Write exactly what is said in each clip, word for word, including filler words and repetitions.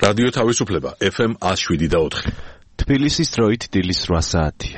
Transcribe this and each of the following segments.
რადიო თავისუფლება ეფ ემ one oh seven და four. თბილისის დროით დილის რვა საათია.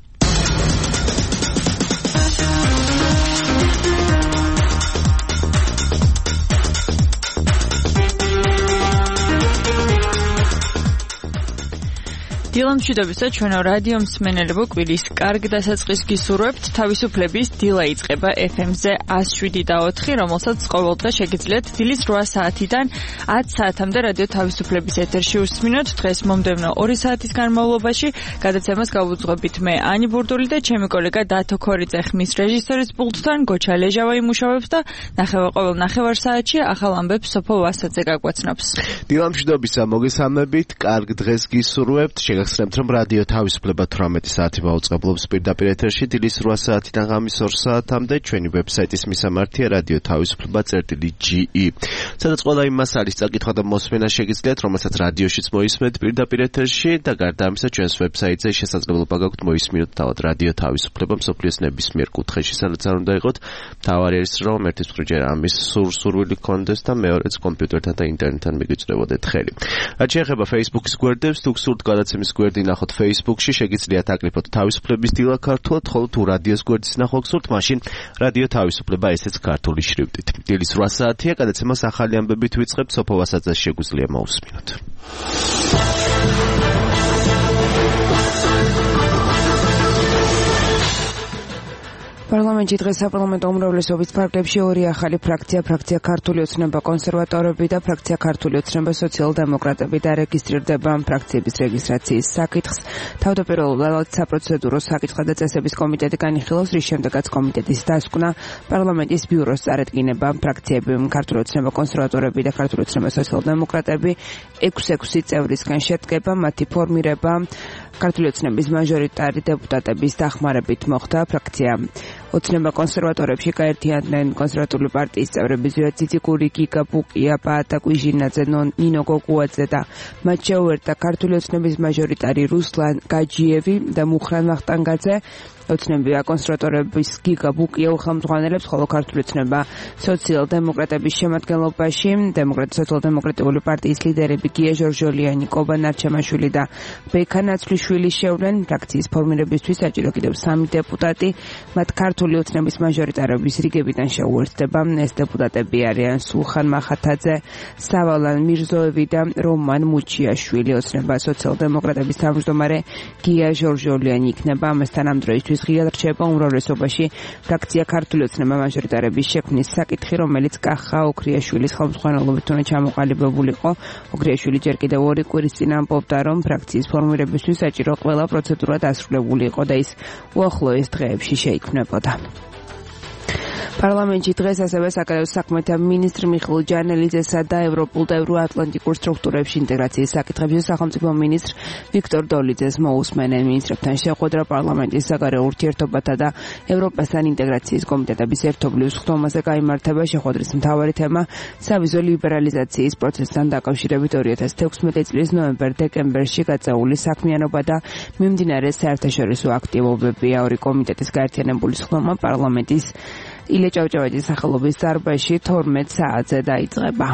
დილამ მშვიდობისა ჩვენო რადიო მსმენელებო კვირის კარგ დასაწყისს გისურვებთ. თავისუფლების დილა იწყება ეფ ემ-ზე one oh seven და four, რომელსაც ყოველდღე შეგიძლიათ დილის რვა საათიდან ten საათამდე რადიო თავისუფლების ეთერში უსმინოთ. დღეს მომდევნო ორი საათის განმავლობაში გადაცემას გავუძღვებით მე ანი ბურდული და ჩემი კოლეგა დათო ქორიძე ხმის რეჟისორის პულტთან, გოჩა ლეჟავა იმუშავებს და ნახევა ყოველ ნახევარ საათში ახალ ამბებს სოფო ვასაძე გაგვაცნობს. დილამ მშვიდობისა, მოგესალმებით, კარგ დღეს გისურვებთ. გახსნებთ რომ რადიო თავისუფლება თვრამეტი საათი მაუწყებლობს პირდაპირ ეთერში დილის რვა საათიდან ღამის ორ საათამდე. ჩვენი ვებსაიტის მისამართია რადიო თავისუფლება წერტილი ჯი ი, სადაც ყველა იმ მასალის წაკითხვა და მოსმენა შეგიძლიათ, რომელსაც რადიოშიც მოისმენთ პირდაპირ ეთერში და გარდა ამისა ჩვენს ვებსაიტზე შესაძლებლობა გაქვთ მოისმინოთ თავად რადიო თავისუფლება მსოფლიოს ნებისმიერ კუთხეში, სადაც არ უნდა იყოთ. მთავარი არის რომ ერთის მხრივ ჯერ ამის სურსურვილი გქონდეს და მეორეც კომპიუტერთან და ინტერნეტთან მიგიწვდებოდეთ ხელი. რაც შეეხება Facebook-ის გვერდებს, თუ გსურთ გადაცემის გვერდი ნახოთ Facebook-ში, შეგიძლიათ აკრიფოთ თავისუფლების დილა ქართულად, ხოლო თუ რადიოს გვერდის ნახვა გსურთ, მაშინ რადიო თავისუფლება ესეც ქართული შრიფტით. დილის რვა საათია, გადაცემას ახალი ამბებით ვიწყებთ, სოფო ვასაძეს შეგვიძლია მოусმინოთ. პარლამენტში დღეს საპარლამენტო უმრავლესობის ფარგლებში ორი ახალი ფრაქცია, ფრაქცია ქართული ოცნება კონსერვატორები და ფრაქცია ქართული ოცნება სოციალ-დემოკრატები დარეგისტრირდება. ფრაქციების რეგისტრაციის საკითხს თავდაპირველად საპროცედურო საკითხთა და წესების კომიტეტი განიხილავს, რის შემდეგაც კომიტეტის დასკვნა პარლამენტის ბიუროს წარედგინება. ფრაქციები ქართული ოცნება კონსერვატორები და ქართული ოცნება სოციალ-დემოკრატები ექვსი წევრისგან შედგება. მათი ფორმირება ქართული ოცნების მაჟორიტარი დეპუტატების დახმარებით მოხდა. ფრაქცია ოცნება კონსერვატორებში გაერთიანდნენ კონსერვატული პარტიის წევრები ზვიად ციციკური, გიგა ბუკია, პაატა კვიჟინაძე, ნინო გოგუაძე და მათ შეუერთდა ქართული ოცნების მაჟორიტარი რუსლან გაჯიევი და მუხრან ვახტანგაძე. ოცნებია კონსერვატორების გიგა ბუკია უხელმძღვანელებს, ხოლო ქართული ოცნება სოციალ-დემოკრატების შემადგენლობაში დემოკრატი სოციალ-დემოკრატიული პარტიის ლიდერები გია ჟორჟოლიანი, კობა ნარჩამაშვილი და ბექა ნაცვლიშვილი შევლენ. ფრაქციის ფორმირებისთვის საჭირო კიდევ სამი დეპუტატი, მათ ქართული ოცნების მაჟორიტარების რიგებიდან შეუერთდება. ეს დეპუტატები არიან სულხან მახათაძე, სავალან მირზოევი და რომან მუჩიაშვილი. ოცნება სოციალ-დემოკრატების თავმჯდომარე გია ჟორჟოლიანი იქნება. ამასთან ამ დროისთვის ღიად რჩება უმრავლესობაში ფრაქცია ქართული ოცნება მაჟორიტარების შექმნის საკითხი, რომელიც კახა ოქრიაშვილის ხელმძღვანელობით უნდა ჩამოყალიბებულიყო. ოქრიაშვილი ჯერ კიდევ ორი კვირის წინ ამბობდა, რომ ფრაქციის ფორმირებისთვის საჭირო ყველა პროცედურა დასრულებული იყო და ის უახლოეს დღეებში შეიქმნებოდა. პარლამენტში დღეს ასევე საკადრო საქმეთა მინისტრ მიხეილ ჯანელიძესა და ევროპულ და ევროატლანტიკურ სტრუქტურებში ინტეგრაციის საკითხებში სახელმწიფო მინისტრ ვიქტორ დოლიძეს მოусმენენ. მინისტრებთან შეხვედრა პარლამენტის საგარეო ურთიერთობათა და ევროპასთან ინტეგრაციის კომიტეტების ერთობლივ სხდომაზე გაიმართება. შეხვედრის მთავარი თემა სავიზო ლიბერალიზაციის პროცესთან დაკავშირებით ორი ათას თექვსმეტი წლის ნოემბერ-დეკემბერში გაწეული საქმიანობა და მიმდინარე საერთაშორისო აქტივობებია. ორი კომიტეტის გაერთიანებული სხდომა პარლამენტის ილე ჭავჭავაძის სახელობის დარბაზში თორმეტ საათზე დაიწყება.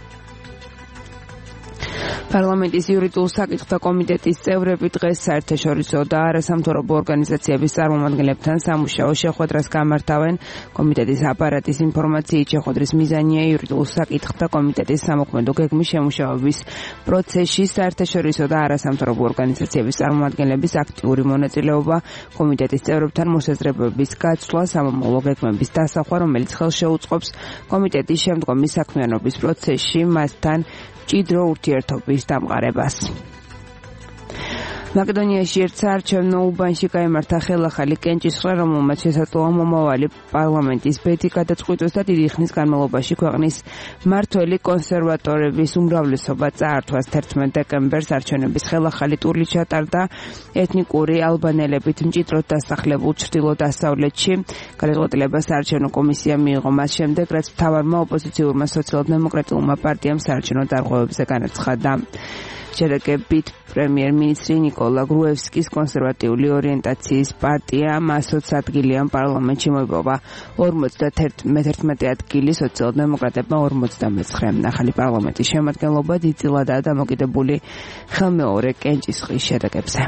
პარლამენტის იურიდიულ საკითხთა კომიტეტის წევრები დღეს საერთაშორისო და არასამთავრობო ორგანიზაციების წარმომადგენლებთან სამუშაო შეხვედრას გამართავენ. კომიტეტის აპარატის ინფორმაციით შეხვედრის მიზანია იურიდიულ საკითხთა კომიტეტის სამოქმედო გეგმის შემუშავების პროცესში საერთაშორისო და არასამთავრობო ორგანიზაციების წარმომადგენლების აქტიური მონაწილეობა, კომიტეტის წევრებთან მოსაზრებების გაცვლა, სამომავლო გეგმების დასახვა, რომელიც ხელშეუწყობს კომიტეტის შემდგომი საქმიანობის პროცესში მასთან ჭიდრო ურთიერთობის დამყარებას. მაკედონიაში ერთ საარჩევნო უბანში გაიმართა ხელახალი კენჭისყრა, რომელმაც შესაძლოა მომავალი პარლამენტის ბედი გადაწყვიტოს და დიდი ხნის განმავლობაში ქვეყნის მმართველი კონსერვატორების უმრავლესობა წაართვას. თერთმეტ დეკემბერს არჩევნების ხელახალი ტური ჩატარდა ეთნიკური ალბანელებით მჭიდროდ დასახლებულ ჩრდილო-დასავლეთში. გადაწყვეტილებას საარჩევნო კომისია მიიღო მას შემდეგ, რაც მთავარმა ოპოზიციურმა სოციალ-დემოკრატიულმა პარტიამ საარჩევნო დარღვევებზე განაცხადა. შედეგებით პრემიერ-მინისტრი ნიკოლა გრუევსკის კონსერვატიული ორიენტაციის პარტია ოცდაათი ადგილიან პარლამენტში მოიპოვა. ორმოცდაათი ადგილი სოციალ-დემოკრატებმა ორმოცდამეცხრე. ახალი პარლამენტის შემადგენლობა დიდწილადაა დამოკიდებული ხელმეორე კენჭისყრის შედეგებზე.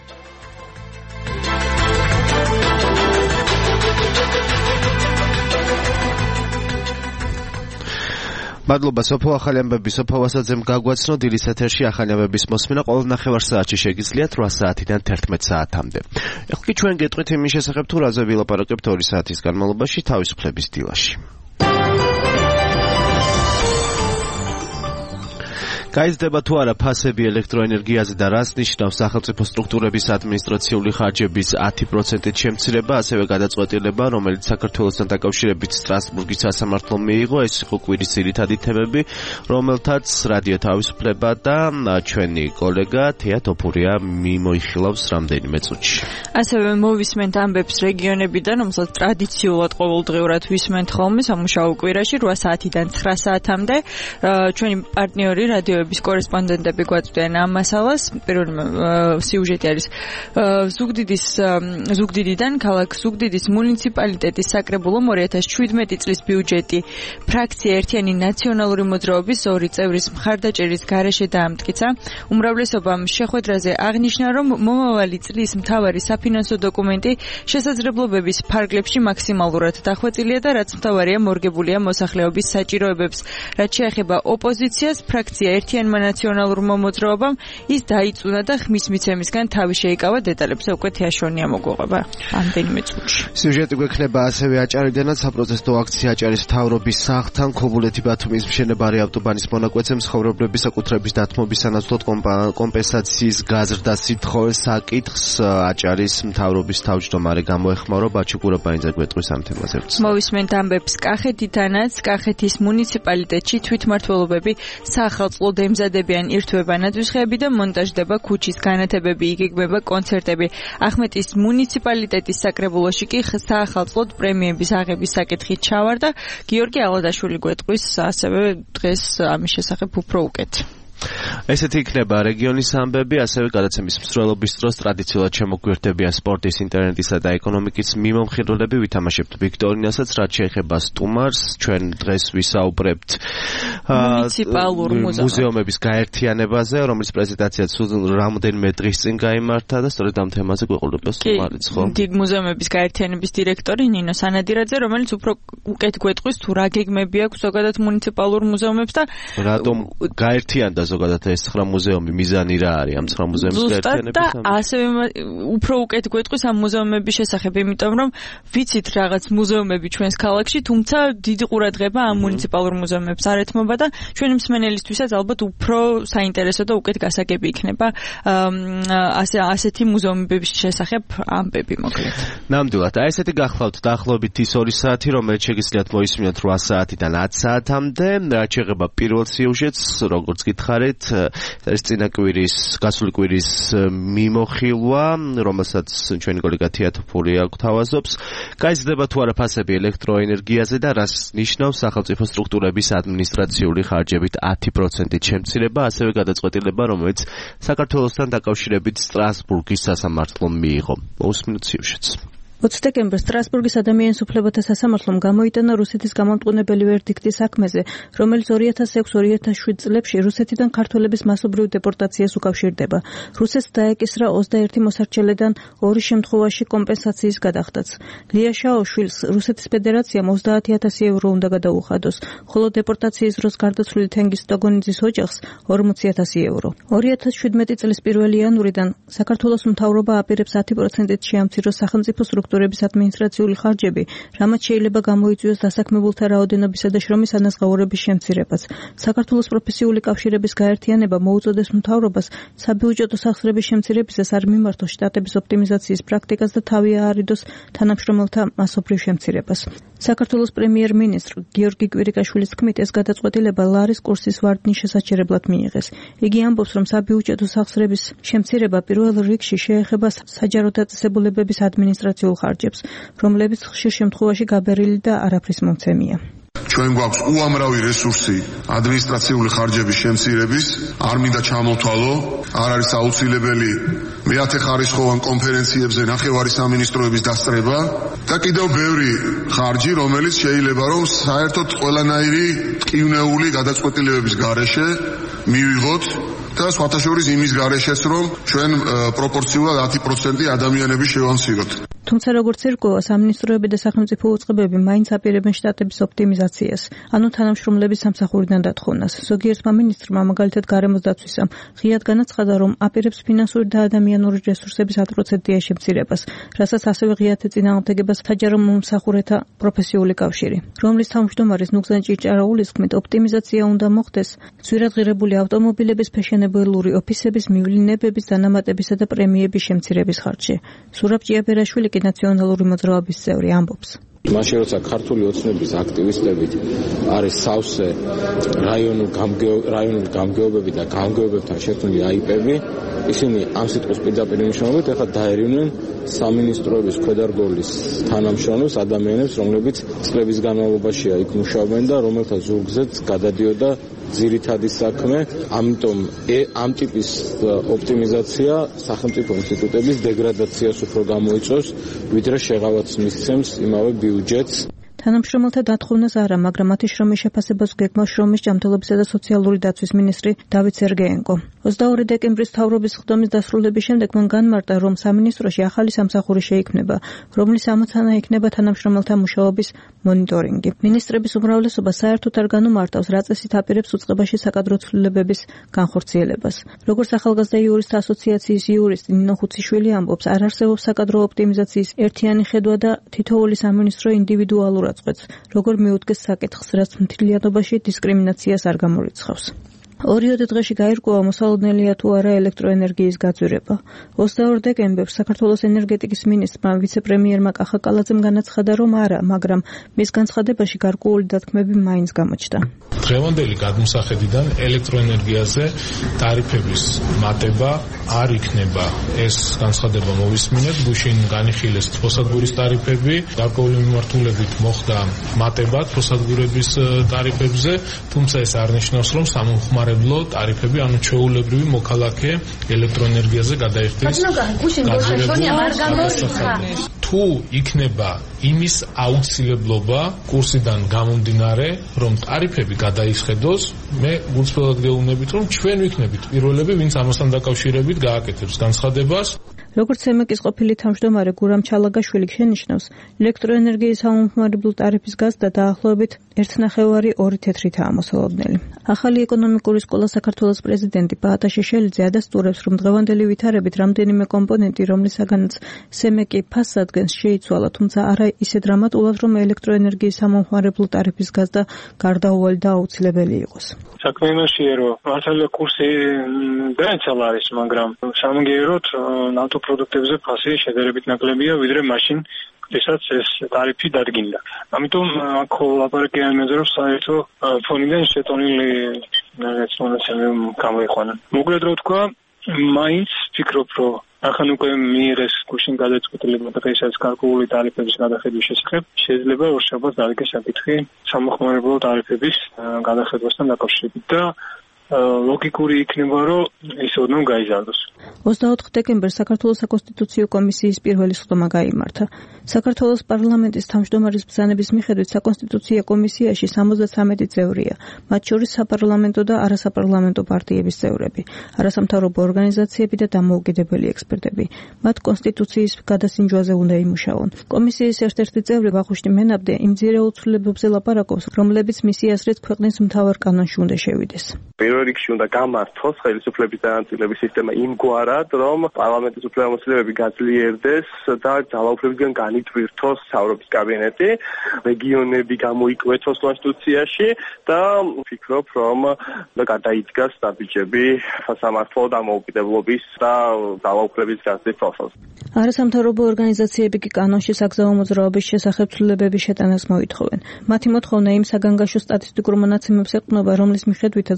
მადლობა სოფო ახალი ამბები სოფო ვასაძემ გაგვაცნო დილის ეთერში ახალი ამბების მოსმენა ყოველ ნახევარ საათში შეგიძლიათ რვა საათიდან თერთმეტ საათამდე. ეხლა კი ჩვენ გეტყვით იმის შესახებ თუ რაზე ვილაპარაკებთ ორი საათის განმავლობაში თავისუფლების დილაში. გაიზრდება თუ არა ფასები ელექტროენერგიაზე და რას ნიშნავს სახელმწიფო სტრუქტურების ადმინისტრაციული ხარჯების ათი პროცენტით შემცირება, ასევე გადაწყვეტილება, რომელიც საქართველოსთან დაკავშირებით სტრასბურგის სასამართლომ მიიღო. ეს იყო კვირის ძირითადი თემები, რომელთაც რადიო თავისუფლება და ჩვენი კოლეგა თეა თოფურია მიმოიხილავს რამდენიმე წუთში. ასევე მოვისმენთ ამბებს რეგიონებიდან, რომელსაც ტრადიციულად ყოველდღიურად ვისმენთ ხოლმე სამუშაო კვირაში რვა საათიდან ცხრა საათამდე. ჩვენი პარტნიორი რადიო ების კორესპონდენტები გვაწვდიან ამ მასალას. პირველი სიუჟეტი არის ზუგდიდის ზუგდიდიდან ქალაქ ზუგდიდის მუნიციპალიტეტის საკრებულომ ორი ათას შვიდმეტი წლის ბიუჯეტი ფრაქცია ერთიანი ნაციონალური მოძრაობის ორი წევრის მხარდაჭერის გარეშე დაამტკიცა. უმრავლესობამ შეხვედრაზე აღნიშნა, რომ მომავალი წლის მთავარი საფინანსო დოკუმენტი შესაძლებლობების ფარგლებში მაქსიმალურად დახვეწილია და რაც მთავარია მორგებულია მოსახლეობის საჭიროებებს. რაც შეეხება ოპოზიციას, ფრაქცია ერთიანმა ნაციონალურმა მოძრაობამ ის დაიწუნა და ხმის მიცემისგან თავი შეიკავა. დეტალებზე უკვე თეაშონია მოგვეყვება რამდენიმე წუთში. სიუჟეტი გვექნება ასევე აჭარიდანაც საპროტესტო აქცია აჭარის მთავრობის სახლთან ქობულეთი ბათუმის მშენებარე ავტობანის მონაკვეთზე მცხოვრებლების საკუთრების დათმობის სანაცვლოდ კომპენსაციის გაზრდა სითხოვეს საკითხს აჭარის მთავრობის თავმჯდომარე გამოეხმაურა. ბაჩიკურა ბაინძე გვეტყვის ამ თემაზე. მოვისმენთ ამბებს კახეთიდანაც. კახეთის მუნიციპალიტეტში თვითმმართველობები საახალწლო ემზადებიან ირთვება ნაძვისხეები და მონტაჟდება ქუჩის განათებები, იგეგმება კონცერტები. ახმეტის მუნიციპალიტეტის საკრებულოში კი საახალწლოდ პრემიების აღების საკითხი ჩავარდა. გიორგი ალადაშვილი გვეტყვის ასევე დღეს ამის შესახებ უფრო უკეთ. ესეთი იქნება რეგიონის ამბები, ასევე გადაცემის მსვლელობის დროს ტრადიციულად შემოგვიერთებიან სპორტის, ინტერნეტისა და ეკონომიკის მიმომხილველები. ვითამაშებთ ვიქტორინასაც, რაც შეეხება სტუმარს. ჩვენ დღეს ვისაუბრებთ მუნიციპალურ მუზეუმების გაერთიანებაზე, რომლის პრეზენტაციაც რამდენიმე დღის წინ გაიმართა და სწორედ ამ თემაზე გვეყოლება სტუმარიც, ხო? დიდ მუზეუმების გაერთიანების დირექტორი ნინო სანადირაძე, რომელიც უფრო უკეთ გვეტყვის თუ რა გეგმები აქვს ზოგადად მუნიციპალურ მუზეუმებს და რატომ გაერთიანდა ზოგადად ეს ცხრა მუზეუმი, მიზანი რა არის ამ ცხრა მუზეუმის გაერთიანების? და ასევე უფრო უკეთ გვეტყვის ამ მუზეუმების შესახებ, იმიტომ რომ ვიცით რაღაც მუზეუმები ჩვენს ქალაქში, თუმცა დიდი ყურადღება ამ მუნიციპალურ მუზეუმებს არ ეთმობა და ჩვენი მსმენელისთვისაც ალბათ უფრო საინტერესო და უკეთ გასაგები იქნება ასე ასეთი მუზეუმების შესახებ ამბები მოკლედ. ნამდვილად, აი ესეთი გახლავთ დაახლოებით ის ორი საათი, რომელიც შეგიძლიათ მოისმინოთ რვა საათიდან ათი საათამდე. რაც შეეხება პირველ სიუჟეტს, როგორც გითხარით, ეს წინა კვირის, გასული კვირის მიმოხილვა, რომელსაც ჩვენი კოლეგა თეა თოფურია გვთავაზობს. გაიზრდება თუ არა ფასები ელექტროენერგიაზე და რას ნიშნავს სახელმწიფო სტრუქტურების ადმინისტრაციული ხარჯებით ათი პროცენტით შემცირება, ასევე გადაწყვეტილება, რომელიც საქართველოსთან დაკავშირებით სტრასბურგის სასამართლომ მიიღო. მოусმინოთ სიუჟეტს. ოცი დეკემბერს სტრასბურგის ადამიანის უფლებათა სასამართლომ გამოიტანა რუსეთის გამამტყუნებელი ვერდიქტი საქმეზე, რომელიც ორი ათას ექვსი ორი ათას შვიდ წლებში რუსეთიდან ქართველების მასობრივ დეპორტაციას უკავშირდება. რუსეთს დაეკისრა ოცდაერთი მოსარჩელედან ორი შემთხვევაში კომპენსაციის გადახდაც. ლია შაოშვილს რუსეთის ფედერაციამ ოცდაათი ათასი ევრო უნდა გადაუხადოს, ხოლო დეპორტაციის დროს გარდაცვლილი თენგიზ სტოგონიძის ოჯახს ორმოცი ათასი ევრო. ორი ათას შვიდმეტი წლის პირველი იანვრიდან საქართველოს მთავრობა აპირებს ათი პროცენტით შეამციროს სახელმწიფო სტრუქტურების ადმინისტრაციული ხარჯები, რამაც შეიძლება გამოიწვიოს დასაქმებულთა რაოდენობისა და შრომის ანაზღაურების შემცირებას. საქართველოს პროფესიული კავშირების გაერთიანება მოუწოდეს მთავრობას საბიუჯეტო სახსრების შემცირებისას არ მიმართოს შტატების ოპტიმიზაციის პრაქტიკას და თავი აარიდოს თანამშრომელთა მასობრივ შემცირებას. საქართველოს პრემიერ-მინისტრ გიორგი კვირიკაშვილის თქმით, ეს გადაწყვეტილება ლარის კურსის ვარდნის შესაჩერებლად მიიღეს. იგი ამბობს, რომ საბიუჯეტო სახსრების შემცირება პირველ რიგში შეეხება საჯარო დაწესებულებების ადმინისტრაციულ ხარჯებს, რომლებიც ხშირ შემთხვევაში გაბერილი და არაფრის მომცემია. ჩვენ გვაქვს უამრავი რესურსი ადმინისტრაციული ხარჯების შემცირების, არ მინდა ჩამოთვალო, არ არის აუცილებელი მეათე ხარისხოვან კონფერენციებზე ნახევარი სამინისტროების დასწრება და კიდევ ბევრი ხარჯი, რომელიც შეიძლება რომ საერთოდ ყველანაირი ტკივნეული გადაწყვეტილებების გარეშე მივიღოთ და სხვათა შორის იმის გარეშეც რომ ჩვენ პროპორციულად ათი პროცენტი ადამიანები შევამციროთ. თუმცა როგორც ერგოა, სამინისტროები და სახელმწიფო უწყებები მაინც აპირებენ შტატების ოპტიმიზაციას, ანუ თანამშრომლების სამსახურიდან დათხოვნას. ზოგიერთმა მინისტრმა, მაგალითად გარემოს დაცვისამ, ღიად განაცხადა, რომ აპირებს ფინანსური და ადამიანური რესურსების ათ პროცენტიან შემცირებას, რასაც ასევე ღიად ეწინააღმდეგება საჯარო მომსახურეთა პროფესიული კავშირი, რომლის თავმჯდომარის ნუგზან ჭირჭარაულის თქმით, ოპტიმიზაცია უნდა მოხდეს ძვირადღირებული ავტომობილების, ფეშენებელური ოფისების, მივლინებების, დანამატებისა და პრემიების შემცირების ხარჯზე. სურაბ ჭიაბერაშვილი ნაციონალური მოძრაობის წევრი ამბობს. მაშინ როცა ქართული ოცნების აქტივისტებით არის სავსე რაიონულ რაიონული გამგეობები და გამგეობებთან შექმნილი აიპები, ისინი ამ სიტყვის პირდაპირ მნიშვნელობით ეხლა დაერევნენ სამინისტროების ქვედარგოვლის თანამშრომლებს, ადამიანებს, რომლებიც წლების განმავლობაშია იქ მუშაობენ და რომელთა ზურგზეც გადადიოდა ძირითადი საქმე, ამიტომ ამ ტიპის ოპტიმიზაცია სახელმწიფო ინსტიტუტების დეგრადაციას უფრო გამოიწვევს, ვიდრე შეღავათს მისცემს იმავე ბიუჯეტს. თანამშრომელთა დათხოვნას არა, მაგრამ მათი შრომის შეფასებას გეგმავს შრომის ჯანმრთელობისა და სოციალური დაცვის მინისტრი დავით სერგეენკო. ოცდაორი დეკემბრის მთავრობის სხდომის დასრულების შემდეგ მან განმარტა, რომ სამინისტროში ახალი სამსახური შეიქმნება, რომლის ამოცანა იქნება თანამშრომელთა მუშაობის მონიტორინგი. მინისტრების უმრავლესობა საერთოდ არ განუმარტავს, რა წესით აპირებს უწყებაში საკადრო ცვლილებების განხორციელებას. როგორც ახალგაზრდა იურისტთა ასოციაციის იურისტი ნინო ხუციშვილი ამბობს, არ არსებობს საკადრო ოპტიმიზაციის ერთიანი ხედვა და თითოეული სამინისტრო ინდივიდუალურად წყვეტს, როგორ მიუდგეს საკითხს, რაც მთლიანობაში დისკრიმინაციას არ გამორიცხავს. ორიოდე დღეში გაირკვევა მოსალოდნელია თუ არა ელექტროენერგიის გაძვირება. ოცდაორ დეკემბერს საქართველოს ენერგეტიკის მინისტრმა ვიცე-პრემიერმა კახა კალაძემ განაცხადა, რომ არა, მაგრამ მის განცხადებაში გარკვეული დათქმები მაინც გამოჩნდა. დღევანდელი გადმოსახედიდან ელექტროენერგიაზე ტარიფების მატება არ იქნება. ეს განცხადება მოვისმინეთ, გუშინ განიხილეს თბოსადგურის ტარიფები, გარკვეული მიმართულებით მოხდა მატება თბოსადგურების ტარიფებზე, თუმცა ეს არ ნიშნავს, რომ სამომხმარებლო ტარიფები, ანუ ჩვეულებრივი მოქალაქე ელექტროენერგიაზე გადაიხდის. თუ იქნება იმის აუცილებლობა კურსიდან გამომდინარე, რომ ტარიფები გადაიხედოს, მე გულწრფელად გეუბნებით, რომ ჩვენ ვიქნებით პირველები, ვინც ამასთან დაკავშირებით გააკეთებს განცხადებას. როგორც ემეკის ყოფილი თავმჯდომარე გურამ ჩალაგაშვილი შენიშნავს, ელექტროენერგიის სამომხმარებლო ტარიფის გაზრდა დაახლოებით ერთ ნახევარი ორი თეთრითაა მოსალოდნელი. ახალი ეკონომიკური სკოლა საქართველოს პრეზიდენტი ბაატა შეშელიძე ადასტურებს, რომ დღევანდელი ვითარებით რამდენიმე კომპონენტი, რომლისაგანაც სემეკი ფასს ადგენს, შეიცვალა, თუმცა არა ისე დრამატულად, რომ ელექტროენერგიის სამომხმარებლო ტარიფის გაზრდა გარდაუვალი და აუცილებელი იყოს. საქმე იმაშია, რომ მართალია კურსი დაეცალა არის, მაგრამ სამგეიროთ ნავთობპროდუქტებზე ფასი შედარებით ნაკლებია, ვიდრე მაშინ, როდესაც ეს ტარიფი დადგინდა. ამიტომ აქ ლაპარაკი არ იმაზე, რომ საერთო ფონიდან შეტანილი რესურსები გამოიყვანა. მოკლედ რო ვთქვა, მაინც ვფიქრობ, რომ ახლა უკვე მიიღეს გუშინ გადაწყვეტილება დღესაც გარკვეული ტარიფების გადახედვის შესახებ, შეიძლება ორშაბათს დაიგეს საკითხი სამომხმარებლო ტარიფების გადახედვასთან დაკავშირებით და ლოგიკური იქნება, რომ ის ოდნავ გაიზარდოს. ოცდაოთხ დეკემბერს საქართველოს საკონსტიტუციო კომისიის პირველი სხდომა გაიმართა. საქართველოს პარლამენტის თავმჯდომარის ბრძანების მიხედვით საკონსტიტუციო კომისიაში სამოცდათრამეტი წევრია, მათ შორის საპარლამენტო და არასაპარლამენტო პარტიების წევრები, არასამთავრობო ორგანიზაციები და დამოუკიდებელი ექსპერტები. მათ კონსტიტუციის გადასინჯვაზე უნდა იმუშაონ. კომისიის ერთ-ერთი წევრი ვახუშტი მენაბდე იმ ძირეულ ცვლილებებზე ლაპარაკობს, რომლებიც მისი აზრით ქვეყნის მთავარ კანონში უნდა შევიდეს. პირველ რიგში უნდა გამართოს ხელისუფლების დანაწილების სისტემა იმგვარად, რომ პარლამენტის უფლებამოსილებები გაძლიერდეს და ძალაუფლებისგან განიტვირთოს მთავრობის კაბინეტი, რეგიონები გამოიკვეთოს კონსტიტუციაში და ვფიქრობ, რომ გადაიდგას ნაბიჯები სასამართლო დამოუკიდებლობის და ძალაუფლების გაზრდის პროცესს. არასამთავრობო ორგანიზაციები კი კანონში საგზაო მოძრაობის შესახებ ცვლილებების შეტანას მოითხოვენ. მათი მოთხოვნა იმ საგანგაშო სტატისტიკურ მონაცემებს ეყრდნობა, რომლის მიხედვითაც ბოლო სამი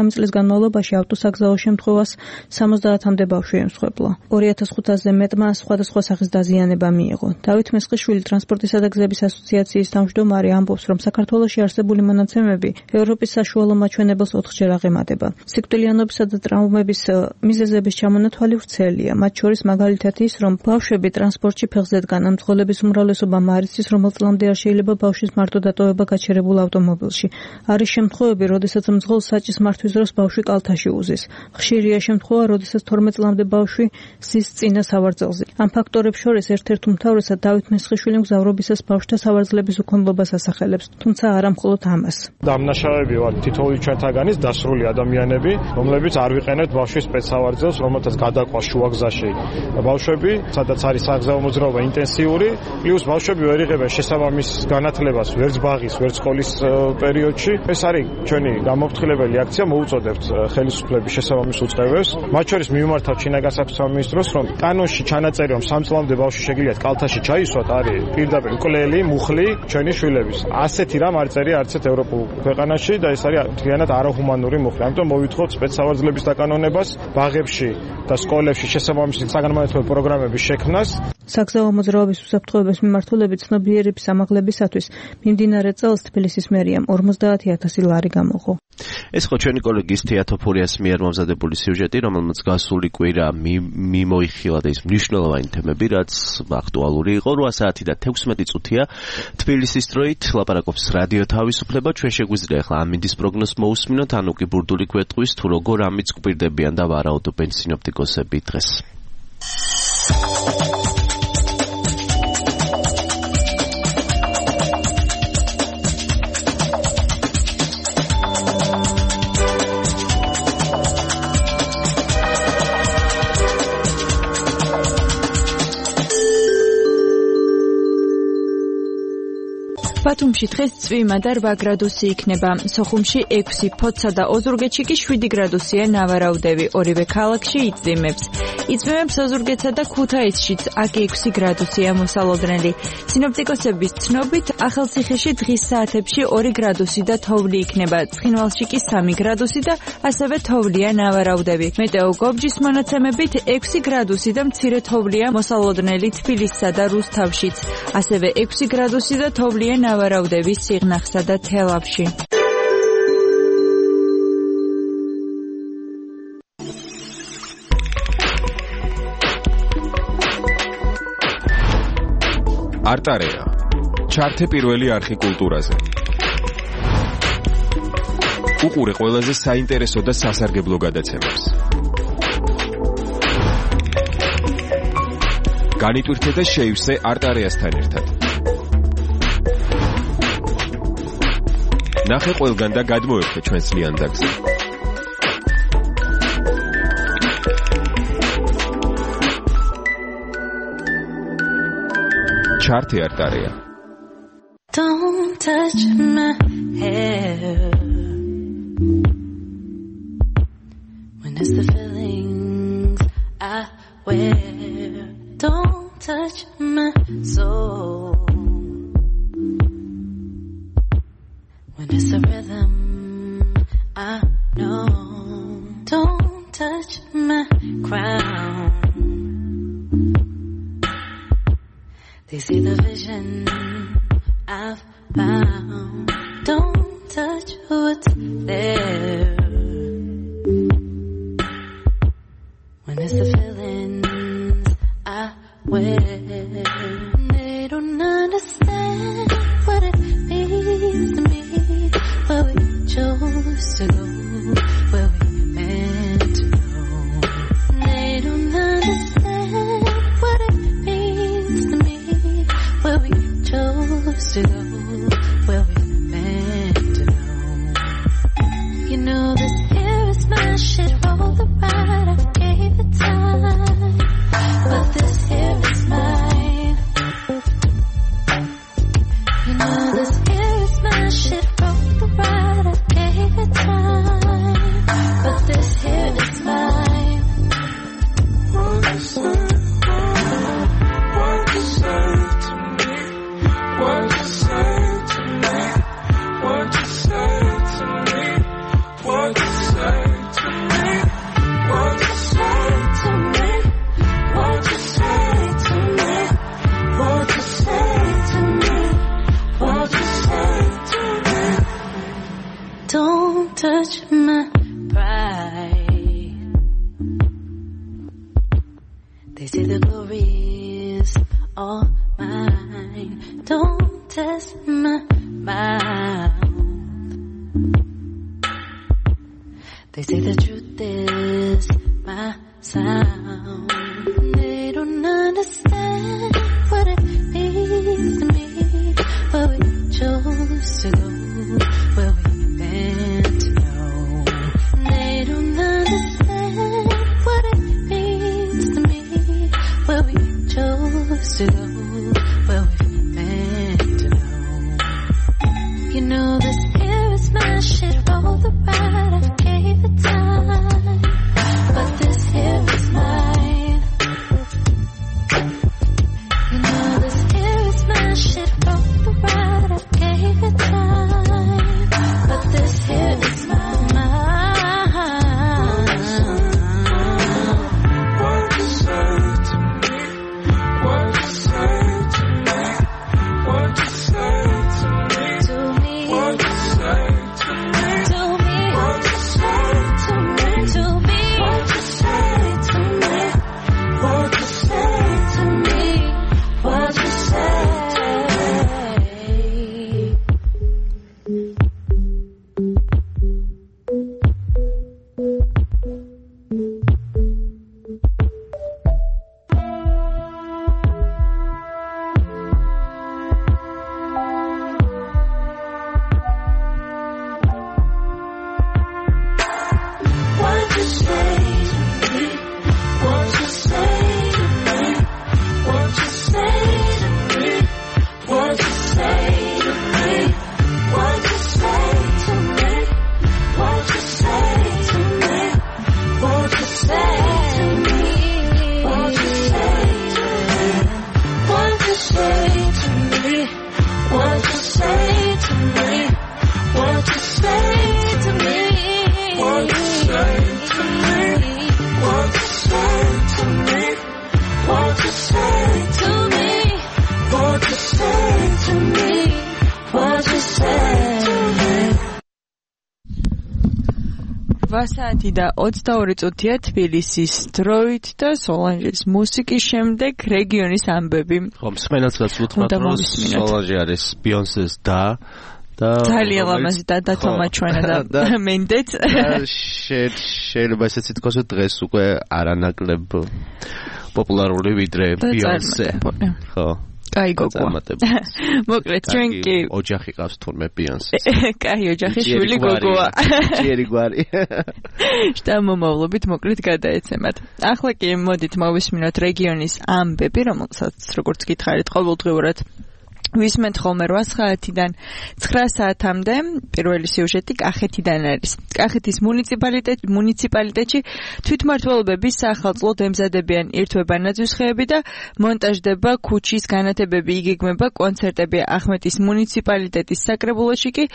სამი წლის განმავლობაში ავტოსაგზაო შემთხვევას სამოცდაათამდე ბავშვი ემსხვერპლა. ორი ათას ხუთასზე მეტმა სხვადასხვა სახის დაზიანება მიიღო. დავით მესხიშვილი ტრანსპორტისა და გზების ასოციაციის თავმჯდომარე ამბობს, რომ საქართველოში არსებული მონაცემები ევროპის საშუალო მაჩვენებელს ოთხჯერ აღემატება. სიკვდილიანობისა და ტრაუმების მიზეზების ჩამონათვალი ვრცელია. მათ შორის მაგალითად ის, რომ ბავშვები ტრანსპორტში ფეხზედგან ამ მძღოლების უმრავლესობა მარიცის, რომ წლამდე არ შეიძლება ბავშვის მარტო დატოვება გაჩერებულ ავტომობილში. არის შემთხვევები, როდესაც მძღოლს საჭის მართვის დროს ბავშვი კალთაში უზის. ხშირია შემთხვევა, როდესაც თორმეტ წლამდე ბავშვი ზის წინა სავარძელზე. ამ ფაქტორებს შორის ერთ-ერთ უმთავრესად დავით მესხიშვილი მგზავრობისას ბავშვთა სავარძლების უქონლობას ასახელებს, თუმცა არა მხოლოდ ამას. დამნაშავეები ვართ თითოეული ჩვენთაგანის დასრული ადამიანები, რომლებიც არ ვიყენებთ ბავშვის სპეცსავარძელს, რომელთაც გადაყვა შუაგზაში ბავშვები, სადაც არის საგზაო მოძრაობა ინტენსიური, პლუს ბავშვები ვერ იღებენ შესაბამის განათლებას ვერც ბაღის, ვერც სკოლის პერიოდში. ეს არის ჩვენი გამოფრთხილებელი აქცია, მოუწოდებთ ხელისუფლების შესაბამის უწყებებს. მათ შორის მივმართავთ შინაგან საქმეთა სამინისტროს, რომ კანონში ჩანაწერი, რომ სამ წლამდე ბავშვი შეგიძლიათ კალთაში ჩაისვათ, არის პირდაპირ მკვლელი, მუხლი ჩვენი შვილების. ასეთი რამ არ წერია არც ერთ ევროპულ ქვეყანაში და ეს არის მთლიანად არაჰუმანური მუხლი. ამიტომ მოვითხოვთ სპეცსავარძლების დაკანონებას, ბაღებში და სკოლებში შესაბამისი საგანმანათლებლო პროგრამების შექმნას. საგზაო მოძრაობის უსაფრთხოების მიმართულებით ცნობიერების ამაღლებისათვის მიმდინარე წელს თბილისის მერიამ ორმოცდაათი ათასი ლარი გამოყო. ეს ხო ჩვენი კოლეგის თეატოფურიას მიერ მომზადებული სიუჟეტი, რომელმაც გასული კვირა მიმოიხილა და ის მნიშვნელოვანი თემები, რაც აქტუალური იყო. რვა საათი და თექვსმეტი წუთია თბილისის დროით ლაპარაკობს რადიო თავისუფლება. ჩვენ შეგვიძლია ახლა ამინდის პროგნოზს მოусმინოთ, ანუ კი ბურდული გვეტყვის თუ როგორ ამიც გვპირდებიან და ვარაუდობენ სინოპტიკოსები დღეს. ბათუმში დღეს წვიმა და რვა გრადუსი იქნება. სოხუმში ექვსი, ფოთსა და ოზურგეთში კი შვიდი გრადუსია ნავარაუდები. ორივე ქალაქში იწვიმებს. იწვიმებს ოზურგეთსა და ქუთაისშიც, აქ ექვსი გრადუსია მოსალოდნელი. სინოპტიკოსების ცნობით, ახალციხეში დღის საათებში ორი გრადუსი და თოვლი იქნება. ცხინვალში კი სამი გრადუსი და ასევე თოვლია ნავარაუდები. მეტეოგობჯის მონაცემებით ექვსი გრადუსი და მცირე თოვლია მოსალოდნელი თბილისსა და რუსთავშიც. ასევე ექვსი გრადუსი და თოვლია ნავარაუდები სიღნაღსა და თელავში. არტარეა. ჩართე პირველი არხი კულტურაზე. უყურე ყველაზე საინტერესო და სასარგებლო გადაცემებს. განიტვირთე და შეივსე არტარეასთან ერთად. ნახე ყველგან და გადმოერთე ჩვენს ლიანდაგზე. ჩართე არტარეა. Don't touch my hair when it's the feelings I wear. Don't touch my soul when it's a rhythm I know. Don't touch my crown. They see the vision I've found. Don't touch what's there when it's the feelings I wear. They don't understand what it means to me. Where we chose to go, where we meant to go. They don't understand what it means to me. Where we chose to go, where we meant to go. You know this here is my shit, roll the ride, I gave it time, but this here is mine. You know this here is my shit, roll the ride, I gave it time, but this here is mine. What you say, what you say to me, what you say. taste in my mouth. They say the truth is my sound. They don't understand what it means to me. Where we chose to go, where we meant to know. They don't understand what it means to me. Where we chose to go, where we meant to know. You know this here is my shit. Roll the ride, I gave it time, but this here is mine. You know this here is my shit. Roll the ride, I gave it time, but this here is mine. What you say to me? What you say to me? What you say to me? To me. What you say to me? To me. What you say to me? To me. What you say to me? What you say to me? What you say to me? What you say to me? What you say to me? What you say to me? What you say to me? What you say to me? What you say to me? What you say to me? What you say to me? What you say to me? What you say to me? What you say to me? What you say to me? What you say to me? What you say to me? What you say to me? What you say to me? opt საათი და ოცდაორი წუთია თბილისის დროით და სოლანჟის მუსიკის შემდეგ რეგიონის ამბები. ხომ მსმენელს გასულთმათ რომ სოლანჟი არის ბიონსეს და და ძალიან ლამაზი და დათომაჩვენა და მენდეც შეიძლება ესეც ითქვას რომ დღეს უკვე არანაკლებ პოპულარული ვიდრე ბიონსე. ხო. კაი გოგო. მოკლედ ჩვენ კი ოჯახი ყავს თურმე ბიონსეს. კაი ოჯახი შვილი გოგოა. ჭიერი გვარი. შთამომავლობით მოკლედ გადაეცემათ. ახლა კი მოდით მოვისმინოთ რეგიონის ამბები, რომელსაც როგორც გითხარით ყოველდღიურად ვისმენთ ხოლმე რვა საათიდან ცხრა საათამდე. პირველი სიუჟეტი კახეთიდან არის. კახეთის მუნიციპალიტეტ მუნიციპალიტეტში თვითმმართველობების საახალწლოდ ემზადებიან ირთვება ნაძვისხეები და მონტაჟდება ქუჩის განათებები, იგეგმება კონცერტები. ახმეტის მუნიციპალიტეტის საკრებულოში კი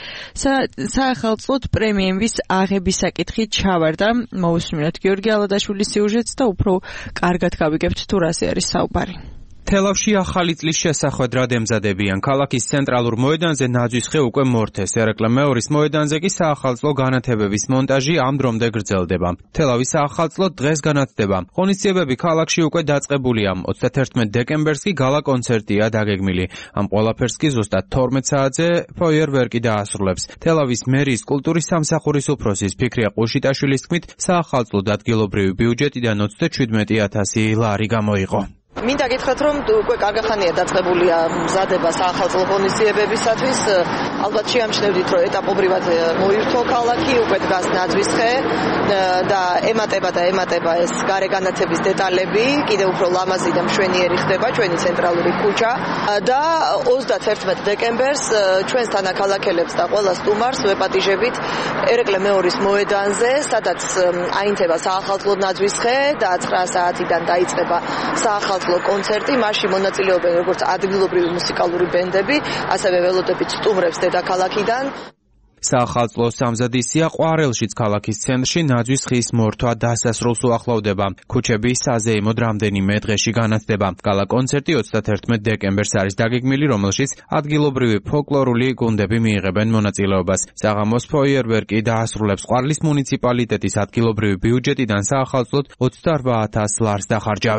საახალწლოდ პრემიების აღების საკითხი ჩავარდა. მოვუსმინოთ გიორგი ალადაშვილის სიუჟეტს და უფრო კარგად გავიგებთ თუ რაზე არის საუბარი. თელავში ახალი წლის შესახვედრად ემზადებიან. ქალაქის ცენტრალურ მოედანზე ნაძვისხე უკვე მორთეს. ერეკლე მეორის მოედანზე კი საახალწლო განათებების მონტაჟი ამ დრომდე გრძელდება. თელავის საახალწლო დღეს განათდება. ღონისძიებები ქალაქში უკვე დაწყებულია. ოცდათერთმეტ დეკემბერს კი გალა კონცერტია დაგეგმილი. ამ ყველაფერს კი ზუსტად თორმეტ საათზე ფოიერვერკი დაასრულებს. თელავის მერის კულტურის სამსახურის უფროსის ფიქრია ყუშიტაშვილის თქმით, საახალწლოდ ადგილობრივი ბიუჯეტიდან ოცდაჩვიდმეტი ათასი ლარი გამოიყო. მინდა გითხრათ რომ უკვე კარგი ხანია დაწყებულია მზადება საახალწლო ღონისძიებებისათვის. ალბათ შეამჩნევდით რომ ეტაპობრივად მოირთო ქალაქი, უკვე დგას ნაძვისხე და ემატება და ემატება ეს გარეგანათების დეტალები. კიდევ უფრო ლამაზი და მშვენიერი ხდება ჩვენი ცენტრალური ქუჩა და ოცდათერთმეტ დეკემბერს ჩვენს თანაქალაქელებს და ყველა სტუმარს ვეპატიჟებით ერეკლე მეორის მოედანზე, სადაც აინთება საახალწლო ნაძვისხე და ცხრა საათიდან დაიწყება საახალწლო კონცერტი. მასში მონაწილეობენ როგორც ადგილობრივი მუსიკალური ბენდები, ასევე ველოდებით სტუმრებს დედაქალაქიდან. საახალწლო სამზადისია ყვარელშიც ქალაქის ცენტრში ნაძვისხის მორთვა დასასრულს უახლოვდება. ქუჩები საზეიმოდ რამდენიმე დღეში განათდება. გალა კონცერტი ოცდათერთმეტ დეკემბერს არის დაგეგმილი, რომელშიც ადგილობრივი ფოლკლორული გუნდები მიიღებენ მონაწილეობას. საღამოს ფოიერვერკი დაასრულებს. ყვარლის მუნიციპალიტეტის ადგილობრივი ბიუჯეტიდან საახალწლოდ ოცდაარბა ათას ლარს დახარჯავენ.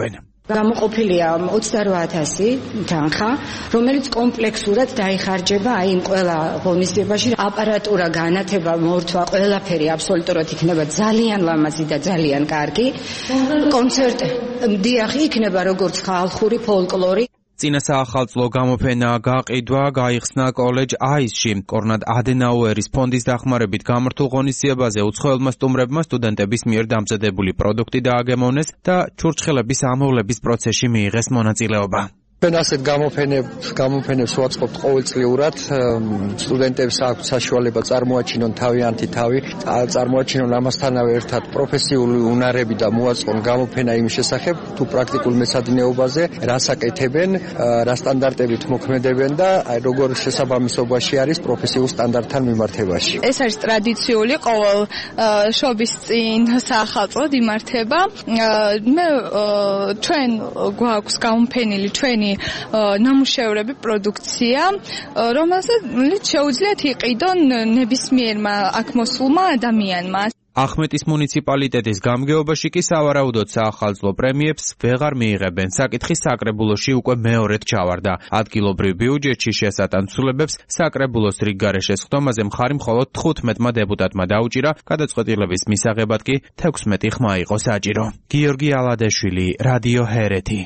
გამოყოფილია ოცდაოთხ ათასი თანხა, რომელიც კომპლექსურად დაიხარჯება აი იმ ყველა ღონისძიებაში. აპარატურა, განათება, მორთვა, ყველაფერი აბსოლუტურად იქნება ძალიან ლამაზი და ძალიან კარგი. კონცერტი დიახ იქნება როგორც ხალხური ფოლკლორი. წინა საახალწლო გამოფენა გაყიდვა გაიხსნა კოლეჯ აისში. კონრად ადენაუერის ფონდის დახმარებით გამართულ ღონისძიებაზე უცხოელმა სტუმრებმა სტუდენტების მიერ დამზადებული პროდუქტი დააგემოვნეს და ჩურჩხელების ამოვლების პროცესში მიიღეს მონაწილეობა. ჩვენ ასეთ გამოფენებს გამოფენებს ვაწყობთ ყოველწლიურად. სტუდენტებს აქვს საშუალება წარმოაჩინონ თავიანთი თავი, წარმოაჩინონ ამასთანავე ერთად პროფესიული უნარები და მოაწყონ გამოფენა იმ შესახებ, თუ პრაქტიკულ მესადინეობაზე რას აკეთებენ, რა სტანდარტებით მოქმედებენ და აი როგორ შესაბამისობაში არის პროფესიულ სტანდარტთან მიმართებაში. ეს არის ტრადიციული ყოველ შობის წინ საახალწლოდ იმართება. მე ჩვენ გვაქვს გამოფენილი ჩვენი ნამუშევრები, პროდუქცია, რომელსაც შეუძლიათ იყიდონ ნებისმიერმა აქ მოსულმა ადამიანმა. ახმეტის მუნიციპალიტეტის გამგეობაში კი სავარაუდოდ საახალწლო პრემიებს ვეღარ მიიღებენ. საკითხი საკრებულოში უკვე მეორედ ჩავარდა. ადგილობრივ ბიუჯეტში შესატანცულებებს საკრებულოს რიგგარეშე სხდომაზე მხარი მხოლოდ თხუთმეტმა დეპუტატმა დაუჭირა, გადაწყვეტილების მისაღებად კი თექვსმეტი ხმა იყო საჭირო. გიორგი ალადეშვილი, რადიო ჰერეთი.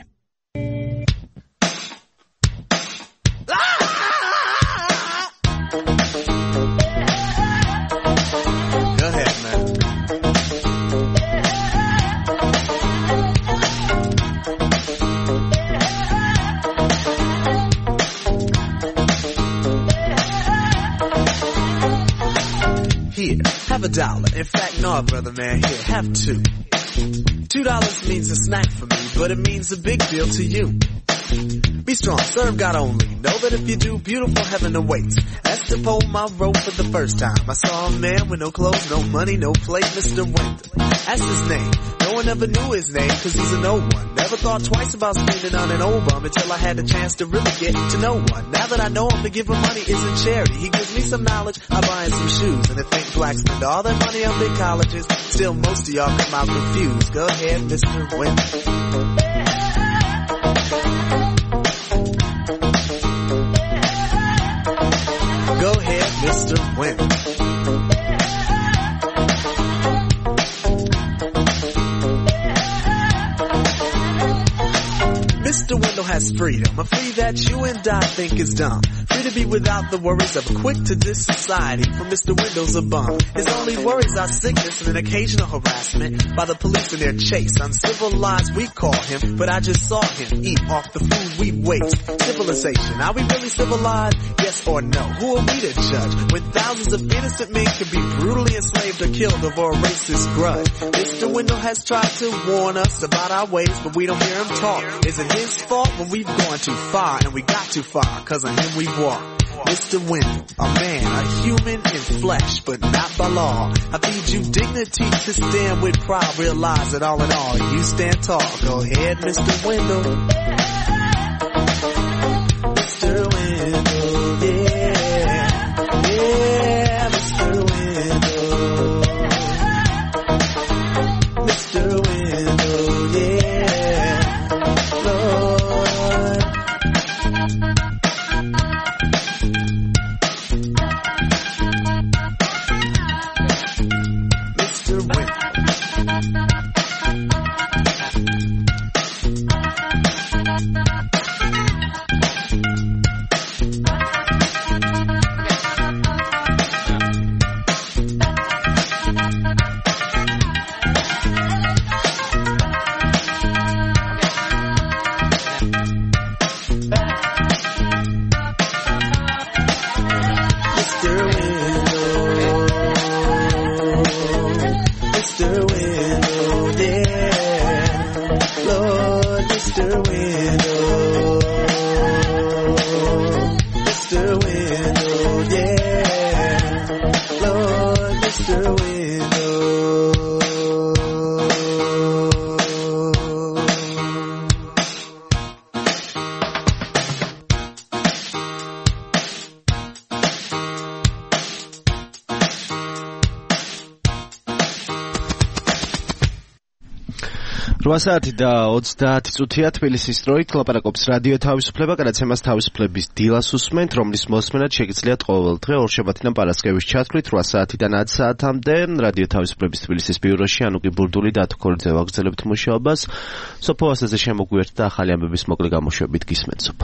Have a dollar. In fact, no, brother man, here, have two. Two dollars means a snack for me, but it means a big deal to you. Be strong, serve God only. Know that if you do, beautiful heaven awaits. As to pull my rope for the first time, I saw a man with no clothes, no money, no plate, Mister Winter. That's his name. No one ever knew his name, cause he's a no one. Never thought twice about spending on an old bum until I had the chance to really get to know one. Now that I know him, to give him money isn't charity. He gives me some knowledge, I buy him some shoes. And if think blacks spend all their money on big colleges, still most of y'all come out confused. Go ahead, Mister Winter. Go ahead, Mister Winter. Mister Wendell has freedom, a free that you and I think is dumb. Free to be without the worries of a quick to diss society, for Mister Wendell's a bum. His only worries are sickness and an occasional harassment by the police in their chase. Uncivilized we call him, but I just saw him eat off the food we waste. Civilization, are we really civilized? Yes or no? Who are we to judge when thousands of innocent men can be brutally enslaved or killed over a racist grudge? Mister Wendell has tried to warn us about our ways, but we don't hear him talk. Is it his fault when we've gone too far and we got too far? Cause of him we walk. Mister Wendell, a man, a human in flesh, but not by law. I feed you dignity to stand with pride. Realize that all in all, you stand tall. Go ahead, Mister Wendell. Mister Wendell, yeah, yeah, Mister Wendell. Mister Wendell, yeah, Lord. Mister Wendell. რვა საათი და ოცდაათი წუთია თბილისის დროით ლაპარაკობს რადიო თავისუფლება, გადაცემას თავისუფლების დილას უსმენთ, რომლის მოსმენად შეგიძლიათ ყოველ დღე ორშაბათიდან პარასკევის ჩათვლით რვა საათიდან ათ საათამდე რადიო თავისუფლების თბილისის ბიუროში ანუკი ბურდული და ათქორიძე ვაგრძელებთ მუშაობას. სოფო ასაზე შემოგვიერთდა და ახალი ამბების მოკლე გამოშვებით გისმენთ სოფო.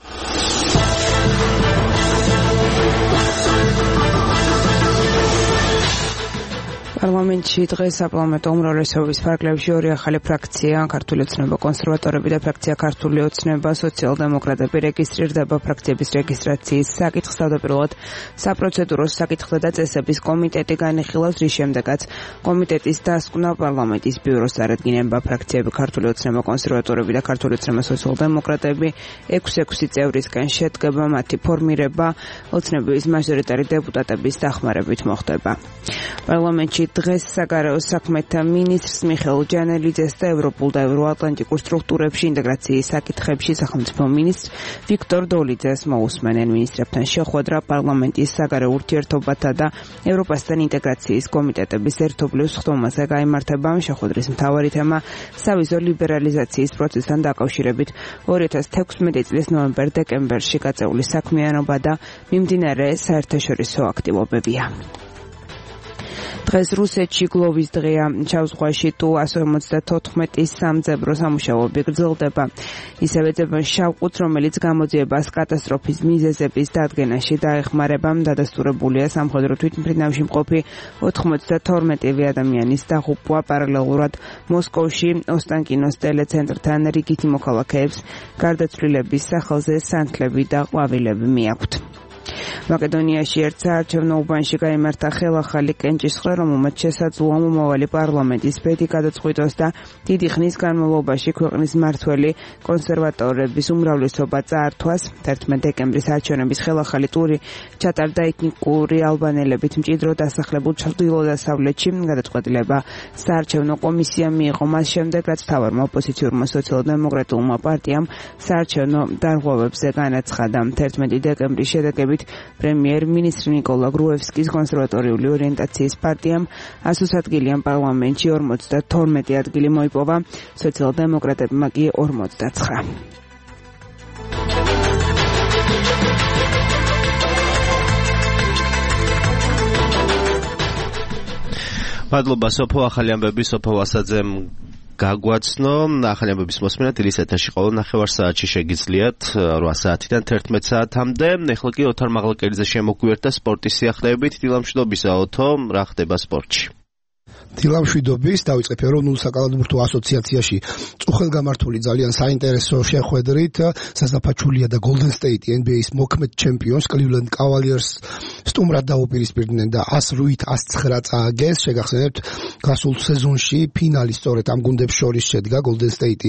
პარლამენტში დღეს საპარლამენტო უმრავლესობის ფარგლებში ორი ახალი ფრაქცია, ქართული ოცნება კონსერვატორები და ფრაქცია ქართული ოცნება სოციალ-დემოკრატები რეგისტრირდება ფრაქციების რეგისტრაციის საკითხს. თავდაპირველად საპროცედურო საკითხთა და წესების კომიტეტი განიხილავს, რის შემდეგაც კომიტეტის დასკვნა პარლამენტის ბიუროს წარედგინება. ფრაქციები ქართული ოცნება კონსერვატორები და ქართული ოცნება სოციალ-დემოკრატები ექვსი-ექვსი წევრისგან შედგება, მათი ფორმირება ოცნების მაჟორიტარი დეპუტატების დახმარებით მოხდება. პარლამენტში დღეს საგარეო საქმეთა მინისტრს მიხეილ ჯანელიძეს და ევროპულ და ევროატლანტიკურ სტრუქტურებში ინტეგრაციის საკითხებში სახელმწიფო მინისტრ ვიქტორ დოლიძეს მოусმენენ. მინისტრებთან შეხვედრა პარლამენტის საგარეო ურთიერთობათა და ევროპასთან ინტეგრაციის კომიტეტების ერთობლივ სხდომაზე გაიმართება. შეხვედრის მთავარი თემა სავიზო ლიბერალიზაციის პროცესთან დაკავშირებით ორი ათას თექვსმეტი წლის ნოემბერ-დეკემბერში გაწეული საქმიანობა და მიმდინარე საერთაშორისო აქტივობებია. დღეს რუსეთში გლოვის დღეა. ჩავზღვაში თუ ასი ორმოცდათოთხმეტი სამძებრო სამუშაოები გრძელდება. ისევე ძებენ შავყუთს, რომელიც გამოძიებას კატასტროფის მიზეზების დადგენაში დაეხმარება. დადასტურებულია სამხედრო თვითმფრინავში მყოფი ოთხმოცდათორმეტი ადამიანის დაღუპვა. პარალელურად მოსკოვში ოსტანკინოს ტელეცენტრთან რიგითი მოქალაქეებს გარდაცვლილების სახელზე სანთლები და ყვავილები მიაქვთ. მაკედონიაში ერთ საარჩევნო უბანში გაიმართა ხელახალი კენჭისყრა, რომელმაც შესაძლოა მომავალი პარლამენტის ბედი გადაწყვიტოს და დიდი ხნის განმავლობაში ქვეყნის მმართველი კონსერვატორების უმრავლესობა წაართვას. თერთმეტი დეკემბრის არჩევნების ხელახალი ტური ჩატარდა ეთნიკური ალბანელებით მჭიდრო დასახლებულ ჩრდილო-დასავლეთში. გადაწყვეტილება საარჩევნო კომისიამ მიიღო მას შემდეგ, რაც მთავარმა ოპოზიციურმა სოციალ-დემოკრატიულმა პარტიამ საარჩევნო დარღვევებზე განაცხადა. თერთმეტი დეკემბრის შედეგებით პრემიერ-მინისტრი ნიკოლა გრუევსკის კონსერვატორიული ორიენტაციის პარტიამ ასოს ადგილიან პარლამენტში ორმოცდათორმეტი ადგილი მოიპოვა, სოციალ-დემოკრატებმა კი ორმოცდაცხრა. მადლობა სოფო, ახალი ამბები სოფო ვასაძემ გაგვაცნო. ახალი ამბების მოსმენა დილის ეთერში ყოველ ნახევარ საათში შეგიძლიათ რვა საათიდან თერთმეტ საათამდე. ეხლა კი ოთარ მაღლაკელიძე შემოგვიერთდა სპორტის სიახლეებით. დილამშვიდობისა ოთო, რა ხდება სპორტში? დილამშვიდობის, დავიწყებ ეროვნულ საკალათბურთო ასოციაციაში წუხელგამართული ძალიან საინტერესო შეხვედრით საზაფაჩულია და Golden State N B A-ის მოქმედ ჩემპიონს Cleveland Cavaliers სტუმრად დაუპირისპირდნენ და ას რვით ას ცხრა წააგეს. შეგახსენებთ, გასულ სეზონში ფინალი სწორედ ამ გუნდებს შორის შედგა. Golden State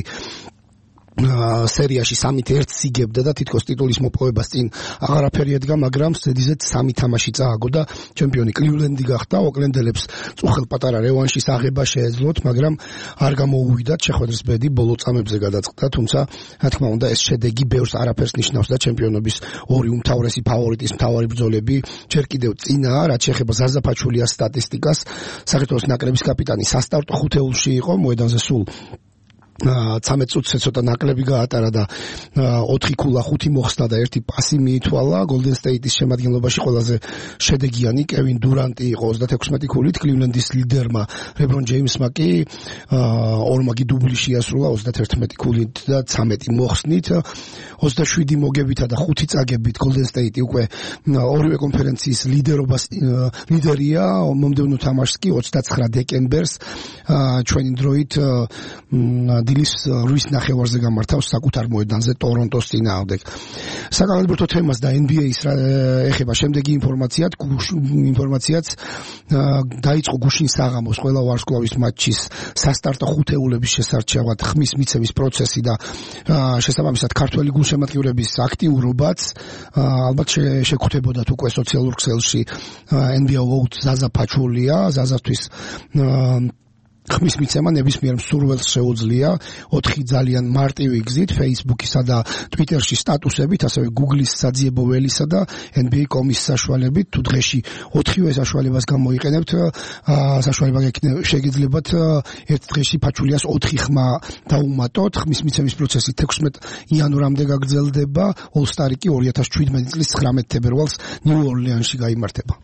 სერიაში სამით ერთს იგებდა და თითქოს ტიტულის მოპოვებას წინ აღარაფერი ედგა, მაგრამ ზედიზედ სამი თამაში წააგო და ჩემპიონი კლივლენდი გახდა. ოკლენდელებს წუხელ პატარა რევანშის აღება შეეძლოთ, მაგრამ არ გამოუვიდათ. შეხვედრის ბედი ბოლო წამებზე გადაწყდა, თუმცა რა თქმა უნდა ეს შედეგი ბევრს არაფერს ნიშნავს და ჩემპიონობის ორი უმთავრესი ფავორიტის მთავარი ბრძოლები ჯერ კიდევ წინაა. რაც შეეხება ზაზაფაჩულიას სტატისტიკას, საქართველოს ნაკრების კაპიტანი სასტარტო ხუთეულში იყო, მოედანზე სულ ცამეტ წუთზე ცოტა ნაკლები გაატარა და ოთხი ქულა ხუთი მოხსნა და ერთი პასი მიითვალა. Golden State-ის შემადგენლობაში ყველაზე შედეგიანი კევინ დურანტი იყო ოცდათექვსმეტი ქულით, კლივლენდის ლიდერმა ლებრონ ჯეიმსმა კი ორმაგი დუბლი შეასრულა ოცდაათერთმეტი ქულით და ცამეტი მოხსნით. ოცდაშვიდი მოგებითა და ხუთი წაგებით Golden State უკვე ორივე კონფერენციის ლიდერობას ლიდერია. მომდევნო თამაშს კი ოცდაცხრა დეკემბერს ჩვენი დროით დილის რვის ნახევარზე გამართავს საკუთარ მოედანზე ტორონტოს წინააღმდეგ. საკალათბურთო თემას და N B A-ის ეხება შემდეგი ინფორმაციად, ინფორმაციაც დაიწყო გუშინ საღამოს ყველა ვარსკვლავის მატჩის სასტარტო ხუთეულების შესარჩევად ხმის მიცემის პროცესი და შესაბამისად ქართველი გულშემატკივრების აქტიურობაც ალბათ შეგხვდებოდათ უკვე სოციალურ ქსელში N B A Vote ზაზა ფაჩულია, ზაზათვის ხმის მიცემა ნებისმიერ მსურველს შეუძლია ოთხი ძალიან მარტივი გზით Facebook-ისა და Twitter-ში სტატუსებით, ასევე Google-ის საძიებო ველისა და N B A dot com-ის საშუალებით, თუ დღეში ოთხივე საშუალებას გამოიყენებთ, საშუალება შეგიძლიათ ერთ დღეში ფაჩულიას ოთხი ხმა დაუმატოთ. ხმის მიცემის პროცესი თექვსმეტ იანვრამდე გაგრძელდება, All-Star-ი კი ორი ათას შვიდმეტი წლის ცხრამეტ თებერვალს ნიუ-ორლეანში გაიმართება.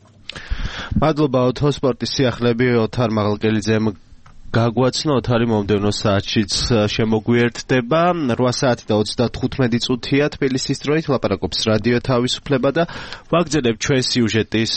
მადლობა ოთო სპორტის სიახლეები ოთარ მაღალკელიძემ გაგვაცნო. ოთარი მომდევნო საათშიც შემოგვიერთდება. რვა საათი და ოცდათხუთმეტი წუთია თბილისის დროით. ლაპარაკობს რადიო თავისუფლება და ვაგრძელებთ ჩვენ სიუჟეტის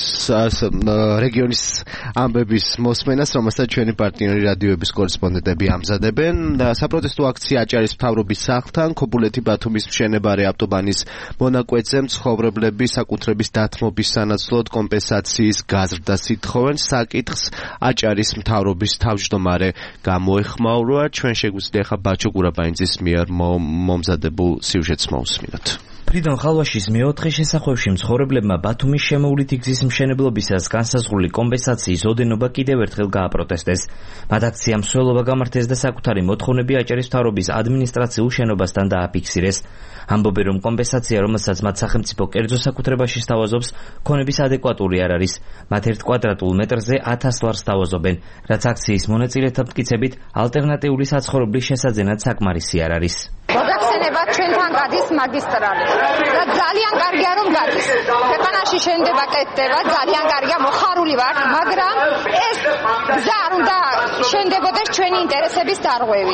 რეგიონის ამბების მოსმენას, რომელსაც ჩვენი პარტნიორი რადიოების კორესპონდენტები ამზადებენ. საპროტესტო აქცია აჭარის მთავრობის სახლთან, ქობულეთი ბათუმის მშენებარე ავტობანის მონაკვეთზე მცხოვრებლების საკუთრების დათმობის სანაცვლოდ კომპენსაციის გაზრდას ითხოვენ. საკითხს აჭარის მთავრობის თავმჯდომარე გამოეხმაურა. ჩვენ შეგვიძლია ხა ბაჩო გურაბაინძის მიერ მომზადებულ სიუჟეტს მოვუსმინოთ. ფრიდონ ხალვაშის მეოთხე შესახვევში მცხოვრებლებმა ბათუმის შემოვლითი გზის მშენებლობისას განსაზღვრული კომპენსაციის ოდენობა კიდევ ერთხელ გააპროტესტეს. მათ აქციამ მსვლელობა გამართეს და საკუთარი მოთხოვნები აჭარის მთავრობის ადმინისტრაციულ შენობასთან დააფიქსირეს. ამბობენ, რომ კომპენსაცია, რომელსაც მათ სახელმწიფო კერძო საკუთრებაში სთავაზობს, ქონების ადეკვატური არ არის. მათ ერთ კვადრატულ მეტრზე ათას ლარს სთავაზობენ, რაც აქციის მონაწილეთა მტკიცებით ალტერნატიული საცხოვრებლის შესაძენად საკმარისი არ არის. მოგახსენებათ, ჩვენთან გადის მაგისტრალი და ძალიან კარგია რომ გადის. ქვეყანაში შენდება კეთდება, ძალიან კარგია, მოხარული ვარ, მაგრამ ეს გზა არ უნდა შენდებოდეს ჩვენი ინტერესების დარღვევით.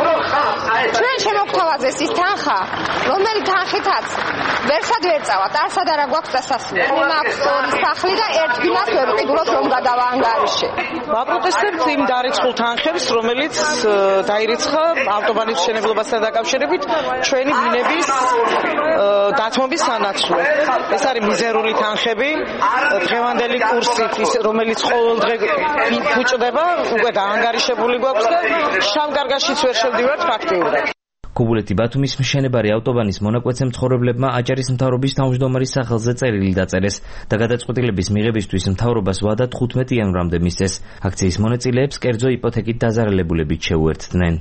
ჩვენ შემოგთავაზეს ის თანხა, რომელი თანხითაც ვერსად ვერ წავართ, არსად არა გვაქვს დასასრული. მაქვს ორი სახლი და ერთ ბინას ვერ ვყიდულობ რომ გადავაანგარიშე. ვაპროტესტებთ იმ დარიცხულ თანხებს, რომელიც დაირიცხა ავტობანის მშენებლობასთან დაკავშირებით ჩვენი ბინების დათმობის სანაცვლოდ. ეს არის მიზერული თანხები, დღევანდელი კურსით, რომელიც ყოველ დღე ფუჭდება, უკვე დაანგარიშებული გვაქვს და შავკარგაშიც ვერ შევდივართ ფაქტიურად. ქობულეთი ბათუმის მშენებარე ავტობანის მონაკვეთზე მცხოვრებლებმა აჭარის მთავრობის თავმჯდომარის სახელზე წერილი დაწერეს და გადაწყვეტილების მიღებისთვის მთავრობას ვადა თხუთმეტ იანვრამდე მისცეს. აქციის მონაწილეებს კერძო იპოთეკით დაზარალებულებით შეუერთდნენ.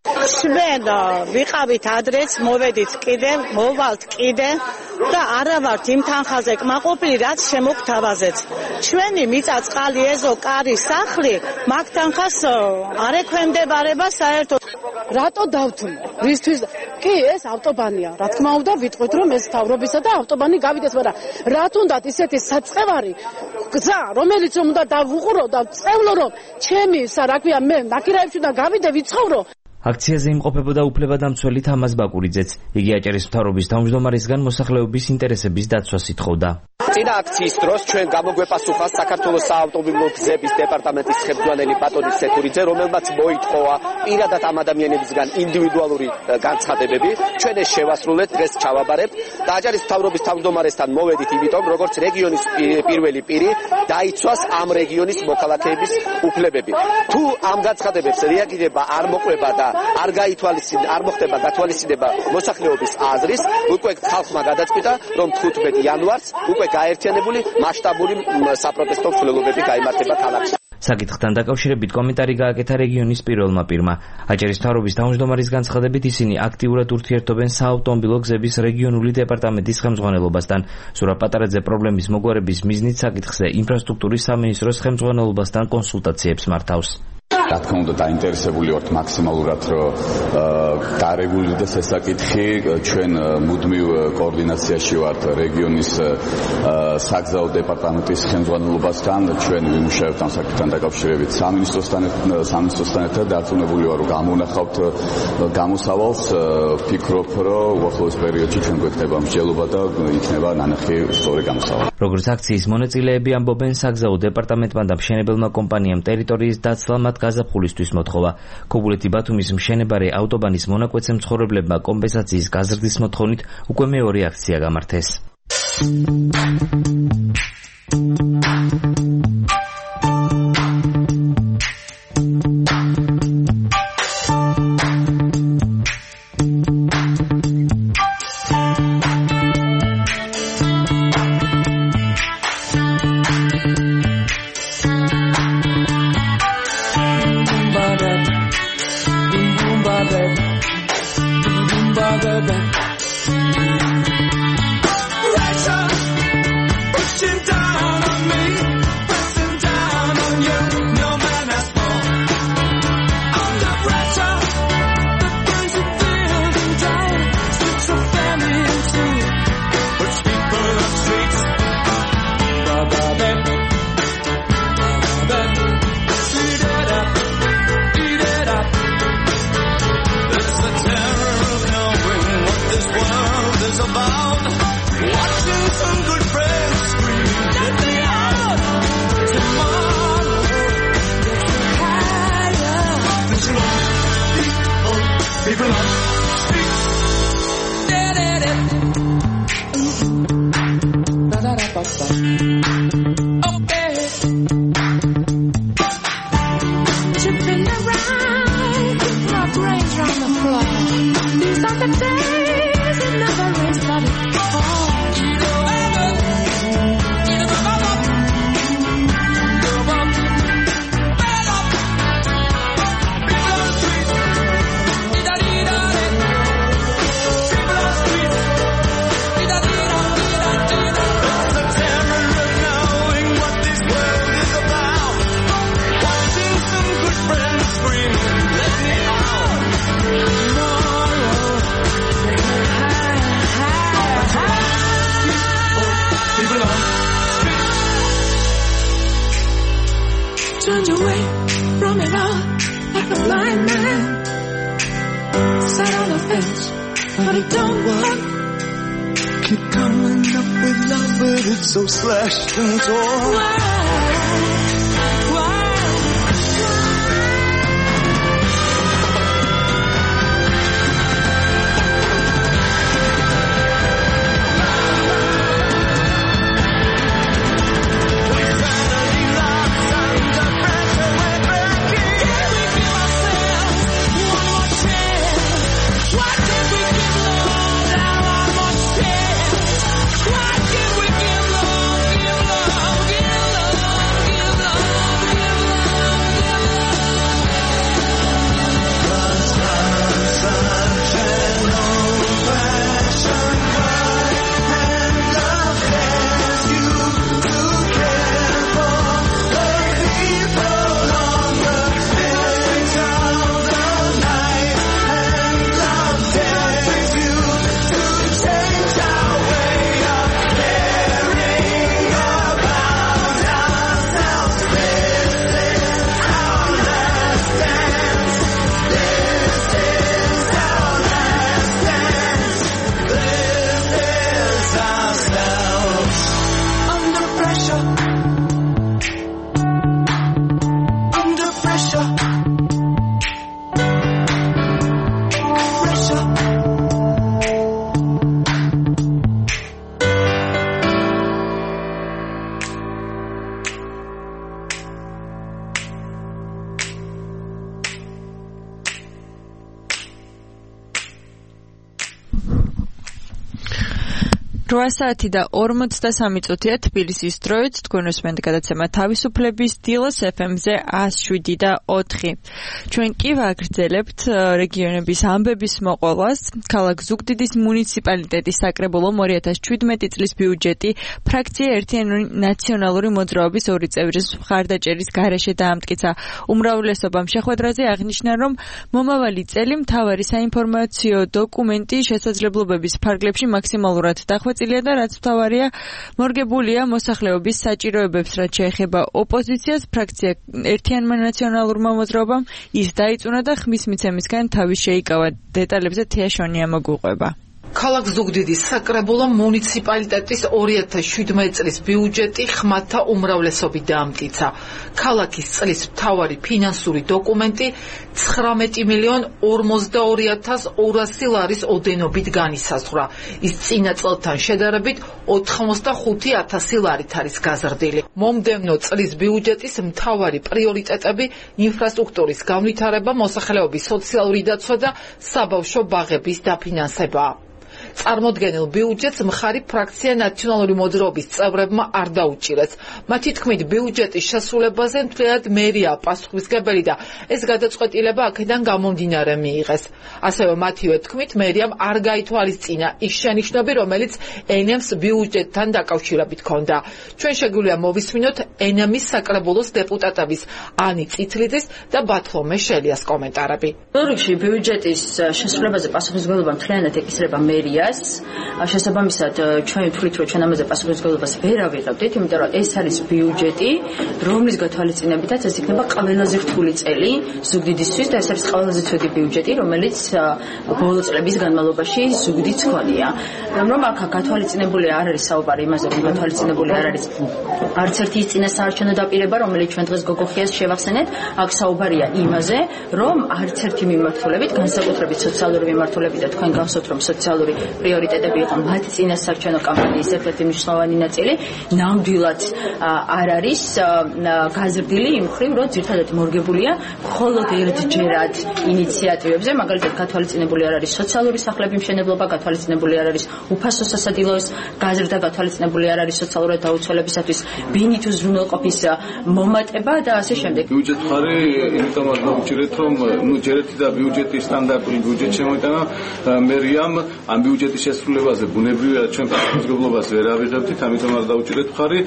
ჩვენ ვიყავით ადრეც, მოვედით კიდე, მოვალთ კიდე და არა ვართ იმ თანხაზე კმაყოფილი, რაც შემოგთავაზეთ. ჩვენი მიწა, წყალი, ეზო, კარი, სახლი მაგ თანხას არ ექვემდებარება საერთოდ. რატო დავთმო? რისთვის? კი, ეს ავტობანია. რა თქმა უნდა, ვიტყვით რომ ეს თავრობისა და ავტობანი გავიდეს, მაგრამ რა თუნდაც ისეთი საწყევარი გზა, რომელიც რომ უნდა დავუყურო და წევლო რომ ჩემი, რა ქვია, მე ნაკირაებში უნდა გავიდე, ვიცხოვრო. აქციაზე იმყოფებოდა უფლებადამცველი თამაზ ბაკურიძეც. იგი აჭარის მთავრობის თავმჯდომარისგან მოსახლეობის ინტერესების დაცვას ითხოვდა. წინა აქციის დროს ჩვენ გამოგვეპასუხა საქართველოს საავტომობილო გზების დეპარტამენტის ხელმძღვანელი ბატონი სეთურიძე, რომელმაც მოითხოვა პირადად ამ ადამიანებისგან ინდივიდუალური განცხადებები. ჩვენ ეს შევასრულეთ, დღეს ჩავაბარებთ და აჭარის მთავრობის თავმჯდომარესთან მოვედით, იმიტომ როგორც რეგიონის პირველი პირი დაიცვას ამ რეგიონის მოქალაქეების უფლებები. თუ ამ განცხადებებს რეაგირება არ მოყვება და არ გაითვალისწინება, არ მოხდება გათვალისწინება მოსახლეობის აზრის, უკვე ხალხმა გადაწყვიტა, რომ თხუთმეტ იანვარს უკვე გაერთიანებული მასშტაბური საპროტესტო მსვლელობები გაიმართება ქალაქში. საკითხთან დაკავშირებით კომენტარი გააკეთა რეგიონის პირველმა პირმა. აჭარის მთავრობის თავმჯდომარის განცხადებით ისინი აქტიურად ურთიერთობენ საავტომობილო გზების რეგიონული დეპარტამენტის ხელმძღვანელობასთან. სურა პატარაძე პრობლემის მოგვარების მიზნით საკითხზე ინფრასტრუქტურის სამინისტროს ხელმძღვანელობასთან კონსულტაციებს მართავს. რა თქმა უნდა დაინტერესებული ვართ მაქსიმალურად რომ გარეგულირდეს ეს საკითხი. ჩვენ მუდმივ კოორდინაციაში ვართ რეგიონის საგზაო დეპარტამენტის ხელმძღვანელობასთან. ჩვენ ვიმუშავებთ ამ საკითხთან დაკავშირებით სამინისტროსთან სამინისტროსთან ერთად. დარწმუნებული ვარ რომ გამოვნახავთ გამოსავალს. ვფიქრობ რომ უახლოეს პერიოდში ჩვენ გვექნება მსჯელობა და იქნება ნანახი სწორი გამოსავალი. როგორც აქციის მონაწილეები ამბობენ, საგზაო დეპარტამენტმა და მშენებელმა კომპანიამ ტერიტორიის დაცლა მათ გაზაფხულისთვის მოთხოვა. ქობულეთი ბათუმის მშენებარე ავტობანის მონაკვეთზე მცხოვრებლებმა კომპენსაციის გაზრდის მოთხოვნით უკვე მეორე აქცია გამართეს. Turned away from it all like a blind man. Sat on the fence, but it don't work. Keep coming up with love, but it's so slashed and torn. Why? რვა საათი და ორმოცდასამი წუთია თბილისის დროით, თქვენ უსმენთ გადაცემა თავისუფლების დილოს ეფ ემ-ზე ას შვიდი და ოთხი. ჩვენ კი ვაგრძელებთ რეგიონების ამბების მოყოლას. ქალაქ ზუგდიდის მუნიციპალიტეტის საკრებულომ ორი ათას შვიდმეტი წლის ბიუჯეტი ფრაქცია ერთიანი ნაციონალური მოძრაობის ორი წევრის მხარდაჭერის გარეშე დაამტკიცა. უმრავლესობამ შეხვედრაზე აღნიშნა, რომ მომავალი წელი მთავარი საინფორმაციო დოკუმენტი შესაძლებლობების ფარგლებში მაქსიმალურად დახვეწილია და რაც მთავარია, მორგებულია მოსახლეობის საჭიროებებს, რაც შეეხება ოპოზიციას, ფრაქცია ერთიანმა ნაციონალურმა მოძრაობამ ის დაიწუნა და ხმის მიცემისგან თავი შეიკავა. დეტალებზე თეა შონია მოგვიყვება. ქალაქ ზუგდიდის საკრებულომ მუნიციპალიტეტის ორი ათას შვიდმეტი წლის ბიუჯეტი ხმათა უმრავლესობით დაამტკიცა. ქალაქის წლის მთავარი ფინანსური დოკუმენტი ცხრამეტი მილიონ ორმოცდაორი ათას ორასი ლარის ოდენობით განისაზღვრა. ის წინა წელთან შედარებით ოთხმოცდახუთი ათასი ლარით არის გაზრდილი. მომდევნო წლის ბიუჯეტის მთავარი პრიორიტეტები ინფრასტრუქტურის განვითარება, მოსახლეობის სოციალური დაცვა და საბავშვო ბაღების დაფინანსებაა. წარმოდგენილ ბიუჯეტს მხარი ფრაქცია ნაციონალური მოძრაობის წევრებმა არ დაუჭირეს. მათი თქმით, ბიუჯეტის შესრულებაზე მთლიანად მერია პასუხისმგებელი და ეს გადაწყვეტილება აქედან გამომდინარე მიიღეს. ასევე მათივე თქმით, მერიამ არ გაითვალისწინა ის შენიშვნები, რომელიც εν ემ-ს ბიუჯეტთან დაკავშირებით ჰქონდა. ჩვენ შეგვიძლია მოვისმინოთ εν ემ-ის საკრებულოს დეპუტატების ანი წითლიძის და ბათლომე შელიას კომენტარები. რიგში ბიუჯეტის შესრულებაზე პასუხისმგებლობა მთლიანად ეკისრება მერიას. შესაბამისად, ჩვენ ვთვლით, რომ ჩვენ ამაზე პასუხისმგებლობას ვერ ავიღებდით, იმიტომ რომ ეს არის ბიუჯეტი, რომლის გათვალისწინებითაც ეს იქნება ყველაზე რთული წელი ზუგდიდისთვის და ეს არის ყველაზე ცუდი ბიუჯეტი, რომელიც ბოლო წლების განმავლობაში ზუგდიდს ჰქონია. რომ აქ გათვალისწინებული არ არის საუბარი იმაზე, რომ გათვალისწინებული არ არის არც ერთი ის წინასაარჩევნო დაპირება, რომელიც ჩვენ დღეს გოგოხიას შევახსენეთ, აქ საუბარია იმაზე, რომ არც ერთი მიმართულებით, განსაკუთრებით სოციალური მიმართულებით და თქვენ გახსოვთ, რომ სოციალური პრიორიტეტები იყო მათ წინა საარჩევნო კამპანიის ერთ-ერთი მნიშვნელოვანი ნაწილი ნამდვილად არ არის გაზრდილი იმ მხრივ, რომ ძირთადად მორგებულია მხოლოდ ერთჯერად ინიციატივებზე, მაგალითად გათვალისწინებული არ არის სოციალური სახლების მშენებლობა, გათვალისწინებული არ არის უფასო სასადილოს გაზრდა, გათვალისწინებული არ არის სოციალურად დაუცველებისათვის ბინით უზრუნველყოფის მომატება და ასე შემდეგ. ბიუჯეტ ხარი იმიტომ არ გავუჭირეთ, რომ ნუ ჯერეთი და ბიუჯეტის სტანდარტული ბიუჯეტი შემოიტანა მერიამ ამ ბიუჯეტის შესრულებაზე ბუნებრივია ჩვენ პასუხისმგებლობას ვერ ავიღებთ, ამიტომ არ დავუჭირეთ ხარი.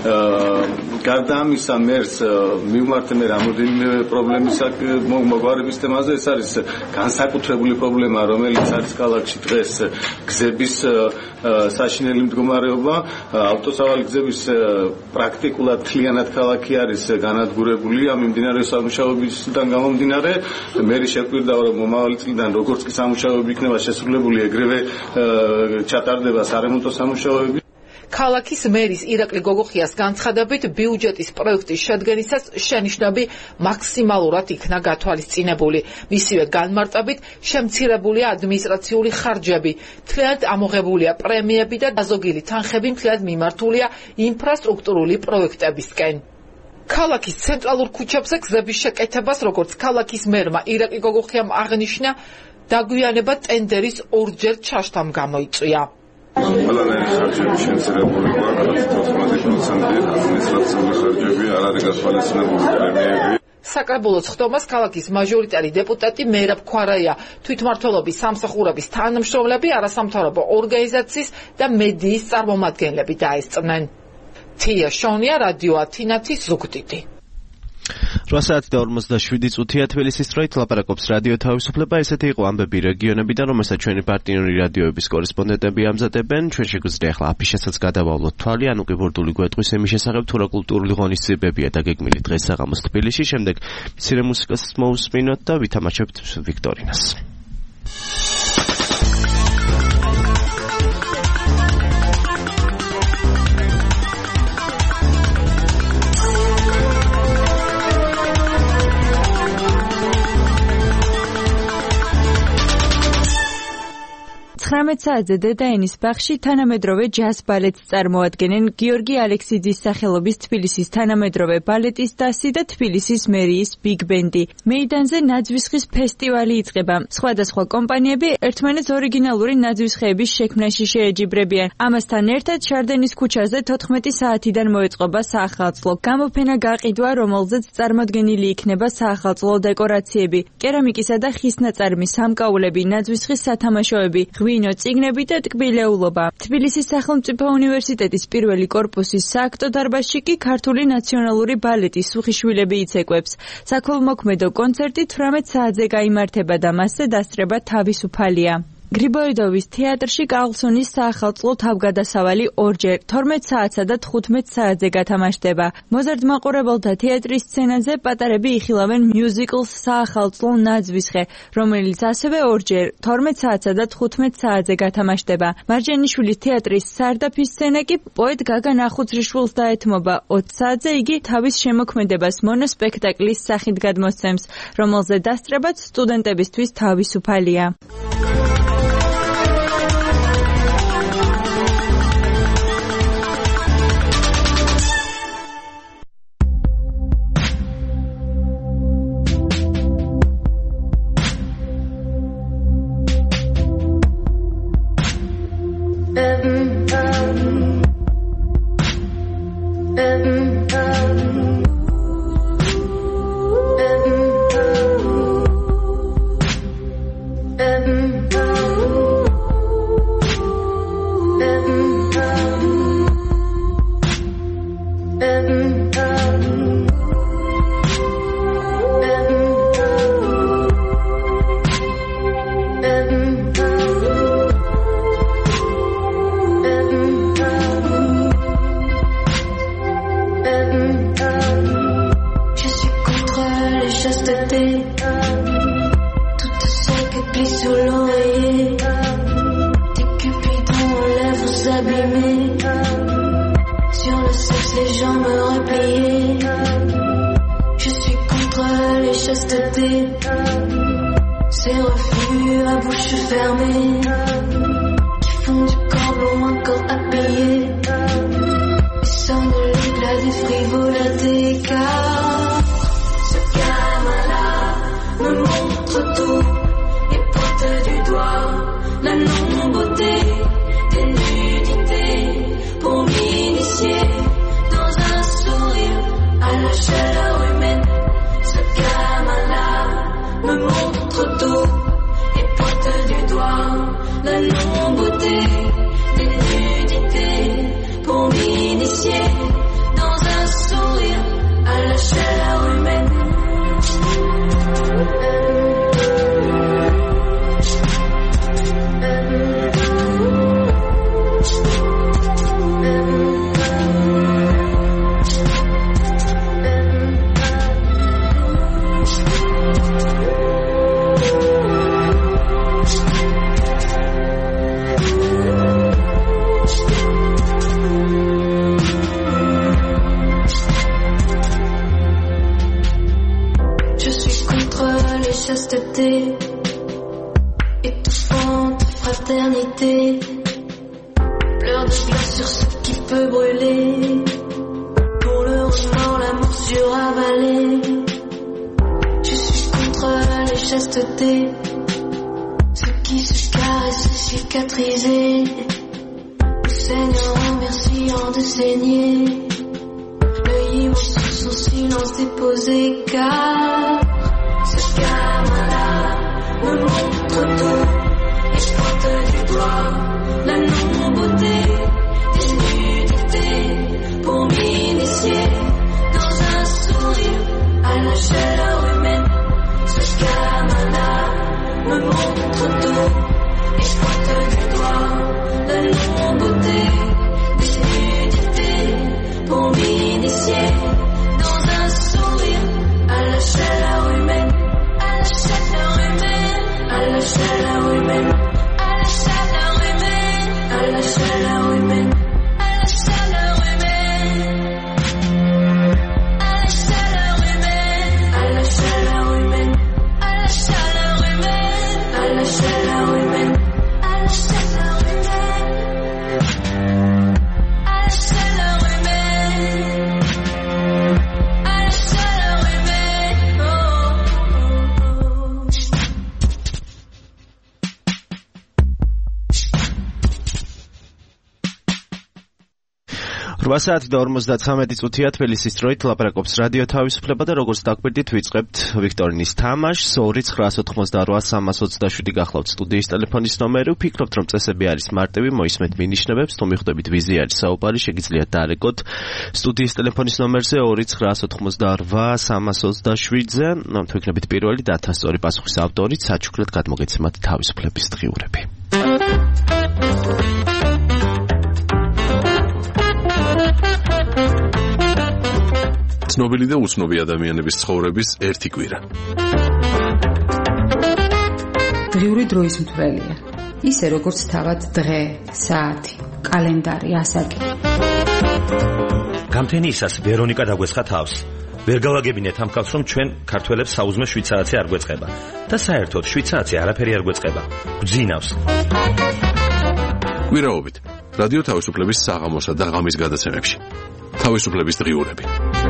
გარდა ამისა მერს მივმართე მე რამოდენიმე პრობლემის მოგვარების თემაზე, ეს არის განსაკუთრებული პრობლემა, რომელიც არის ქალაქში დღეს გზების საშინელი მდგომარეობა, ავტოსავალი გზების პრაქტიკულად თლიანად ქალაქი არის განადგურებული ამ მიმდინარე სამუშაოებისგან გამომდინარე. მე შეგვირდა რომ მომავალი წლიდან როგორც კი სამუშაოები იქნება შესრულებული, ეგრევე ჩატარდება სარემონტო სამუშაოები. ქალაქის მერის ირაკლი გოგოხიას განცხადებით, ბიუჯეტის პროექტის შედგენისას შენიშვნები მაქსიმალურად იქნა გათვალისწინებული. მისივე განმარტებით, შემცირებულია ადმინისტრაციული ხარჯები, მთლიანად ამოღებულია პრემიები და დაზოგილი თანხები მთლიანად მიმართულია ინფრასტრუქტურული პროექტებისკენ. ქალაქის ცენტრალურ ქუჩებზე გზების შეკეთებას, როგორც ქალაქის მერმა ირაკლი გოგოხიამ აღნიშნა, დაგვიანება ტენდერის ორჯერ ჩაშთამ გამოიწვია. ყველანაირი ხარჯები შემცირებული გვაქვს, თოთხმეტი პროცენტი ადმინისტრაციული ხარჯები არ არის გათვალისწინებული პრემიები. საკრებულოს ხდომას ქალაქის მაჟორიტარი დეპუტატი მერაბ ქვარაია, თვითმმართველობის სამსახურების თანამშრომლები, არასამთავრობო ორგანიზაციის და მედიის წარმომადგენლები დაესწრნენ. თია შონია, რადიო ათინათის ზუგდიდი. რვა საათი და ორმოცდაშვიდი წუთია თბილისის დროით ლაპარაკობს რადიო თავისუფლება. ესეთი იყო ამბები რეგიონებიდან, რომელსაც ჩვენი პარტნიორი რადიოების კორესპონდენტები ამზადებენ. ჩვენ შეგვიძლია ახლა აფიშასაც გადავავლოთ თვალი, ანუ კი ბორდული გვეტყვის იმის შესახებ, თუ რა კულტურული ღონისძიებებია დაგეგმილი დღეს საღამოს თბილისში. შემდეგ მცირე მუსიკას მოусმინოთ და ვითამაშებთ ვიქტორინას. ცხრამეტ საათზე დედაენის ბაღში თანამედროვე ჯაზ ბალეტს წარმოადგენენ გიორგი ალექსიძის სახელობის თბილისის თანამედროვე ბალეტის დასი და თბილისის მერიის ბიგ ბენდი. მეიდანზე ნაძვისხის ფესტივალი იწყება. სხვადასხვა კომპანიები ერთმანეთს ორიგინალური ნაძვისხეების შექმნაში შეეჯიბრებიან. ამასთან ერთად შარდენის ქუჩაზე თოთხმეტი საათიდან მოეწყობა საახალწლო. გამოფენა გაყიდვა, რომელზეც წარმოდგენილი იქნება საახალწლო დეკორაციები, კერამიკისა და ხის ნაწარმის სამკაულები, ნაძვისხის სათამაშოები, ღვინო წიგნები და ტკბილეულობა. თბილისის სახელმწიფო უნივერსიტეტის პირველი კორპუსის სააქტო დარბაზში კი ქართული ნაციონალური ბალეტის სუხიშვილები იცეკვებს. საქველმოქმედო კონცერტი თვრამეტ საათზე გაიმართება და მასზე დასწრება თავისუფალია. გრიბოიდოვის თეატრში კარლსონის საახალწლო თავგადასავალი ორჯერ თორმეტ საათსა და თხუთმეტ საათზე გათამაშდება. მოზარდ მაყურებელთა თეატრის სცენაზე პატარები იხილავენ მიუზიკლს საახალწლო ნაძვისხე, რომელიც ასევე ორჯერ თორმეტ საათსა და თხუთმეტ საათზე გათამაშდება. მარჯანიშვილის თეატრის სარდაფის სცენა კი პოეტ გაგა ნახუცრიშვილს დაეთმობა. ოცი საათზე იგი თავის შემოქმედებას მონოსპექტაკლის სახით გადმოსცემს, რომელზე დასწრებაც სტუდენტებისთვის თავისუფალია. Ces refus à bouche fermée, scène du camp blond encore habillé. Il sonne l'éclat des frivolités car ce gamin-là me montre tout et pointe du doigt la non-beauté des nudités pour m'initier dans un sourire à la chaleur humaine. Ce gamin-là me montre tout et pointe du doigt la non-beauté des nudités pour m'initier dans un sourire à la chaleur humaine. Chasteté, étouffante fraternité, pleure de glace sur ce qui peut brûler, pour le remords la morsure avalée. Je suis contre les chastetés, ce qui se caresse cicatrisé, le Seigneur remerciant de saigner, l'œil immense sur son silence déposé car ce gamin-là me montre tout et pointe du doigt la non-beauté des nudités pour m'initier dans un sourire à la chaleur humaine. Ce gamin-là me montre tout et pointe du doigt la non-beauté des nudités pour m'initier dans un sourire à la chaleur humaine. À la chaleur humaine, à la chaleur humaine, à la chaleur humaine, à la chaleur humaine, à la chaleur humaine, à la chaleur humaine, à la chaleur humaine, à la chaleur humaine, à la chaleur humaine, à la chaleur humaine, à la chaleur humaine, à la chaleur humaine. რვა საათი და ორმოცდათვრამეტი წუთია თბილისის დროით ლაპარაკობს რადიო თავისუფლება და როგორც დაგვირდით ვიწყებთ ვიქტორინის თამაშს. ორი ცხრაას ოთხმოცდარვა სამას ოცდაშვიდი გახლავთ სტუდიის ტელეფონის ნომერი. ვფიქრობთ რომ წესები არის მარტივი, მოისმენთ მინიშნებებს, თუ მიხვდებით ვიზი არის საუბარი, შეგიძლიათ დაარეკოთ სტუდიის ტელეფონის ნომერზე ორი ცხრაას ოთხმოცდარვა სამას ოცდაშვიდზე. თუ იქნებით პირველი და ათასწორი პასუხის ავტორი, საჩუქრად გადმოგეცემათ თავისუფლების დღიურები. ცნობილი და უცნობი ადამიანების ცხოვრების ერთი კვირა. დღიური დროის მთვრელია. ისე როგორც თავად დღე, საათი, კალენდარი, ასაკი. გამთენიისას ვერონიკა დაგვესხა თავს. ვერ გავაგებინეთ ამ ხალხს, რომ ჩვენ ქართველებს საუზმე შვიცარაცი არ გვეწყება და საერთოდ შვიცარაცი არაფერი არ გვეწყება. გძინავს. კვირაობით რადიო თავისუფლების საღამოსა და ღამის გადაცემებში. თავისუფლების დღიურები.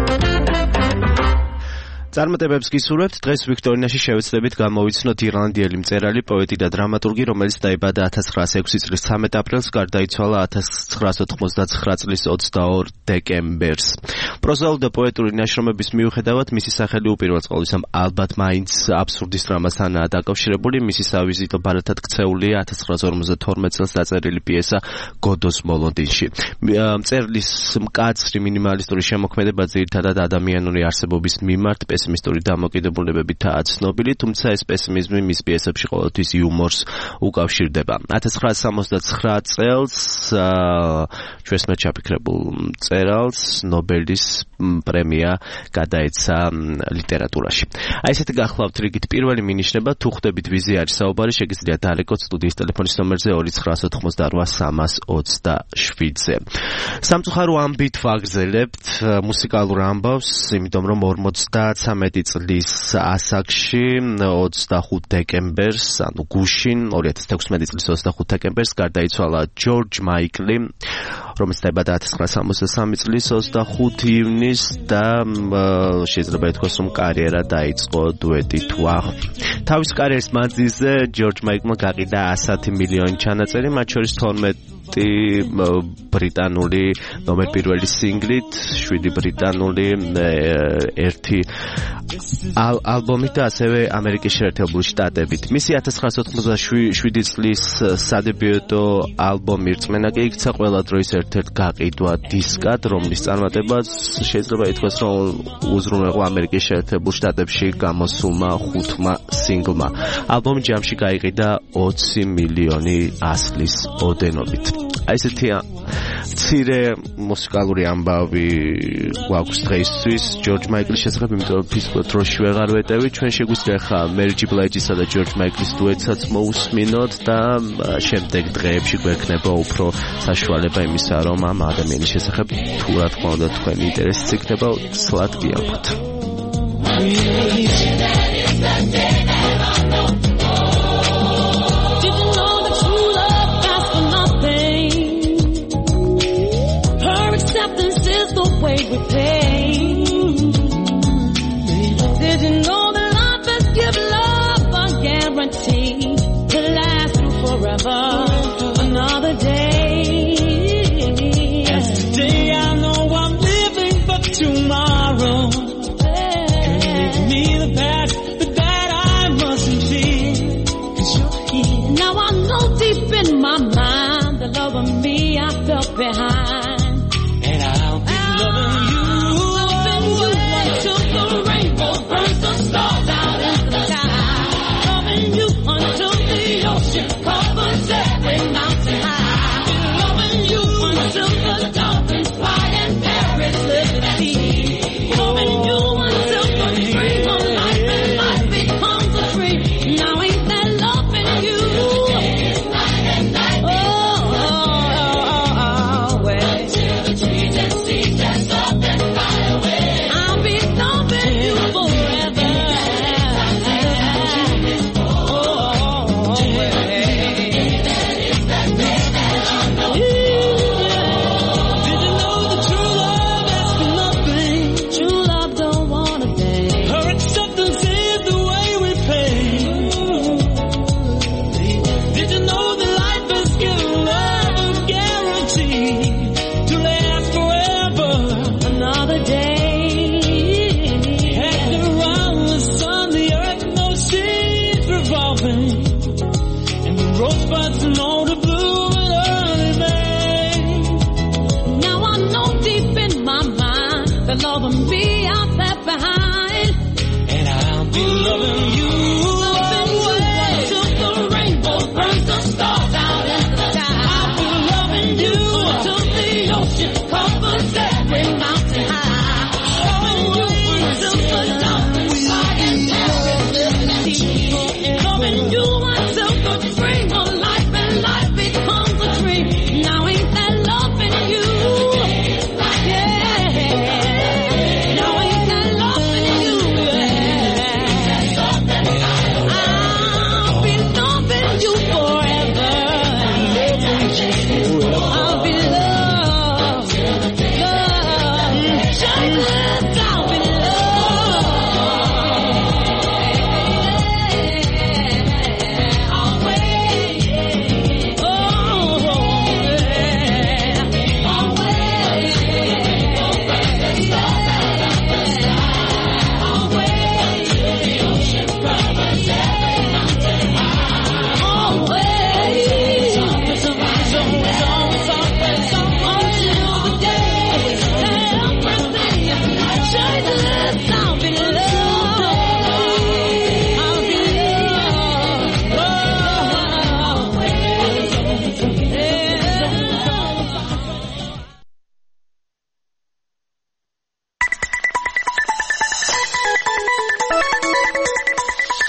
წარმატებებს გისურვებთ. დღეს ვიქტორინაში შევეცდებით გამოვიცნოთ ირლანდიელი მწერალი, პოეტი და დრამატურგი, რომელიც დაიბადა ათას ცხრაას ექვსი წლის ცამეტ აპრილს, გარდაიცვალა ათას ცხრაას ოთხმოცდაცხრა წლის ოცდაორ დეკემბერს. პროზაული და პოეტური ნაშრომების მიუხედავად, მისი სახელი უპირველეს ყოვლისა ალბათ მაინც აბსურდის დრამასთანაა დაკავშირებული. მისი სავიზიტო ბარათად ქცეულია ათას ცხრაას ორმოცდათორმეტ წელს დაწერილი პიესა გოდოს მოლოდინში. მწერლის მკაცრი მინიმალისტური შემოქმედება ძირითადად ადამიანური არსებობის მიმართ პესიმისტური დამოკიდებულებებითაა ცნობილი, თუმცა ეს პესიმიზმი მის პიესებში ყოველთვის იუმორს უკავშირდება. ათას ცხრაას სამოცდაცხრა წელს ჩვენს მე ჩაფიქრებულ მწერალს ნობელის პრემია გადაეცა ლიტერატურაში. აი ესეთი გახლავთ რიგით პირველი მინიშნება, თუ ხვდებით ვიზი არის საუბარი, შეგიძლიათ დაარეკოთ სტუდიის ტელეფონის ნომერზე ორი ცხრაას ოთხმოცდარვა სამას ოცდაშვიდზე. სამწუხარო ამბით ვაგრძელებთ მუსიკალურ ამბავს, იმიტომ რომ ორმოცდათსამი მესამედი წლის ასაკში ოცდახუთ დეკემბერს, ანუ გუშინ ორი ათას თექვსმეტი წლის ოცდახუთ დეკემბერს გარდაიცვალა ჯორჯ მაიკლი, რომელიც დაიბადა ათას ცხრაასა სამოცდასამი წლის ოცდახუთ ივნისს და შეიძლება ითქვას, რომ კარიერა დაიწყო დუეტით ვახ. თავის კარიერის მანძილზე ჯორჯ მაიკლმა გაყიდა ასი მილიონი ჩანაწერი, მათ შორის თორმეტი ბრიტანული ნომერ პირველი სინგლით, შვიდი ბრიტანული, ერთი ალბომით და ასევე ამერიკის შეერთებული შტატებით. მისი ათას ცხრაასა ოთხმოცდაშვიდი წლის სადებიუტო ალბომი რწმენა კი იქცა ყველა დროის ერთ-ერთ გაყიდვა დისკად, რომლის წარმატებას შეიძლება ითქვას, რომ უზრუნველყო ამერიკის შეერთებულ შტატებში გამოსულმა ხუთმა სინგლმა. ალბომი ჯამში გაიყიდა ოცი მილიონი ასლის ოდენობით. აი ესეთია მცირე მუსიკალური ამბავი გვაქვს დღეისთვის ჯორჯ მაიკლის შესახებ, იმიტომ რომ ფიზიკურად დროში ვეღარ ვეტევი. ჩვენ შეგვიძლია ხა მერი ჯი ბლაიჯისა და ჯორჯ მაიკლის დუეტსაც მოусმინოთ და შემდეგ დღეებში გვექნება უფრო საშუალება იმისა, რომ ამ ადამიანის შესახებ თუ რა თქმა უნდა თქვენი ინტერესიც იქნება, სლად გიამბოთ. Way we pay. Did you know that life has given love a guarantee to last through forever? Another day. As today I know I'm living for tomorrow. Make me the past, but that I mustn't fear. 'Cause you're here. Now I know deep in my mind the love of me I felt behind.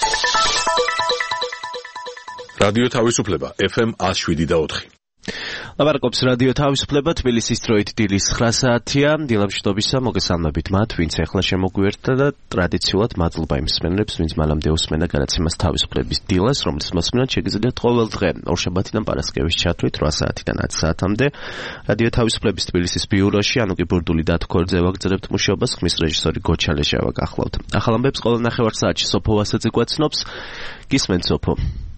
რადიო თავისუფლება ეფ ემ one oh seven და four. ლაპარაკობს რადიო თავისუფლება თბილისის დროით დილის ცხრა საათია. დილამშვიდობისა მოგესალმებით მათ, ვინც ახლა შემოგვიერთდა და ტრადიციულად მადლობა იმ მსმენელებს, ვინც მანამდე უსმენდა გადაცემას თავისუფლების დილას, რომლის მოსმენად შეგიძლიათ ყოველ დღე ორშაბათიდან პარასკევის ჩათვლით რვა საათიდან ათი საათამდე რადიო თავისუფლების თბილისის ბიუროში, ანუ კი ბურდული დათქორძე ვაგრძელებთ მუშაობას, ხმის რეჟისორი გოჩალეშევა გახლავთ. ახალ ამბებს ყოველ ნახევარ საათში სოფო ვასაძე გვაცნობს. გისმენთ სოფო.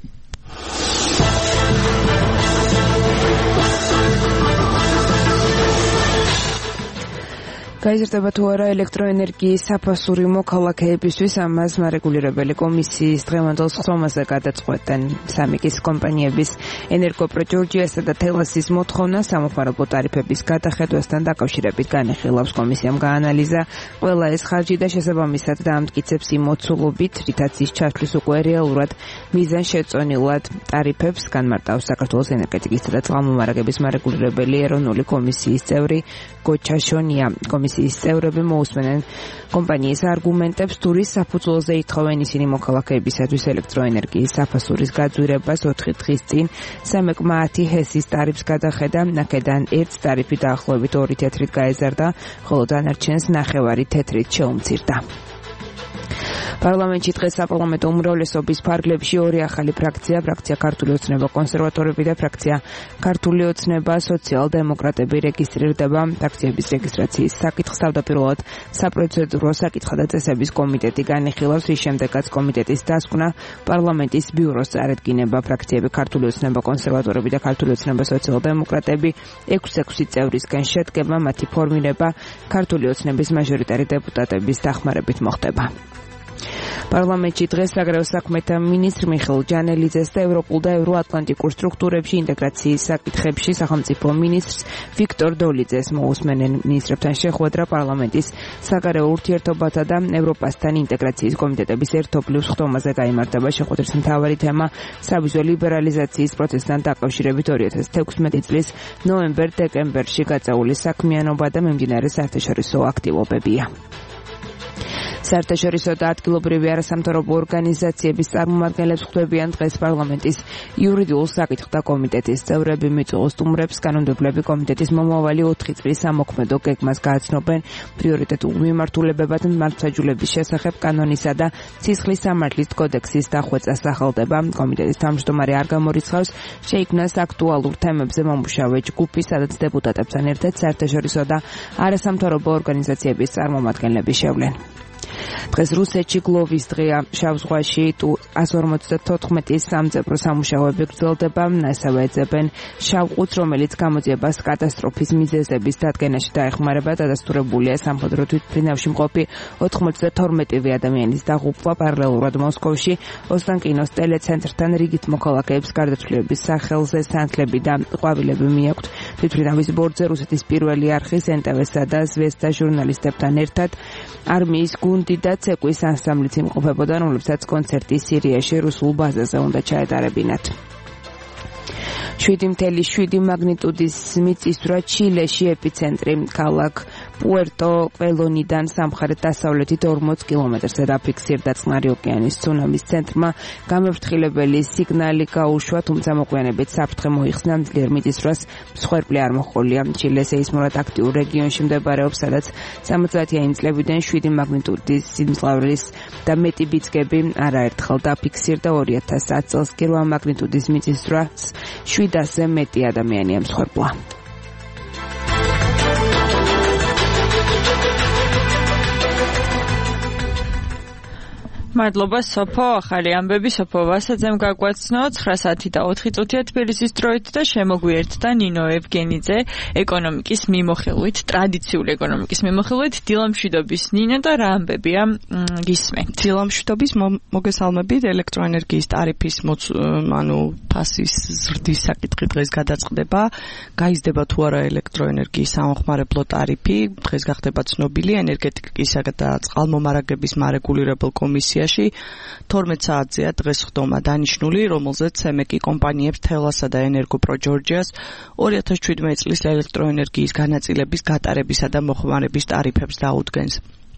გაიზრდება თუ არა ელექტროენერგიის საფასური მოქალაქეებისთვის, ამას მარეგულირებელი კომისიის დღევანდელ ხსომაზე გადაწყვეტენ. სამიკის კომპანიების ენერგოპროჯორჯიასა და თელასის მოთხოვნა სამოხმარებლო ტარიფების გადახედვასთან დაკავშირებით განიხილავს. კომისიამ გაანალიზა ყველა ეს ხარჯი და შესაბამისად დაამტკიცებს იმ მოცულობით, რითაც ის ჩათვლის უკვე რეალურად მიზანშეწონილად ტარიფებს განმარტავს საქართველოს ენერგეტიკისა და წყალმომარაგების მარეგულირებელი ეროვნული კომისიის წევრი გოჩაშონია. კომისიის წევრები მოусმენენ კომპანიის არგუმენტებს, თურის საფუძველზე ითხოვენ ისინი მოქალაქეებისათვის ელექტროენერგიის საფასურის გაძვირებას ოთხი დღის წინ სამი კომა ათი ჰესის ტარიფს გადახედა, აქედან ერთ ტარიფი დაახლოებით ორი თეთრით გაეზარდა, ხოლო დანარჩენს ნახევარი თეთრით შეუმცირდა. პარლამენტში დღეს საპარლამენტო უმრავლესობის ფარგლებში ორი ახალი ფრაქცია, ფრაქცია ქართული ოცნება კონსერვატორები და ფრაქცია ქართული ოცნება სოციალ-დემოკრატები რეგისტრირდება. ფრაქციების რეგისტრაციის საკითხს თავდაპირველად საპროცედურო საკითხთა და წესების კომიტეტი განიხილავს, რის შემდეგაც კომიტეტის დასკვნა პარლამენტის ბიუროს წარედგინება. ფრაქციები ქართული ოცნება კონსერვატორები და ქართული ოცნება სოციალ-დემოკრატები ექვსი-ექვსი წევრისგან შედგება, მათი ფორმირება ქართული ოცნების მაჟორიტარი დეპუტატების დახმარებით მოხდება. პარლამენტში დღეს საგარეო საქმეთა მინისტრ მიხეილ ჯანელიძეს და ევროპულ და ევროატლანტიკურ სტრუქტურებში ინტეგრაციის საკითხებში სახელმწიფო მინისტრს ვიქტორ დოლიძეს მოусმენენ. მინისტრებთან შეხვედრა პარლამენტის საგარეო ურთიერთობათა და ევროპასთან ინტეგრაციის კომიტეტების ერთობლივ სხდომაზე გაიმართება. შეხვედრის მთავარი თემა სავიზო ლიბერალიზაციის პროცესთან დაკავშირებით ორი ათას თექვსმეტი წლის ნოემბერ-დეკემბერში გაწეული საქმიანობა და მიმდინარე საერთაშორისო აქტივობებია. საერთაშორისო და ადგილობრივი არასამთავრობო ორგანიზაციების წარმომადგენლებს ხვდებიან დღეს პარლამენტის იურიდიულ საკითხთა კომიტეტის წევრები. მიწუღო სტუმრებს კანონმდებლები კომიტეტის მომავალი ოთხი წლის ამოქმედო გეგმას გააცნობენ. პრიორიტეტულ მიმართულებებად მართლმსაჯულების შესახებ კანონისა და სისხლის სამართლის კოდექსის დახვეწა სახელდება. კომიტეტის თავმჯდომარე არ გამორიცხავს, შეიქმნას აქტუალურ თემებზე მომუშავე ჯგუფი, სადაც დეპუტატებთან ერთად საერთაშორისო და არასამთავრობო ორგანიზაციების წარმომადგენლები შევლენ. დღეს რუსეთში გლოვის დღეა. შავ ზღვაში ას ორმოცდათოთხმეტი სამძებრო სამუშაოები გრძელდება. ასევე ეძებენ შავ ყუთს, რომელიც გამოძიებას კატასტროფის მიზეზების დადგენაში დაეხმარება. დადასტურებულია სამხედრო თვითმფრინავში მყოფი ოთხმოცდათორმეტი ადამიანის დაღუპვა. პარალელურად მოსკოვში ოსტანკინოს ტელეცენტრთან რიგით მოქალაქეებს გარდაცვლილების სახელზე სანთლები და ყვავილები მიაქვთ. თვითმფრინავის ბორცვზე რუსეთის პირველი არხის ენ ტე ვე-სა და ზვესდა ჟურნალისტებთან ერთად არმიის გუნდი და ცეკვის ანსამბლიც იმყოფებოდა, რომლებსაც კონცერტი სირიაში რუსულ ბაზაზე უნდა ჩაეტარებინათ. შვიდი ათეული შვიდი მაგნიტუდის მიწისძვრა ჩილეში ეპიცენტრი ქალაქ პუერტო პელონიდან სამხრეთ-დასავლეთით ორმოც კილომეტრზე დაფიქსირდა. წყნარი ოკეანის ცუნამის ცენტრმა გამეფრთხილებელი სიგნალი გაუშვა, თუმცა მოგვიანებით საფრთხე მოიხსნა. ძლიერ მიწისძვრას მსხვერპლი არ მოჰყოლია. ჩილე სეისმურად აქტიურ რეგიონში მდებარეობს, სადაც სამოცდაათიანი წლებიდან შვიდი მაგნიტუდის სიმძლავრის და მეტი ბიძგები არაერთხელ დაფიქსირდა. ორი ათას ათი წელს კი რვა მაგნიტუდის მიწისძვრას შვიდასზე მეტი ადამიანია მსხვერპლა. მადლობა სოფო. ახალი ამბები სოფო ვასაძემ გაგვაცნო. ცხრა საათი და ოთხი წუთია თბილისის დროით და შემოგვიერთდა ნინო ევგენიძე ეკონომიკის მიმოხილვით, ტრადიციული ეკონომიკის მიმოხილვით. დილამშვიდობის ნინო და რა ამბებია გისმენთ? დილამშვიდობის მოგესალმებით. ელექტროენერგიის ტარიფის ანუ ფასის ზრდის საკითხი დღეს გადაწყდება. გაიზრდება თუ არა ელექტროენერგიის სამხმარებლო ტარიფი. დღეს გახდება ცნობილი ენერგეტიკისა და წყალმომარაგების მარეგულირებელ კომისიაში თორმეტ საათზეა დღეს ხდომა დანიშნული, რომელზეც ცემეკი კომპანიებს თელასა და ენერგოპროჯორჯიას ორი ათას შვიდმეტი წლის ელექტროენერგიის განაწილების გატარებისა და მოხმარების ტარიფებს დაუდგენს.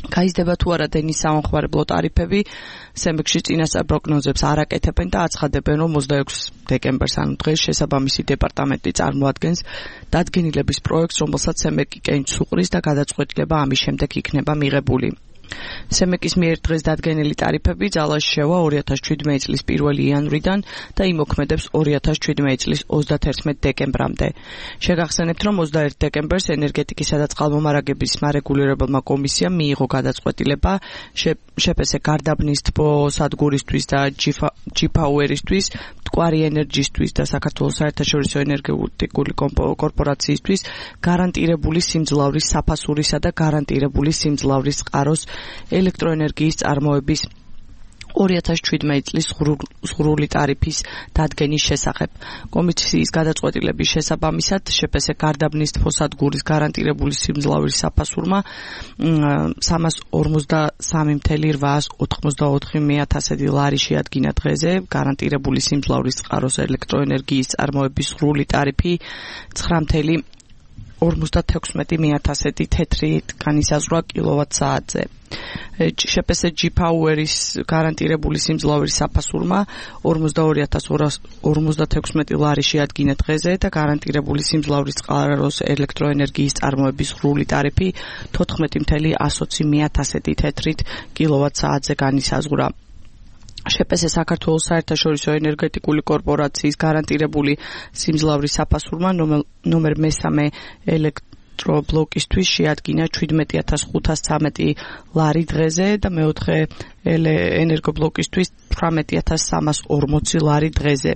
გაიზრდება თუ არა დენის სამხმარებლო ტარიფები, სემეგში წინასწარ პროგნოზებს არ აკეთებენ და აცხადებენ, რომ ოცდაექვსი დეკემბერს, ანუ დღეს შესაბამისი დეპარტამენტი წარმოადგენს დადგენილების პროექტს, რომელსაც სემეგი კენჭს უყრის და გადაწყვეტილება ამის შემდეგ იქნება მიღებული. სემეკის მიერ დღეს დადგენილი ტარიფები ძალაში შევა ორი ათას შვიდმეტი წლის პირველი იანვრიდან და იმოქმედებს ორი ათას შვიდმეტი წლის ოცდათერთმეტი დეკემბრამდე. შეგახსენებთ, რომ ოცდაერთი დეკემბერს ენერგეტიკისა და წყალმომარაგების მარეგულირებელმა კომისიამ მიიღო გადაწყვეტილება შეპესე გარდაბნის თბო სადგურისთვის და ჯიფაუერისთვის, მტკვარი ენერჯისთვის და საქართველოს საერთაშორისო ენერგეტიკული კორპორაციისთვის გარანტირებული სიმძლავრის საფასურისა და გარანტირებული სიმძლავრის წყაროს ელექტროენერგიის წარმოების ორი ათას შვიდმეტი წლის ზღვრული ტარიფის დადგენის შესახებ. კომისიის გადაწყვეტილების შესაბამისად შეპესე გარდაბნის თბოსადგურის გარანტირებული სიმძლავრის საფასურმა სამას ორმოცდასამი წუთი რვაას ოთხმოცდაოთხი მეათასედი ლარი შეადგინა დღეზე. გარანტირებული სიმძლავრის წყაროს ელექტროენერგიის წარმოების ზღვრული ტარიფი ცხრა წუთი ორმოცდათექვსმეტი მეათასედი თეთრი განისაზღვრა კილოვატ-საათზე. შეპესე ჯიფაუერის გარანტირებული სიმძლავრის საფასურმა ორმოცდაორი ათას ორას ორმოცდათექვსმეტი ლარი შეადგინა დღეზე და გარანტირებული სიმძლავრის წყაროს ელექტროენერგიის წარმოების ზღვრული ტარიფი თოთხმეტი წუთი εκατό ოცი მეათასედი თეთრით კილოვატ-საათზე განისაზღვრა. შეპესე საქართველოს საერთაშორისო ენერგეტიკული კორპორაციის გარანტირებული სიმძლავრის საფასურმა ნომერ მესამე ელექტრობლოკისთვის შეადგინა შვიდმეტი ათას ხუთას ცამეტი ლარი დღეზე და მეოთხე ენერგობლოკისთვის თვრამეტი ათას სამას ორმოცი ლარი დღეზე.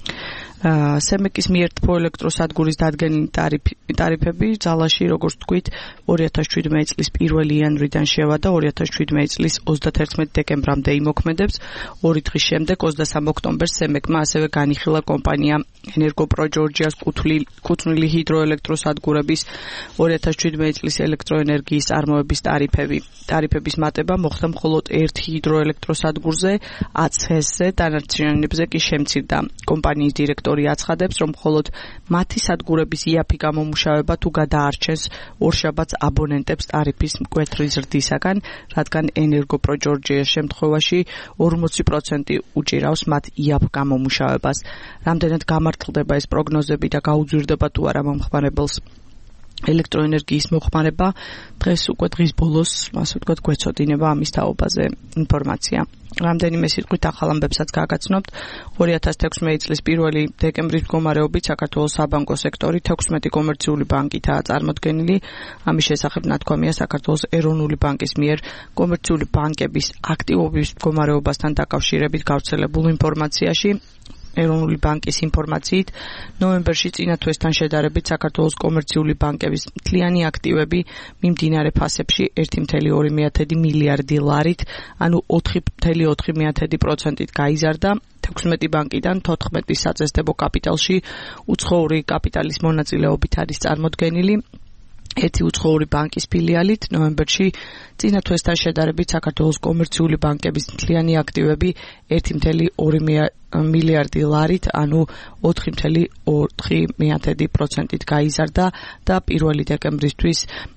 სემეკის მიერ თბო ელექტროსადგურის დადგენილი ტარიფები ძალაში, როგორც თქვით, ორი ათას შვიდმეტი წლის პირველი იანვრიდან შევა და ორი ათას შვიდმეტი წლის ოცდათერთმეტი დეკემბრამდე იმოქმედებს. ორი დღის შემდეგ, ოცდასამი ოქტომბერს, სემეკმა ასევე განიხილა კომპანია ენერგოპრო ჯორჯიას კუთვნილი ჰიდროელექტროსადგურების ორი ათას შვიდმეტი წლის ელექტროენერგიის წარმოების ტარიფები. ტარიფების მატება მოხდა მხოლოდ ერთ ჰიდროელექტროსადგურზე, აცესზე, დანარჩენებზე კი შემცირდა. კომპანიის დირექტორი აცხადებს, რომ მხოლოდ მათი სადგურების იაფი გამომუშავება თუ გადაარჩენს ორშაბათს აბონენტებს ტარიფის მკვეთრი ზრდისაგან, რადგან ენერგოპრო ჯორჯიას შემთხვევაში ორმოცი პროცენტი უჭირავს მათ იაფ გამომუშავებას. რამდენად გამართლდება ეს პროგნოზები და გაუძვირდება თუ არა მომხმარებელს ელექტროენერგიის მოხმარება, დღეს უკვე დღის ბოლოს, ასე ვთქვათ, გვეცოდინება ამის თაობაზე ინფორმაცია. რამდენიმე სიტყვით ახალ ამბებსაც გაგაცნობთ. ორი ათას თექვსმეტი წლის პირველი დეკემბრის მდგომარეობით საქართველოს საბანკო სექტორი თექვსმეტი კომერციული ბანკითაა წარმოდგენილი. ამის შესახებ ნათქვამია საქართველოს ეროვნული ბანკის მიერ კომერციული ბანკების აქტივობის მდგომარეობასთან დაკავშირებით გავრცელებულ ინფორმაციაში. ეროვნული ბანკის ინფორმაციით, ნოემბერში წინა თვესთან შედარებით საქართველოს კომერციული ბანკების მთლიანი აქტივები მიმდინარე ფასებში ერთი წუთი ორი მილიარდი ლარით, ანუ ოთხი წუთი ოთხი პროცენტით გაიზარდა. თექვსმეტი ბანკიდან თოთხმეტი საწესდებო კაპიტალში უცხოური კაპიტალის მონაწილეობით არის წარმოდგენილი. ერთი უცხოური ბანკის ფილიალით ნოემბერში წინა თვესთან შედარებით საქართველოს კომერციული ბანკების მთლიანი აქტივები ერთი წუთი ორი მილიარდი ლარით, ანუ ოთხი წუთი ოთხი პროცენტით გაიზარდა და პირველი დეკემბრისთვის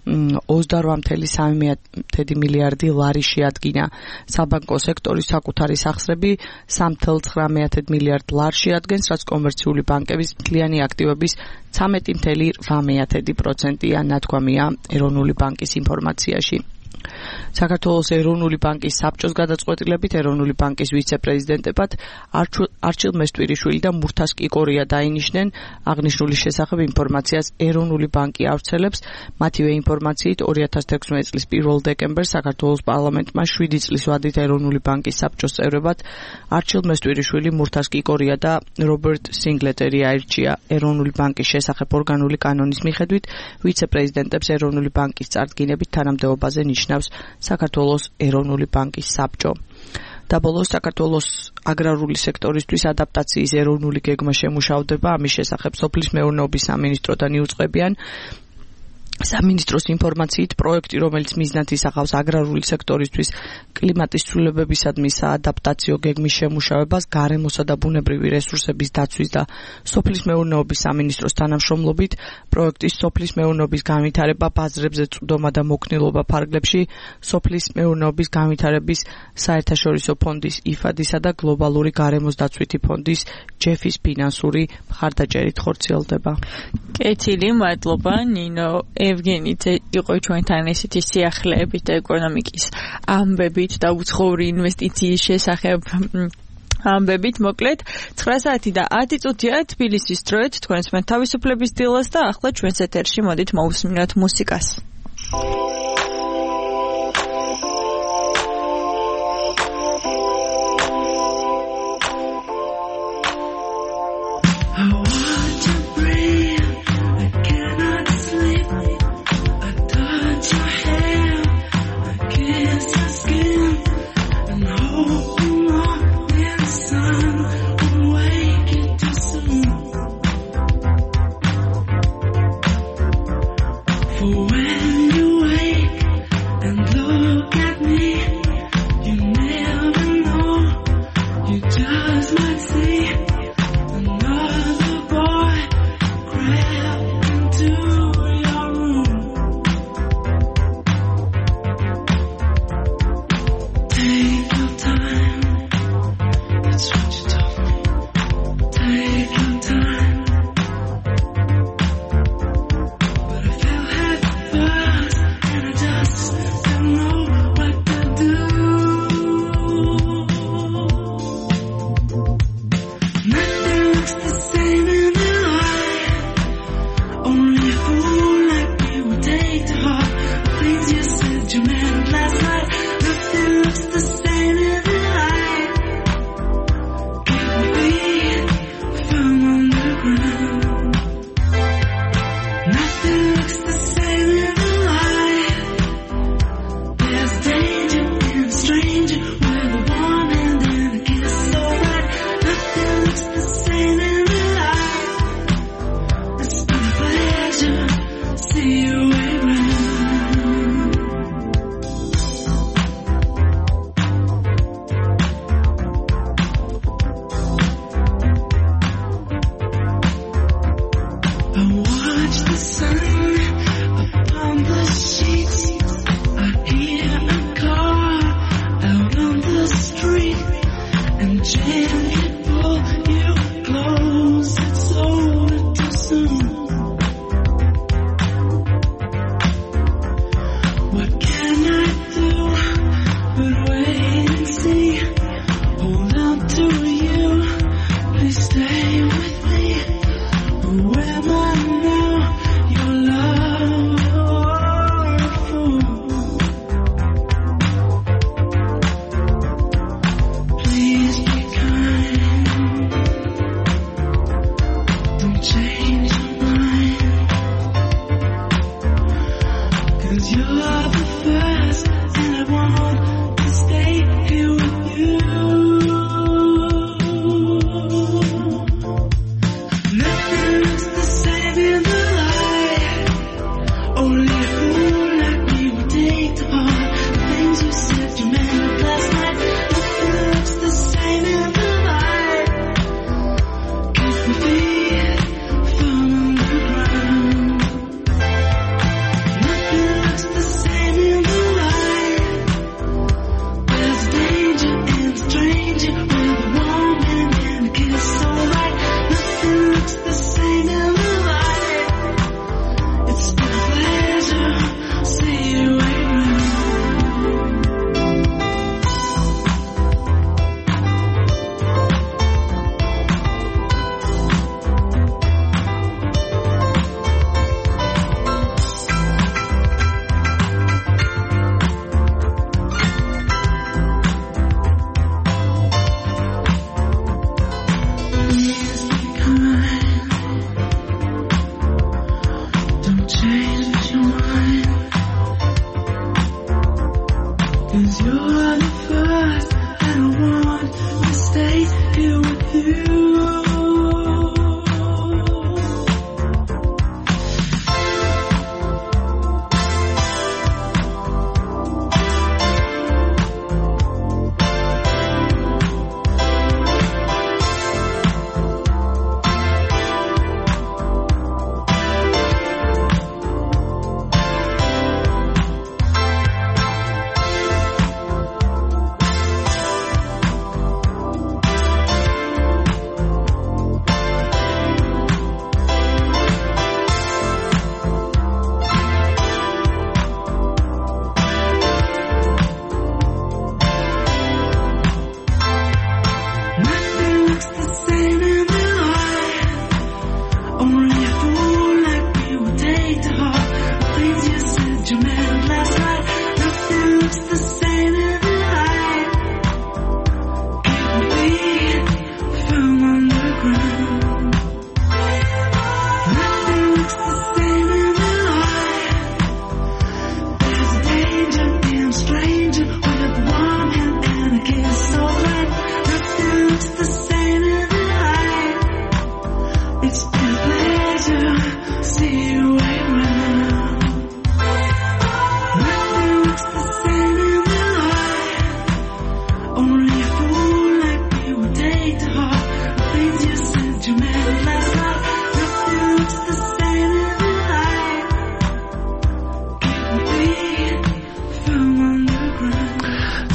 ოცდარვა წუთი სამი მილიარდი ლარი შეადგინა. საბანკო სექტორის საკუთარი სახსრები სამი წუთი ცხრა მილიარდ ლარს შეადგენს, რაც კომერციული ბანკების მთლიანი აქტივების ცამეტი წუთი რვა პროცენტია, ნათქვამია ეროვნული ბანკის ინფორმაციაში. საქართველოს ეროვნული ბანკის საბჭოს გადაწყვეტილებით ეროვნული ბანკის ვიცე-პრეზიდენტებად არჩილ მესტვირიშვილი და მურთას კიკორია დაინიშნენ. აღნიშნული შესახებ ინფორმაციას ეროვნული ბანკი ავრცელებს. მათივე ინფორმაციით ორი ათას თექვსმეტი წლის პირველ დეკემბერს საქართველოს პარლამენტმა შვიდი წლის ვადით ეროვნული ბანკის საბჭოს წევრებად არჩილ მესტვირიშვილი, მურთას კიკორია და რობერტ სინგლეტერი აირჩია. ეროვნული ბანკის შესახებ ორგანული კანონის მიხედვით ვიცე-პრეზიდენტებს ეროვნული ბანკის წარდგინებით თანამდებობაზე ნიშნავს საქართველოს ეროვნული ბანკის საბჭო. და ბოლოს საქართველოს აგრარული სექტორისთვის ადაპტაციის ეროვნული გეგმა შემუშავდება. ამის შესახებ სოფლის მეურნეობის სამინისტროდან იუწყებიან. სამინისტროს ინფორმაციით პროექტი, რომელიც მიზნად ისახავს აგრარული სექტორისთვის კლიმატის ცვლილებებისადმი საადაპტაციო გეგმის შემუშავებას, გარემოსა და ბუნებრივი რესურსების დაცვის და სოფლის მეურნეობის სამინისტროს თანამშრომლობით, პროექტის სოფლის მეურნეობის განვითარება, ბაზრებზე წვდომა და მოქნილობა ფარგლებში, სოფლის მეურნეობის განვითარების საერთაშორისო ფონდის იფადისა და გლობალური გარემოს დაცვითი ფონდის ჯეფის ფინანსური მხარდაჭერით ხორციელდება. კეთილი, მადლობა ნინო. Evgenit იყო ჩვენთან ესეთი სიახლეებით და ეკონომიკის ამბებით და უცხოური ინვესტიციის შესახებ ამბებით მოკლედ ცხრა საათი და ათი წუთია თბილისის დროით თქვენს მე თავისუფლების დილას და ახლა ჩვენს ეთერში მოდით მოვუსმინოთ მუსიკას.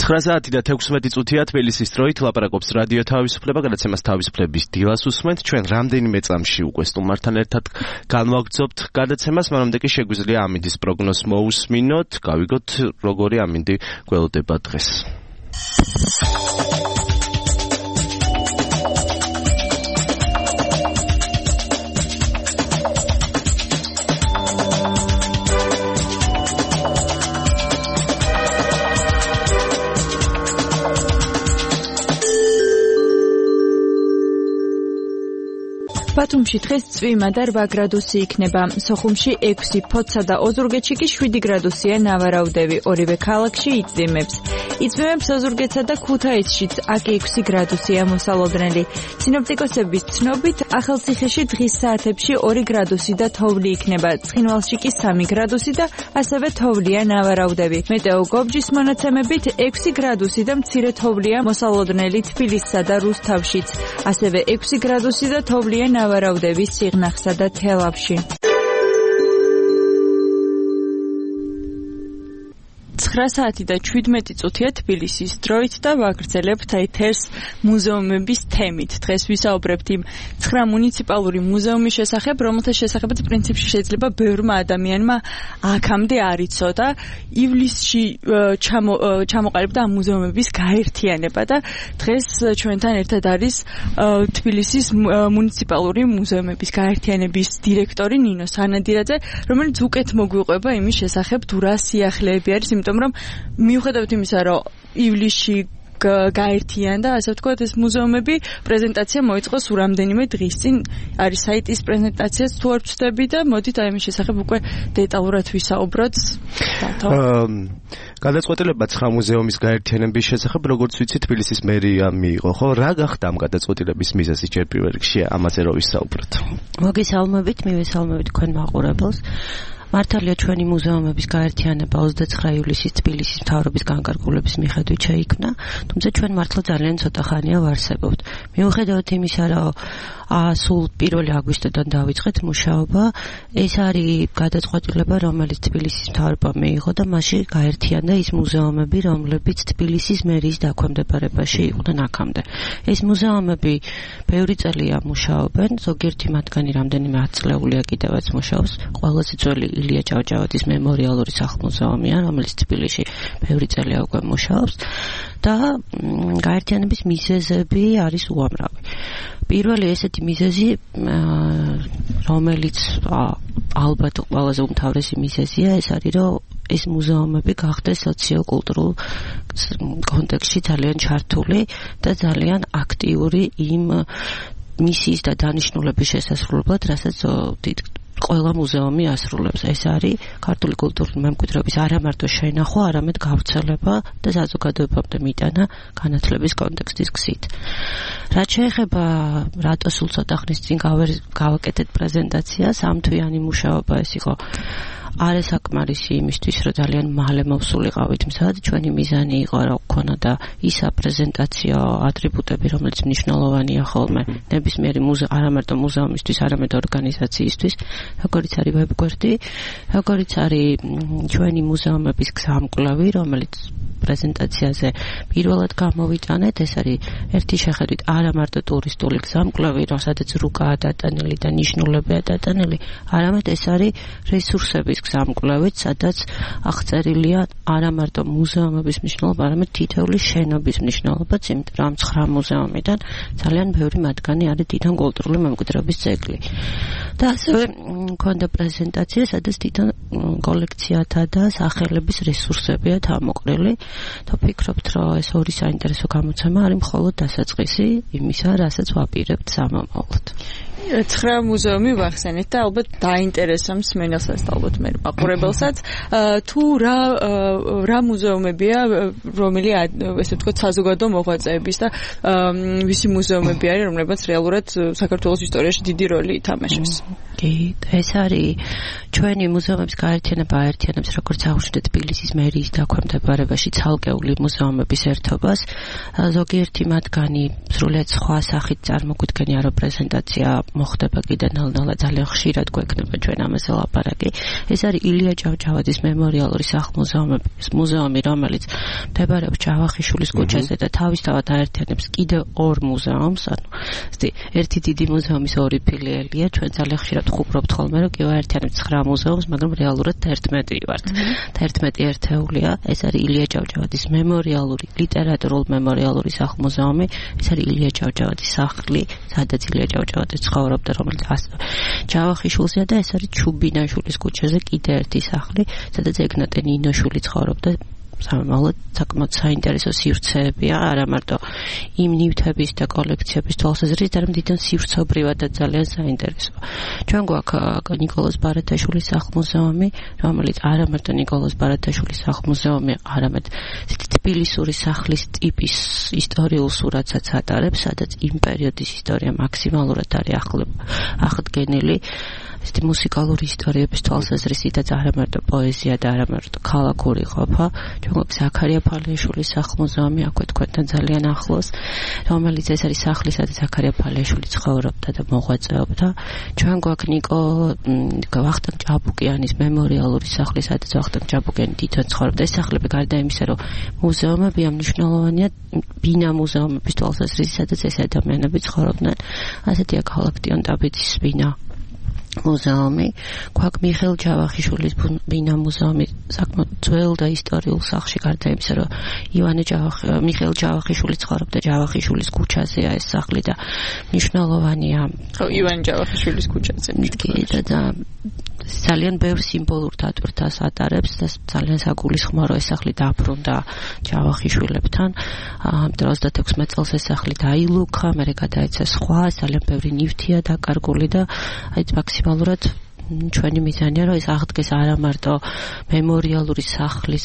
ცხრა საათი და თექვსმეტი წუთია თბილისის დროით ლაპარაკობს რადიო თავისუფლება, გადაცემას თავისუფლების დილას უსმენთ. ჩვენ რამდენიმე წამში უკვე სტუმართან ერთად განვაგრძობთ გადაცემას, მანამდე კი შეგვიძლია ამინდის პროგნოზს მოусმინოთ, გავიგოთ როგორი ამინდი გველოდება დღეს. ბათუმში დღეს წვიმა და რვა გრადუსი იქნება. სოხუმში ექვსი, ფოთსა და ოზურგეთში კი შვიდი გრადუსია ნავარაუდები. ორივე ქალაქში იწვიმებს. იწვიმებს ოზურგეთსა და ქუთაისშიც, აქ ექვსი გრადუსია მოსალოდნელი. სინოპტიკოსების ცნობით, ახალციხეში დღის საათებში ორი გრადუსი და თოვლი იქნება. ცხინვალში კი სამი გრადუსი და ასევე თოვლია ნავარაუდები. მეტეოგობჯის მონაცემებით ექვსი გრადუსი და მცირე თოვლია მოსალოდნელი თბილისსა და რუსთავშიც. ასევე ექვსი გრადუსი და თოვლია ნავარაუდები სიღნაღსა და თელავში. ცხრა საათი და შვიდმეტი წუთია თბილისის დროით და ვაგრძელებთ ეთერს მუზეუმების თემით. დღეს ვისაუბრებთ იმ ცხრა მუნიციპალური მუზეუმის შესახებ, რომელთა შესახებაც პრინციპში შეიძლება ბევრმა ადამიანმა აქამდე არ იცოდა. ივლისში ჩამო, ჩამოყალიბდა ამ მუზეუმების გაერთიანება და დღეს ჩვენთან ერთად არის თბილისის მუნიციპალური მუზეუმების გაერთიანების დირექტორი ნინო სანადირაძე, რომელიც უკეთ მოგვიყვება იმის შესახებ, თუ რა სიახლეები არის, იმიტომ რომ მიუხედავად იმისა, რომ ივლისში გაერთიანდა, ასე ვთქვათ, ეს მუზეუმები, პრეზენტაცია მოიწყო სულ რამდენიმე დღის წინ. არის საიტის პრეზენტაციაც თუ არ ვცდები და მოდით აი ამის შესახებ უკვე დეტალურად ვისაუბროთ. გადაწყვეტილება ცხრა მუზეუმის გაერთიანების შესახებ, როგორც ვიცი, თბილისის მერია მიიღო, ხო? რა გახდა ამ გადაწყვეტილების მიზეზი ჯერ პირველ რიგში, ამაზე რო ვისაუბროთ? მოგესალმებით, მივესალმებით თქვენ მაყურებელს. მართალია ჩვენი მუზეუმების გაერთიანება ოცდაცხრა ივლისის თბილისის მთავრობის განკარგულების მიხედვით შეიქმნა, თუმცა ჩვენ მართლა ძალიან ცოტა ხანია ვარსებობთ. მიუხედავად იმისა, რომ სულ პირველი აგვისტოდან დავიწყეთ მუშაობა, ეს არის გადაწყვეტილება, რომელიც თბილისის მთავრობამ მიიღო და მასში გაერთიანდა ის მუზეუმები, რომლებიც თბილისის მერიის დაქვემდებარებაში იყვნენ აქამდე. ეს მუზეუმები ბევრი წელია მუშაობენ, ზოგიერთი მათგანი რამდენიმე ათწლეულია კიდევაც მუშაობს. ყველაზე ძველი ილია ჭავჭავაძის მემორიალური სახლ-მუზეუმია, რომელიც თბილისში ბევრი წელია უკვე მუშაობს და გაერთიანების მიზეზები არის უამრავი. პირველი ესეთი მიზეზი, რომელიც ალბათ ყველაზე უმთავრესი მიზეზია, ეს არის, რომ ეს მუზეუმები გახდეს სოციო-კულტურულ კონტექსტში ძალიან ჩართული და ძალიან აქტიური იმ მისიის და დანიშნულების შესასრულებლად, რასაც ყველა მუზეუმი ასრულებს. ეს არის ქართული კულტურული მემკვიდრეობის არა მარტო შენახვა, არამედ გავრცელება და საზოგადოებამდე მიტანა განათლების კონტექსტის გზით. რაც შეეხება რატო სულ ცოტა ხნის წინ გავაკეთეთ პრეზენტაციას, ამ თვიანი მუშაობა ეს იყო არასაკმარისი იმისთვის, რომ ძალიან მალე მოვსულიყავით მზად. ჩვენი მიზანი იყო, რომ გქონოდა ისა პრეზენტაციო ატრიბუტები, რომელიც მნიშვნელოვანია ხოლმე ნებისმიერი მუზეუმი, არა მარტო მუზეუმისთვის, არამედ ორგანიზაციისთვის, როგორიც არის ვებგვერდი, როგორიც არის ჩვენი მუზეუმების გზამკვლევი, რომელიც პრეზენტაციაზე პირველად გამოვიტანეთ. ეს არის ერთი შეხედვით არა მარტო ტურისტული გზამკვლევი, სადაც რუკაა დატანილი და ნიშნულებია დატანილი, არამედ ეს არის რესურსების გზამკვლევით, სადაც აღწერილია არა მარტო მუზეუმების მნიშვნელობა, არამედ თითოეული შენობის მნიშვნელობაც, იმიტომ რომ ცხრა მუზეუმიდან ძალიან ბევრი მათგანი არის თვითონ კულტურული მემკვიდრეობის ძეგლი. და ასევე მქონდა პრეზენტაცია, სადაც თვითონ კოლექციათა და სახელების რესურსებია თავმოყრილი. და ვფიქრობთ, რომ ეს ორი საინტერესო გამოცემა არის მხოლოდ დასაწყისი იმისა, რასაც ვაპირებთ სამომავლოდ. ცხრა მუზეუმი ვახსენეთ და ალბათ დაინტერესებს მსმენელსაც და ალბათ მე მაყურებელსაც, თუ რა რა მუზეუმებია, რომელი ესე ვთქვათ საზოგადო მოღვაწეების და ვისი მუზეუმები არის, რომლებიც რეალურად საქართველოს ისტორიაში დიდი როლი ითამაშებს. კი, ეს არის ჩვენი მუზეუმების გაერთიანება აერთიანებს როგორც აუშვიდეთ თბილისის მერიის დაქვემდებარებაში ცალკეული მუზეუმების ერთობას. ზოგიერთი მათგანი სრულიად სხვა სახით წარმოგვიდგენია, რომ პრეზენტაცია მოხდება კიდე ნელ-ნელა ძალიან ხშირად გვექნება ჩვენ ამაზე ლაპარაკი. ეს არის ილია ჭავჭავაძის მემორიალური სახლ-მუზეუმების მუზეუმი, რომელიც მდებარეობს ჯავახიშვილის ქუჩაზე და თავისთავად აერთიანებს კიდევ ორ მუზეუმს, ანუ ერთი დიდი მუზეუმის ორი ფილიალია. ჩვენ ძალიან ხშირად ვხუბრობთ ხოლმე, რომ კი აერთიანებს ცხრა მუზეუმს, მაგრამ რეალურად თერთმეტი ვართ. თერთმეტი ერთეულია. ეს არის ილია ჭავჭავაძის მემორიალური, ლიტერატურულ-მემორიალური სახლ-მუზეუმი. ეს არის ილია ჭავჭავაძის სახლი, სადაც ილია ჯავჯავაძე ცხოვრობდა, რომელიც ჯავახიშვილზეა და ეს არის ჩუბინაშვილის ქუჩაზე კიდე ერთი სახლი, სადაც ეგნატე ნინოშვილი ცხოვრობდა. სამომავლოდ საკმაოდ საინტერესო სივრცეებია, არა მარტო იმ ნივთების და კოლექციების თვალსაზრისით, არამედ დიდად სივრცობრივადაც ძალიან საინტერესოა. ჩვენ გვაქვს ნიკოლოზ ბარათაშვილის სახლ-მუზეუმი, რომელიც არა მარტო ნიკოლოზ ბარათაშვილის სახლ-მუზეუმი, არამედ თბილისური სახლის ტიპის ისტორიულ სურათსაც ატარებს, სადაც იმ პერიოდის ისტორია მაქსიმალურად არის აღდგენილი. ესეთი მუსიკალური ისტორიების თვალსაზრისითაც არა მარტო პოეზია და არა მარტო ქალაქური ყოფა. ჩვენ გვაქვს ზაქარია ფალიაშვილის სახლ-მუზეუმი, აქვე თქვენთან ძალიან ახლოს, რომელიც ეს არის სახლი, სადაც ზაქარია ფალიაშვილი ცხოვრობდა და მოღვაწეობდა. ჩვენ გვაქვს ნიკო ვახტანგ ჭაბუკიანის მემორიალური სახლი, სადაც ვახტანგ ჭაბუკიანი თვითონ ცხოვრობდა. ეს სახლები გარდა იმისა, რომ მუზეუმებია, მნიშვნელოვანია ბინა მუზეუმების თვალსაზრისით, სადაც ეს ადამიანები ცხოვრობდნენ. ასეთია ქალაქ ტიონტაბიძის ბინა მუზეუმი, გვაქვს მიხეილ ჯავახიშვილის ბინა მუზეუმი, საკმაოდ ძველ და ისტორიულ სახლში, გარდა იმისა, რომ ივანე ჯავახი, მიხეილ ჯავახიშვილი ცხოვრობდა ჯავახიშვილის ქუჩაზეა ეს სახლი და მნიშვნელოვანია. ხო, ივანე ჯავახიშვილის ქუჩაზე. კი, და ძალიან ბევრ სიმბოლურ დატვირთვას ატარებს და ძალიან საგულისხმოა, ეს სახლი დაბრუნდა ჯავახიშვილებთან. ოცდაექვსმეტ წელს ეს სახლი დაილუქა, მერე გადაეცა სხვა, ძალიან ბევრი ნივთია დაკარგული და აი მაქსიმალურად ჩვენი მიზანია, რომ ეს აღდგეს არა მარტო მემორიალური სახლის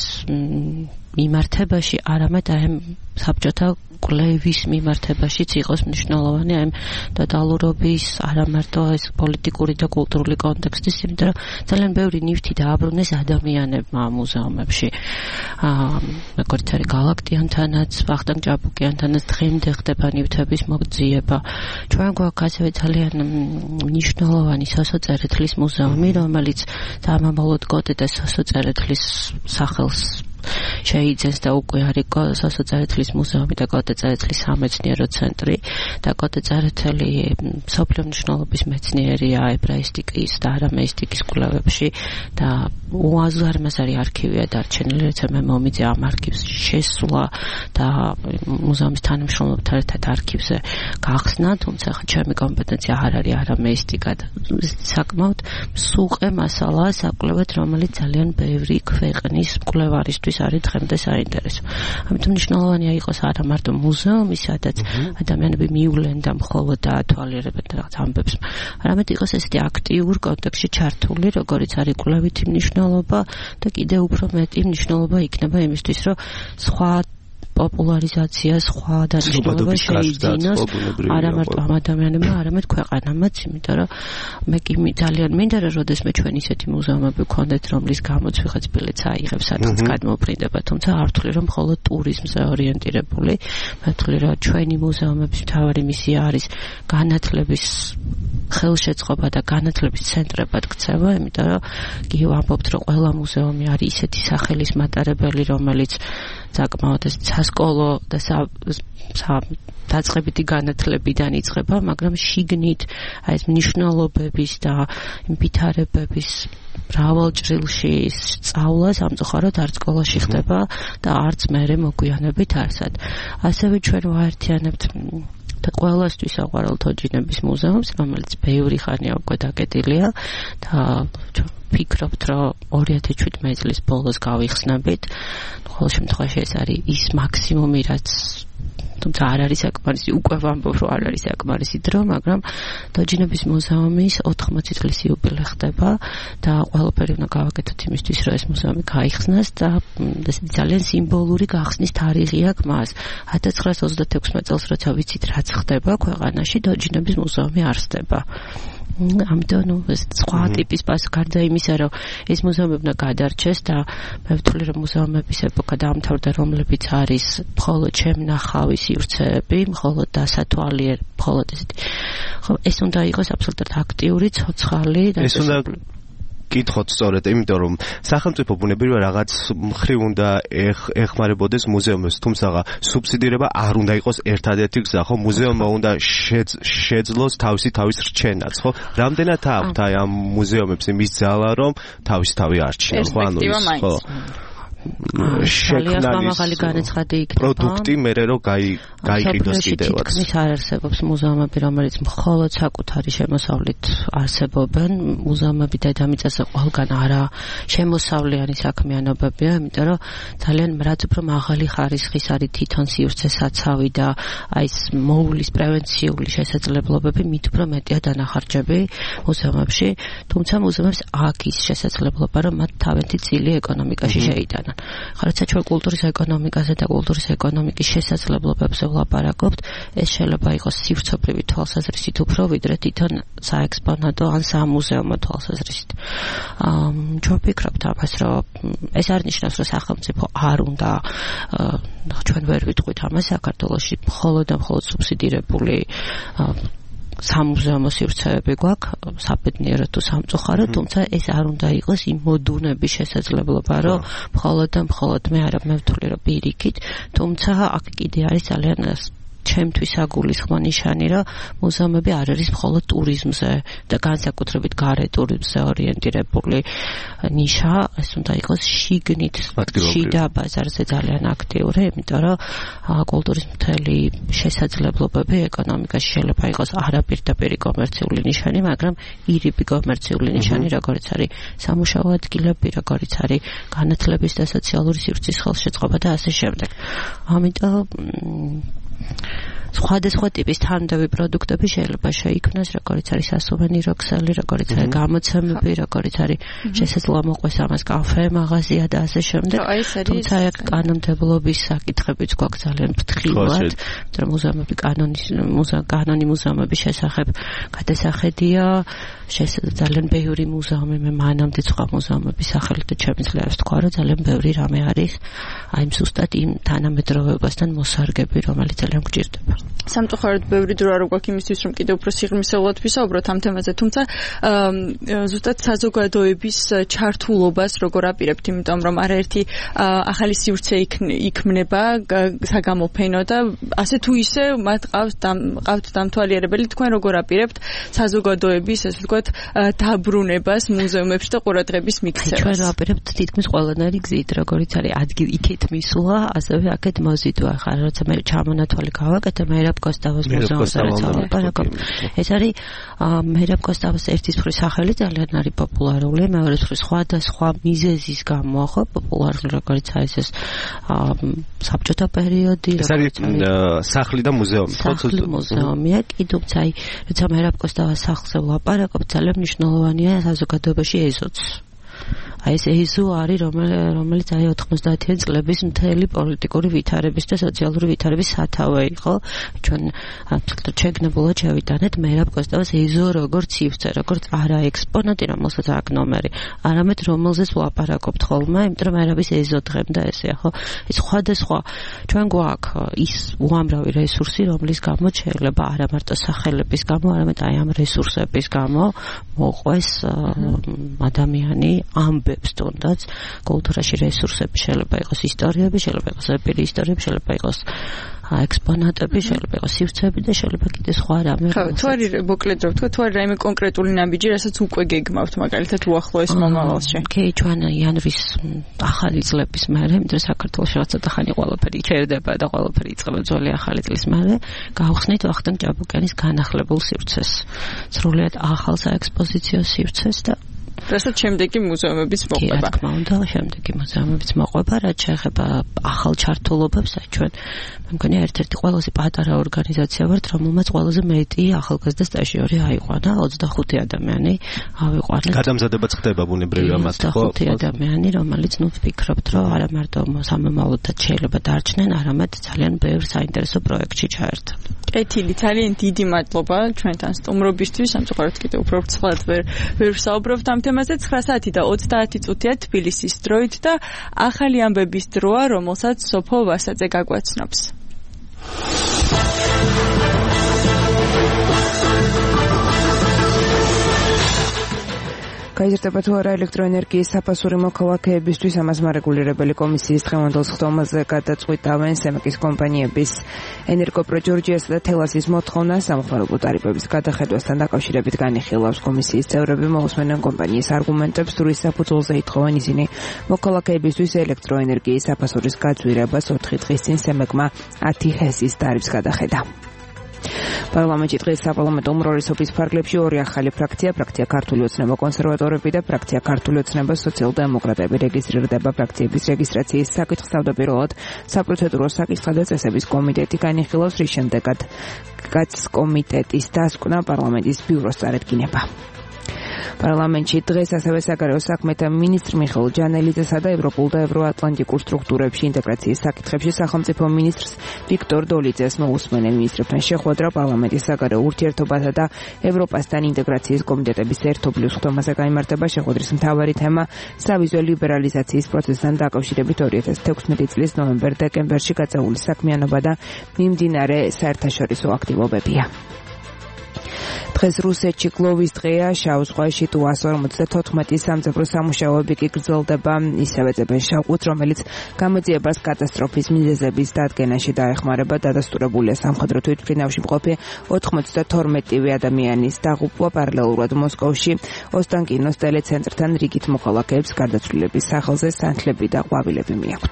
მიმართებაში, არამედ აი საბჭოთა კვლევის მიმართებაშიც იყოს მნიშვნელოვანი აი დეტალურობის, არა მარტო ეს პოლიტიკური და კულტურული კონტექსტის, იმიტომ რომ ძალიან ბევრი ნივთი დააბრუნეს ადამიანებმა მუზეუმებში. აა როგორც არის გალაქტიანთანაც, ვახტანგ ჭაბუკიანთანაც დღემდე ხდება ნივთების მოძიება. ჩვენ გვაქვს ასევე ძალიან მნიშვნელოვანი სასოწერეთლის მუზეუმი, რომელიც სამომავლოდ გოდე სასოწერეთლის სახელს შეიძენს და უკვე არის სასოწერეთლის მუზეუმი და გოდეწერეთლის სამეცნიერო ცენტრი და გოდეწერეთელი მსოფლიო მნიშვნელობის მეცნიერია ებრაისტიკის და არამეისტიკის კვლევებში და უაზარმაზარი არქივია დარჩენილი, როცა მე მომიძე ამ არქივს შესვლა და მუზეუმის თანამშრომლებთან ერთად არქივზე გახსნა, თუმცა ჩემი კომპეტენცია არ არის არამეისტიკა და საკმაოდ სუყე მასალაა საკვლევად, რომელიც ძალიან ბევრი ქვეყნის მკვლევარისთვის არის დღემდე საინტერესო. ამიტომ მნიშვნელოვანია იყოს არა მარტო მუზეუმი, სადაც ადამიანები მივლენ და მხოლოდ დაათვალიერებენ რაღაც ამბებს, არამედ იყოს ესეთი აქტიურ კონტექსტში ჩართული, როგორიც არის კვლევითი მნიშვნელობა და კიდევ უფრო მეტი მნიშვნელობა იქნება იმისთვის, რომ სხვა პოპულარიზაცია, სხვა დანიშნულება შეიძინოს არა მარტო ამ ადამიანებმა, არამედ ქვეყანამაც, იმიტომ რომ მე კი ძალიან მინდა, რომ როდესმე ჩვენ ისეთი მუზეუმები ვქონდეთ, რომლის გამოც ვიღაც ბილეთს აიღებს, სადაც გადმოფრინდება, თუმცა არ ვთვლი, რომ მხოლოდ ტურიზმზე ორიენტირებული, მე ვთვლი, რომ ჩვენი მუზეუმების მთავარი მისია არის განათლების ხელშეწყობა და განათლების ცენტრებად ქცევა, იმიტომ რომ კი ვამბობთ, რომ ყველა მუზეუმი არის ისეთი სახელის მატარებელი, რომელიც საკმაოდ ეს სასკოლო და დაწყებითი განათლებიდან იწყება, მაგრამ შიგნით აი ეს მნიშვნელობების და ვითარებების მრავალჭრილში სწავლა სამწუხაროდ არც სკოლაში ხდება და არც მერე მოგვიანებით არსად. ასევე ჩვენ ვაერთიანებთ და ყველასთვის საყვარელ თოჯინების მუზეუმს, რომელიც ბევრი ხანია უკვე დაკეტილია და ფიქრობთ, რომ ორი ათი შვიდმეტი წლის ბოლოს გავიხსნებით. ყოველ შემთხვევაში ეს არის ის მაქსიმუმი, რაც თუმცა არ არის საკმარისი, უკვე ვამბობ, რომ არ არის საკმარისი დრო, მაგრამ თოჯინების მუზეუმის ოთხმოცი წლის იუბილე ხდება და ყველაფერი უნდა გავაკეთოთ იმისთვის, რომ ეს მუზეუმი გაიხსნას და ესეთი ძალიან სიმბოლური გახსნის თარიღი აქვს მას. ათას ცხრაასოცდაექვსმეტ წელს, როცა ვიცით, რაც ხდება ქვეყანაში, თოჯინების მუზეუმი არსდება. ამიტომ ნუ ეს სხვა ტიპის პასუხი გარდა იმისა, რომ ეს მუზეუმები უნდა გადარჩეს და მე ვთვლი, რომ მუზეუმების ეპოქა დაამთავრდა, რომლებიც არის მხოლოდ შემნახავი სივრცეები, მხოლოდ დასათვალიერ, მხოლოდ ესეთი. ხო, ეს უნდა იყოს აბსოლუტურად აქტიური, ცოცხალი და ეს უნდა კითხოთ სწორედ, იმიტომ რომ სახელმწიფო ბუნებრივია რაღაც მხრივ უნდა ეხმარებოდეს მუზეუმებს, თუმცა სუბსიდირება არ უნდა იყოს ერთადერთი გზა, ხო? მუზეუმმა უნდა შეძლოს თავისი თავის რჩენაც, ხო? რამდენად აქვთ აი ამ მუზეუმებს იმის ძალა, რომ თავისი თავი არჩიონ, ხო? ანუ ის ხო შექმნალის პროდუქტი მერე რომ გაიყიდოს კიდევაც. ის არ არსებობს მუზეუმები, რომელიც მხოლოდ საკუთარი შემოსავლით არსებობენ. მუზეუმები დედამიწაზე ყველგან არა შემოსავლიანი საქმიანობებია, იმიტომ რომ ძალიან რაც უფრო მაღალი ხარისხის არის თვითონ სივრცე საცავი და აი ეს მოულის პრევენციული შესაძლებლობები მით უფრო მეტია დანახარჯები მუზეუმებში, თუმცა მუზეუმებს აქვს ის შესაძლებლობა, რომ მათ თავიანთი წილი ეკონომიკაში შეიტანონ. ხარიცა ჩვენ კულტურის ეკონომიკაზე და კულტურის ეკონომიკის შესაძლებლობებზე ვლაპარაკობთ, ეს შეიძლება იყოს სივრცობრივი თვალსაზრისით უფრო ვიდრე თვითონ საექსპონატო ან სამუზეუმო თვალსაზრისით. ჩვენ ვფიქრობთ ამას, რომ ეს არ ნიშნავს, რომ სახელმწიფო არ უნდა, ჩვენ ვერ ვიტყვით ამას საქართველოში მხოლოდ და მხოლოდ სუბსიდირებული სამუზეუმო სივრცეები გვაქვს, საბედნიეროდ თუ სამწუხაროდ, თუმცა ეს არ უნდა იყოს იმ მოდუნების შესაძლებლობა, რომ მხოლოდ და მხოლოდ მე არა მე ვთვლი, რომ პირიქით, თუმცა აქ კიდე არის ძალიან ჩემთვის აგულისხმო ნიშანი, რომ მუზეუმები არ არის მხოლოდ ტურიზმზე და განსაკუთრებით გარე ტურიზმზე ორიენტირებული ნიშა, ეს უნდა იყოს შიგნით შიდა ბაზარზე ძალიან აქტიური, იმიტომ რომ კულტურის მთელი შესაძლებლობები ეკონომიკაში შეიძლება იყოს არაპირდაპირი კომერციული ნიშანი, მაგრამ ირიბი კომერციული ნიშანი, როგორც არის სამუშაო ადგილები, როგორც არის განათლების და სოციალური სივრცის ხელშეწყობა და ასე შემდეგ. ამიტომ სხვადასხვა ტიპის თანმდევი პროდუქტები შეიძლება შეიქმნას, როგორც არის სასუვენირო ქსელი, როგორც არის გამოცემები, როგორც არის შესაძლოა მოყვეს ამას კაფე, მაღაზია და ასე შემდეგ. თუმცა აქ კანონმდებლობის საკითხებიც გვაქვს ძალიან ფრთხილად, რომ მუზეუმები კანონის კანონი მუზეუმების შესახებ გადასახედია, ძალიან ბევრი მუზეუმი მე მანამდე სხვა მუზეუმების სახელით და შემიძლია ვთქვა, რომ ძალიან ბევრი რამე არის აი ზუსტად იმ თანამედროვეობასთან მოსარგები, რომელიც ძალიან გვჭირდება. სამწუხაროდ ბევრი დრო არ გვაქვს იმისთვის, რომ კიდევ უფრო სიღრმისეულად ვისაუბროთ ამ თემაზე, თუმცა ზუსტად საზოგადოების ჩართულობას როგორ აპირებთ, იმიტომ რომ არაერთი ახალი სივრცე იქმნება საგამოფენო და ასე თუ ისე მათ ყავთ ყავთ დამთვალიერებელი, თქვენ როგორ აპირებთ საზოგადოების, ასე ვთქვათ, დაბრუნებას მუზეუმებში და ყურადღების მიქცევას? ჩვენ ვაპირებთ თითქმის ყველანაირი გზით, როგორც არის ადგილ იქით მისვლა, ასევე აქეთ მოზიდვა. ხარ როცა მე ჩამონათვალი გავაკეთე მეირაბ კოსტავოს მუზეუმზე ვაპარაკობ. ეს არის მეირაბ კოსტავოს ერთის მხრივ სახელი ძალიან არის პოპულარული, მეორეს მხრივ სხვადასხვა მიზეზის გამო, ხო, პოპულარული როგორც არის ეს საბჭოთა პერიოდი. ეს არის სახლი და მუზეუმი, ხო? სახლი მუზეუმია, კი, თუმცა აი, როცა მეირაბ კოსტავოს სახლზე ვაპარაკობ, ძალიან მნიშვნელოვანია საზოგადოებაში ეზოც. აი ეს ეზო არის, რომელიც აი ოთხმოცდაათიან წლების მთელი პოლიტიკური ვითარების და სოციალური ვითარების სათავე იყო. ჩვენ აბსოლუტურად შეგნებულად შევიტანეთ მეირაბ კოსტავოს ეზო როგორც სივრცე, როგორც არა ექსპონატი, რომელსაც აქვს ნომერი, არამედ რომელზეც ვაპარაკობთ ხოლმე, იმიტომ რომ მეირაბის ეზო დღემდე ესეა, ხო? ეს სხვადასხვა ჩვენ გვაქვს ის უამრავი რესურსი, რომლის გამო შეიძლება არა მარტო სახელების გამო, არამედ აი ამ რესურსების გამო მოყვეს ადამიანი ამბებს თუნდაც კულტურაში რესურსები შეიძლება იყოს ისტორიები, შეიძლება იყოს ეპირი ისტორიები, შეიძლება იყოს ექსპონატები, შეიძლება იყოს სივრცეები და შეიძლება კიდე სხვა რამე. ხო, თუ არის მოკლედ რო ვთქვა, თუ არის რაიმე კონკრეტული ნაბიჯი, რასაც უკვე გეგმავთ, მაგალითად უახლოეს მომავალში. კი, ჩვენ იანვრის ახალი წლების მერე, იმიტომ საქართველოს რაღაც ცოტა ხანი ყველაფერი ჩერდება და ყველაფერი იწყება ძველი ახალი წლის მერე, გავხსნით ვახტანგ ჭაბუკიანის განახლებულ სივრცეს. სრულიად ახალ საექსპოზიციო სივრცეს და რასაც შემდეგი მუზეუმებიც მოყვება. კი, რა თქმა უნდა, შემდეგი მუზეუმებიც მოყვება, რაც შეეხება ახალ ჩართულობებს, აი ჩვენ მე მგონია ერთ-ერთი ყველაზე პატარა ორგანიზაცია ვართ, რომელმაც ყველაზე მეტი ახალგაზრდა სტაჟიორი აიყვანა, ოცდახუთი ადამიანი ავიყვანეთ. გადამზადებაც ხდება ბუნებრივია მათ, ხო? ოცდახუთი ადამიანი, რომელიც ნუ ვფიქრობთ, რომ არა მარტო სამომავლოდაც შეიძლება დარჩნენ, არამედ ძალიან ბევრ საინტერესო პროექტში ჩაერთონ. კეთილი, ძალიან დიდი მადლობა ჩვენთან სტუმრობისთვის. სამწუხაროდ კიდევ უფრო ვრცლად ვერ ვერ ვსაუბრობთ ამ თემაზე. ცხრა საათი და ოცდაათი წუთია თბილისის დროით და ახალი ამბების დროა, რომელსაც სოფო ვასაძე გაგვაცნობს. გაიზრდება თუ არა ელექტროენერგიის საფასური მოქალაქეებისთვის ამას მარეგულირებელი კომისიის დღევანდელ სხდომაზე გადაწყვიტავენ სემეკის კომპანიების ენერგოპრო ჯორჯიასა და თელასის მოთხოვნა სამხმარებლო ტარიფების გადახედვასთან დაკავშირებით განიხილავს კომისიის წევრები. მოусმენენ კომპანიის არგუმენტებს, თურის საფუძველზე ითხოვენ ისინი მოქალაქეებისთვის ელექტროენერგიის საფასურის გაძვირებას ოთხი დღის წინ სემეკმა ათი ჰესის ტარიფს გადახედა. პარლამენტში დღეს საპარლამენტო უმრავლესობის ფარგლებში ორი ახალი ფრაქცია, ფრაქცია ქართული ოცნება კონსერვატორები და ფრაქცია ქართული ოცნება სოციალ-დემოკრატები რეგისტრირდება. ფრაქციების რეგისტრაციის საკითხს თავდაპირველად საპროცედურო საკითხთა და წესების კომიტეტი განიხილავს, რის შემდეგაც კაც კომიტეტის დასკვნა პარლამენტის ბიუროს წარედგინება. პარლამენტში დღეს ასევე საგარეო საქმეთა მინისტრ მიხეილ ჯანელიძესა და ევროპულ და ევროატლანტიკურ სტრუქტურებში ინტეგრაციის საკითხებში სახელმწიფო მინისტრს ვიქტორ დოლიძეს მოусმენენ. მინისტრებთან შეხვედრა პარლამენტის საგარეო ურთიერთობათა და ევროპასთან ინტეგრაციის კომიტეტების ერთობლივ სხდომაზე გაიმართება. შეხვედრის მთავარი თემა სავიზო ლიბერალიზაციის პროცესთან დაკავშირებით ორი ათას თექვსმეტი წლის ნოემბერ-დეკემბერში გაწეული საქმიანობა და მიმდინარე საერთაშორისო აქტივობებია. დღეს რუსეთში გლოვის დღეა, შავ ზღვაში ტუას ორმოცდათოთხმეტი სამძებრო სამუშაოები კი გრძელდება. ისევე ძებენ შავყუთს, რომელიც გამოძიებას კატასტროფის მიზეზების დადგენაში დაეხმარება. დადასტურებულია სამხედრო თვითმფრინავში მყოფი ოთხმოცდათორმეტივე ადამიანის დაღუპვა. პარალელურად მოსკოვში ოსტანკინოს ტელეცენტრთან რიგით მოქალაქეებს გარდაცვლილების სახელზე სანთლები და ყვავილები მიაქვთ.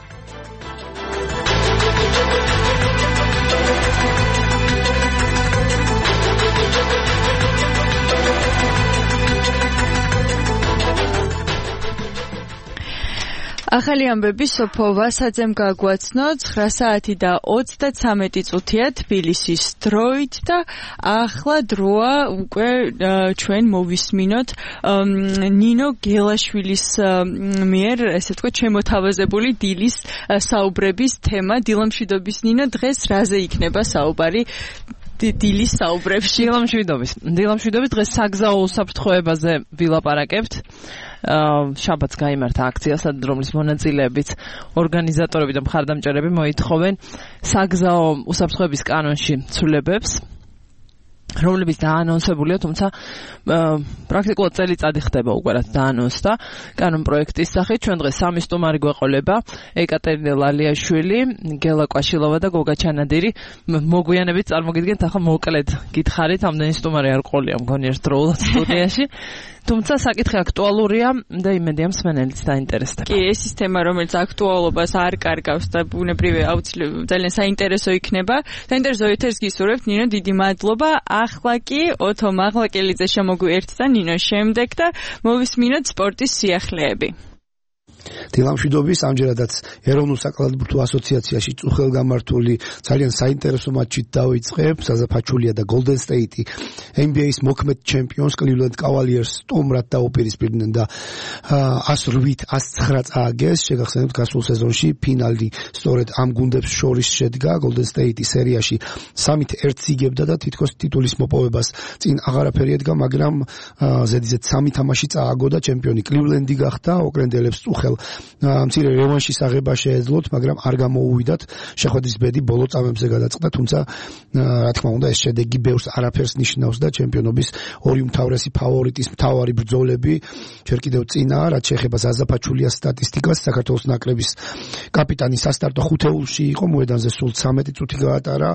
ახალი ამბები სოფო ვასაძემ გაგვაცნო. ცხრა საათი და ოცდათრამეტი წუთია თბილისის დროით და ახლა დროა უკვე ჩვენ მოვისმინოთ ნინო გელაშვილის მიერ, ესე ვთქვათ, შემოთავაზებული დილის საუბრების თემა. დილამშვიდობის ნინო, დღეს რაზე იქნება საუბარი? დილის საუბრებში. დილამშვიდობის. დილამშვიდობის დღეს საგზაო უსაფრთხოებაზე ვილაპარაკებთ. შაბათს გაიმართა აქცია, რომლის მონაწილეებიც ორგანიზატორები და მხარდამჭერები მოითხოვენ საგზაო უსაფრთხოების კანონში ცვლილებებს, რომლებიც დაანონსებულია, თუმცა პრაქტიკულად წელიწადი ხდება უკვე რაც დაანონსდა კანონ პროექტის სახით. ჩვენ დღეს სამი სტუმარი გვეყოლება: ეკატერინე ლალიაშვილი, გელა კვაშილოვა და გოგა ჩანადირი. მოგვიანებით წარმოგიდგენთ, ახლა მოკლედ გითხარით, ამდენი სტუმარი არ ყოლია მგონი ერთდროულად სტუდიაში. თუმცა საკითხი აქტუალურია და იმედია მსმენელიც დაინტერესდება. კი, ეს ის თემა, რომელიც აქტუალობას არ კარგავს და ბუნებრივია აუცილებლად ძალიან საინტერესო იქნება. საინტერესო ეთერს გისურვებთ. ნინო, დიდი მადლობა. ახლა კი ოთო მაღლაკელიძე შემოგვიერთდა ნინოს შემდეგ და მოვისმინოთ სპორტის სიახლეები. დილამშვიდობის, ამჯერადაც ეროვნულ საკალათბურთო ასოციაციაში წუხელგამართული ძალიან საინტერესო მატჩით დავიწყებ. საზაფაჩულია და Golden State N B A-ის მოქმედ ჩემპიონს Cleveland Cavaliers სტუმრად დაუპირისპირდნენ და ათს ოთხ ათს ცხრა წააგეს. შეგახსენებთ, გასულ სეზონში ფინალი სწორედ ამ გუნდებს შორის შედგა. Golden State-ი სერიაში სამით ერთს იგებდა და თითქოს ტიტულის მოპოვებას წინ აღარაფერი ედგა, მაგრამ ზედიზედ სამი თამაში წააგო და ჩემპიონი Cleveland-ი გახდა. ოკლენდელებს წუხელ მცირე რევანშის აღება შეეძლოთ, მაგრამ არ გამოუვიდათ. შეხვედრის ბედი ბოლო წამებზე გადაწყდა, თუმცა რა თქმა უნდა ეს შედეგი ბევრს არაფერს ნიშნავს და ჩემპიონობის ორი უმთავრესი ფავორიტის მთავარი ბრძოლები ჯერ კიდევ წინაა. რაც შეეხება ზაზაფაჩულიას სტატისტიკას, საქართველოს ნაკრების კაპიტანი სასტარტო ხუთეულში იყო, მოედანზე სულ ცამეტი წუთი გაატარა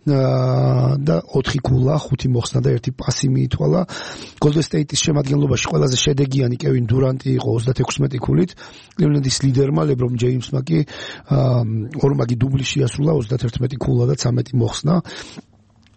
და ოთხი გოლა, ხუთი მოხსნა და ერთი პასი მიითვალა. Golden State-ის შემადგენლობაში ყველაზე შედეგიანი კევინ დურანტი იყო ოცდათექვსმეტი ქულით. Cleveland-ის ლიდერმა LeBron James-მა კი ორმაგი დუბლი შეასრულა, ოცდაათერთმეტი ქულა და ცამეტი მოხსნა.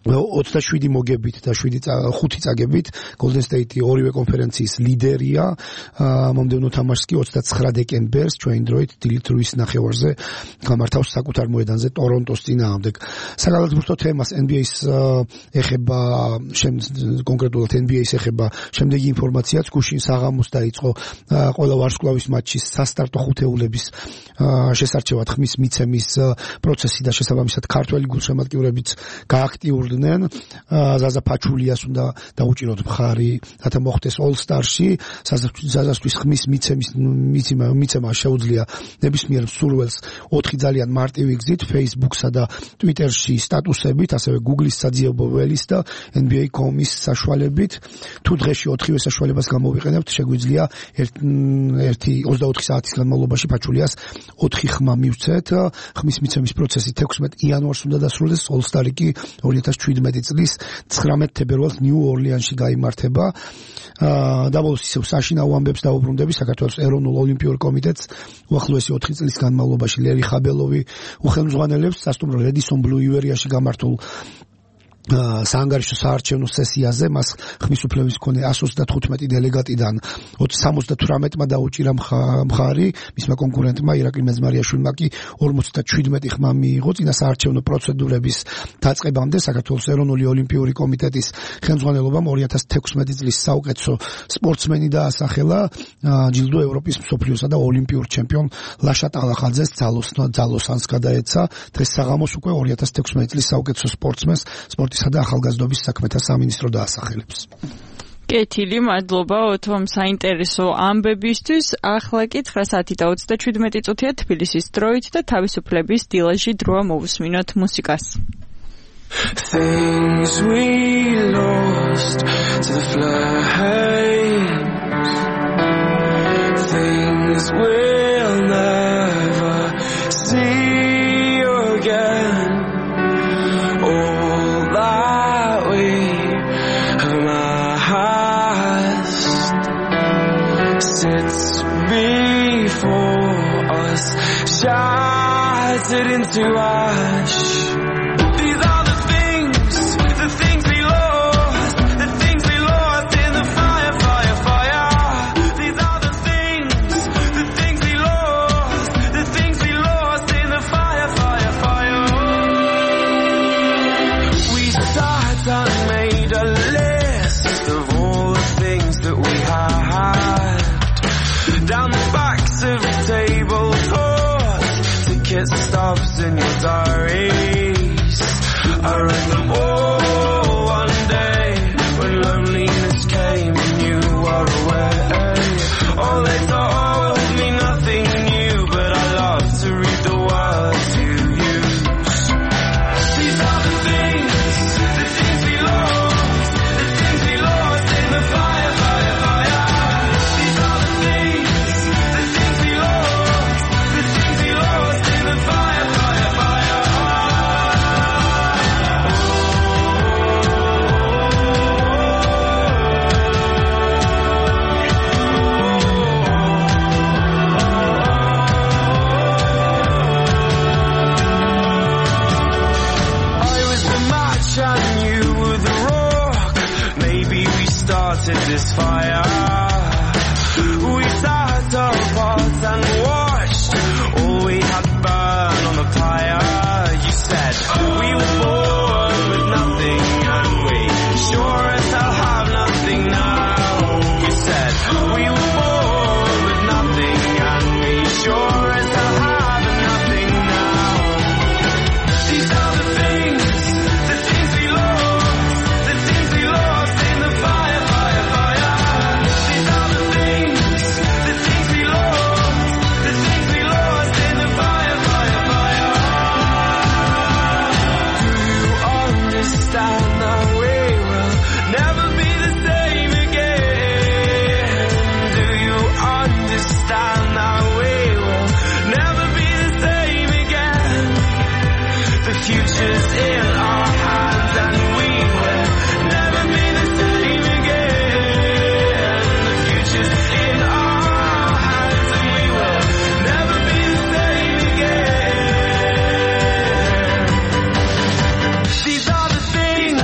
ოცდაშვიდი მოგებით და ხუთი წაგებით Golden State ორივე კონფერენციის ლიდერია. მომდევნო თამაშს კი ოცდაცხრა დეკემბერს ჩვენ დროით დილით ნახევარზე გამართავს საკუთარ მოედანზე ტორონტოს წინააღმდეგ. საგალათბურთო თემას N B A-ს ეხება კონკრეტულად N B A-ს ეხება შემდეგი ინფორმაციაც გუშინ საღამოს დაიწყო ყველა ვარსკვლავის მატჩის სასტარტო ხუთეულების შესარჩევად ხმის მიცემის პროცესი და შესაბამისად ქართველი გულშემატკივრებიც გააქტიურდნენ. ზაზა ფაჩულიას უნდა დაუჭიროთ მხარი, რათა მოხდეს All-Star-ში. ზაზასთვის ხმის მიცემის მიცემა შეუძლია ნებისმიერ მსურველს ოთხი ძალიან მარტივი გზით Facebook-სა და Twitter-ში სტატუსებით, ასევე Google-ის საძიებო ველის და N B A dot com-ის საშუალებით. თუ დღეში ოთხივე საშუალებას გამოვიყენებთ, შეგვიძლია ერთი ოცდაოთხი საათის განმავლობაში ფაჩულიას ოთხი ხმა მივცეთ. ხმის მიცემის პროცესი თექვსმეტ იანვარს უნდა დასრულდეს, All-Star-ი კი ორი ათას შვიდმეტი წლის ცხრამეტ თებერვალს ნიუ-ორლიანში გაიმართება. დაბოლოს ისევ საშინაო ამბებს დაუბრუნდები საქართველოს ეროვნულ ოლიმპიურ კომიტეტს უახლოესი ოთხი წლის განმავლობაში ლელი ხაბელოვი უხელმძღვანელებს სასტუმრო Radisson Blu Iberia-ში გამართულ საანგარიშო საარჩევნო სესიაზე მას ხმის უფლების მქონე εκατს ოცდათხუთმეტი დელეგატიდან ოცდათვრამეტმა დაუჭირა მხარი, მისმა კონკურენტმა ირაკლი მეძმარიაშვილმა კი ორმოცდაშვიდმეტი ხმა მიიღო. წინა საარჩევნო პროცედურების დაწყებამდე საქართველოს ეროვნული ოლიმპიური კომიტეტის ხელმძღვანელობამ ორი ათას თექვსმეტი წლის საუკეთესო სპორტსმენი დაასახელა. ჯილდო ევროპის მსოფლიოსა და ოლიმპიურ ჩემპიონ ლაშა ტალახაძეს ძალოსანს გადაეცა. დღეს საღამოს უკვე ორი ათას თექვსმეტი წლის საუკეთესო სპორტსმენს სპორტისა და ახალგაზრდობის საქმეთა სამინისტრო დაასახელებს. კეთილი, მადლობა ოთომ საინტერესო ამბებისთვის. ახლა კი ცხრა საათი და ოცდაშვიდმეტი წუთია თბილისის დროით და თავისუფლების დილაში დროა მოვუსმინოთ მუსიკას. Things we lost to the flames, things we'll never see again. All that we amassed sits before us, shattered into ash. These are the things, the things we lost, the things we lost in the fire, fire, fire. These are the things, the things we lost, the things we lost in the fire, fire, fire. We sat and made a list of all the things that we had. Down the backs of tablecloths, ticket stubs in your diaries. I read them all one day when loneliness came and you were away. Oh, they told me nothing new, but I love to read the words you use. These are the things, the things we lost, the things we lost in the fire, fire, fire. These are the things, the things we lost, the things we lost in the fire, fire, fire. I was the match and you were the rock. Maybe we started this fire. We sat apart and watched all we had burn on the pyre. You said we were born with nothing and we sure as hell have nothing now. You said we were born with nothing and we sure as hell have nothing now. These are the things, the things we lost, the things we lost in the fire, fire, fire. These are the things, the things we lost, the things we lost in the fire, fire, fire. Do you understand that we will never be the same again? Do you understand that we will never be the same again? The future's in our hands and we will never be the same again. The future's in our hands and we will never be the same again. These are the things,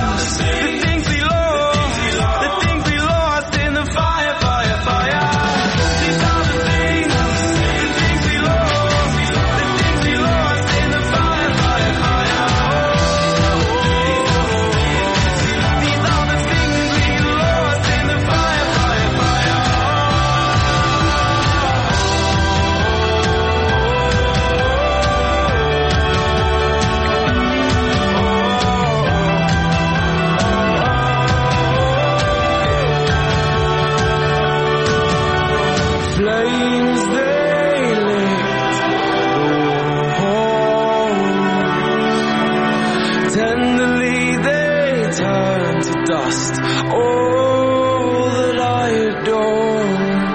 lost all that I adore.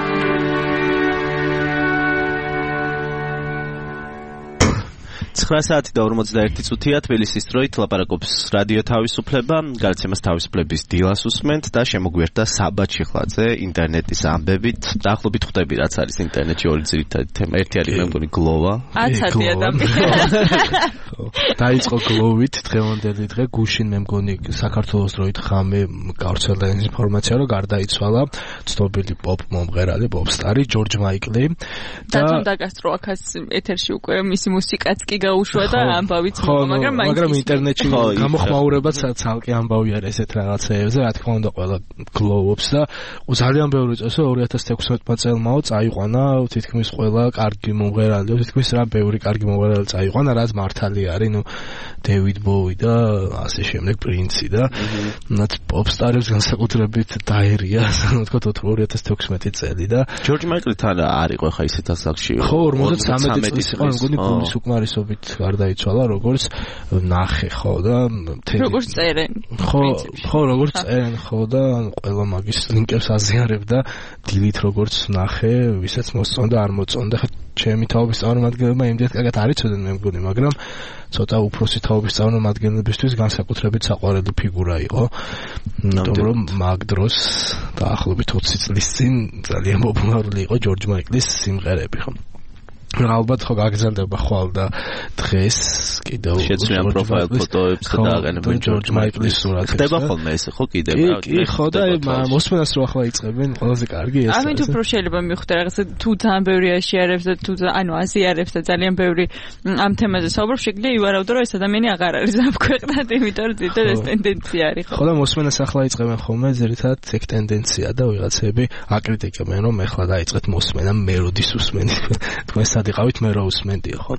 ცხრა საათი და ორმოცდაერთი წუთია თბილისის დროით ლაპარაკობს რადიო თავისუფლება, გარცემას თავისუფლების დილას უსმენთ და შემოგვიერთდა საბა ჩიხლაძე ინტერნეტის ამბებით. დაახლოებით ხვდები რაც არის ინტერნეტში ორი ძირითადი თემა. ერთი არის მე მგონი გლოვა. აცადი ადამიანი. დაიწყო გლოვით დღევანდელი დღე გუშინ მე მგონი საქართველოს დროით ღამე გავრცელდა ინფორმაცია რომ გარდაიცვალა ცნობილი პოპ მომღერალი პოპსტარი ჯორჯ მაიკლი და თვითონ დაგასწრო აქაც ეთერში უკვე მისი მუსიკაც კი გაუშვა და ამბავიც მოყვა, მაგრამ მაინც მაგრამ ინტერნეტში გამოხმაურებაც ცალკე ამბავი არის ესეთ რაღაცეებზე, რა თქმა უნდა ყველა გლოვობს და ძალიან ბევრი წესო ორი ათას თექვსმეტ წელმაო წაიყვანა თითქმის ყველა კარგი მომღერალი, თითქმის რა ბევრი კარგი მომღერალი წაიყვანა, რაც მართალი არის, ნუ დევიდ ბოუი და ასე შემდეგ პრინცი და მათ პოპსტარებს განსაკუთრებით დაერია, ასე ვთქვათ ორი ათას თექვსმეტი წელი და ჯორჯ მაიკლი თან არ იყო ხა ისეთ ასაკში. ხო, ორმოცდამეტი წლის იყო, მგონი გულის უკმარისობით გარდაიცვალა, როგორც ნახე, ხო და როგორც წერენ. ხო, ხო, როგორც წერენ, ხო და ყველა მაგის ლინკებს აზიარებდა დილით როგორც ნახე, ვისაც მოსწონდა, არ მოწონდა. ხა ჩემი თაობის წარმომადგენლებმა იმდენად კარგად არ იცოდნენ მე მგონი, მაგრამ ცოტა უფროსი თაობის წარმომადგენლებისთვის განსაკუთრებით საყვარელი ფიგურა იყო. იმიტომ რომ მაგ დროს დაახლოებით ოცი წლის წინ ძალიან პოპულარული იყო ჯორჯ მაიკლის სიმღერები, ხო? ალბათ ხო გაგზავნება ხვალ და დღეს კიდევ შეცვლიან პროფაილ ფოტოებს და დააყენებენ ჯორჯ მაიკლის სურათებს. ხდება ხოლმე ეს ხო კიდევ რა. კი, ხო და მოსმენას რო ახლა იწყებენ, ყველაზე კარგი ეს. ამით უფრო შეიძლება მიხვდე რაღაცა თუ ძალიან ბევრი აშიარებს და თუ ანუ აზიარებს და ძალიან ბევრი ამ თემაზე საუბრობს, შეგვიძლია ივარავდო რომ ეს ადამიანი აღარ არის ამ ქვეყნად, იმიტომ რომ ძირითადად ეს ტენდენცია არის ხო. ხო და მოსმენას ახლა იწყებენ ხოლმე, ძირითადად ეგ ტენდენცია და ვიღაცები აკრიტიკებენ რომ ეხლა დაიწყეთ მოსმენა მელოდის უსმენით. თქვენ იყავით მე რა უსმენდიო ხო?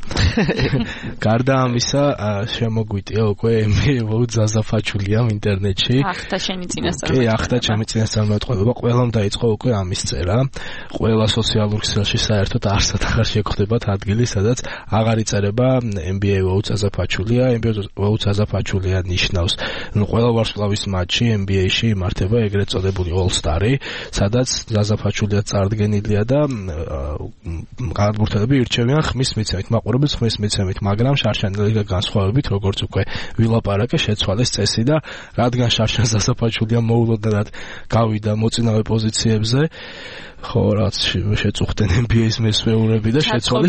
გარდა ამისა შემოგვიტია უკვე ემბიეი ზაზაფაჩულია ინტერნეტში. ახთა შენი წინასწარ. კი, ახთა ჩემი წინასწარ მეტყობა. ყველამ დაიწყო უკვე ამის წერა. ყველა სოციალურ ქსელში საერთოდ არსად აღარ შეგხვდებათ ადგილი, სადაც აღარ იწერება ემბიეი ზაზაფაჩულია. ემბიეი ზაზაფაჩულია ნიშნავს, ნუ ყველა ვარსკვლავის მატჩი ემბიეიში იმართება ეგრეთ წოდებული All-Star-ი, სადაც ზაზაფაჩულია წარდგენილია და გადაბურთელები ირჩევიან ხმის მიცემით, მაყურებელს ხმის მიცემით, მაგრამ შარშანელი განსხვავებით, როგორც უკვე ვილაპარაკე, შეცვალეს წესი და რადგან შარშან ზაზაფაჩულია მოულოდნელად გავიდა მოწინავე პოზიციებზე, ხო, რაც შეწუხდნენ ემბიეის მესვეურები და შეცვალეს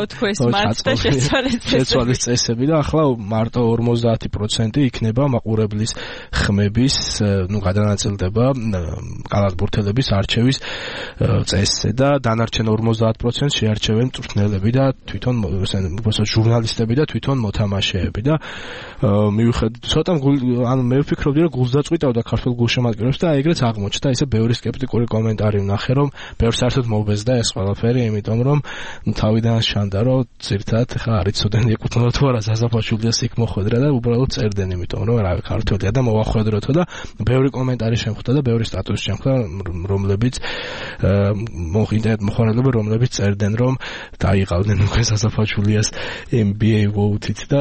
წესები. შეცვალეს წესები და ახლა მარტო ორმოცდაათი პროცენტი იქნება მაყურებლის ხმების, ნუ გადანაწილდება კალათბურთელების არჩევის წესზე და დანარჩენ ორმოცდაათ პროცენტს შეარჩევენ მწვრთნელები და თვითონ უბრალოდ ჟურნალისტები და თვითონ მოთამაშეები და მივხვდი ცოტა ანუ მე ვფიქრობდი რომ გულს დაწყვიტავდა ქართულ გულშემატკივრებს და ეგრეც აღმოჩნდა ისე ბევრი სკეპტიკური კომენტარი ვნახე რომ ბევრს საერთოდ მოვბეზდა ეს ყველაფერი, იმიტომ რომ თავიდან შანდა რომ ძირთად ხა არ იცოდნენ ეკუთვნოდა თუ არა ზაზაფაშვილიას იქ მოხვედრა და უბრალოდ წერდნენ, იმიტომ რომ რა ქართველია და მოვახვედროთო და ბევრი კომენტარი შემხვდა და ბევრი სტატუსი შემხვდა, რომლებიც ინტერნეტ მოხარებლები რომლებიც წერდნენ რომ დაიღალდნენ უკვე ზაზაფაშვილიას ემბიეი ვოუთით და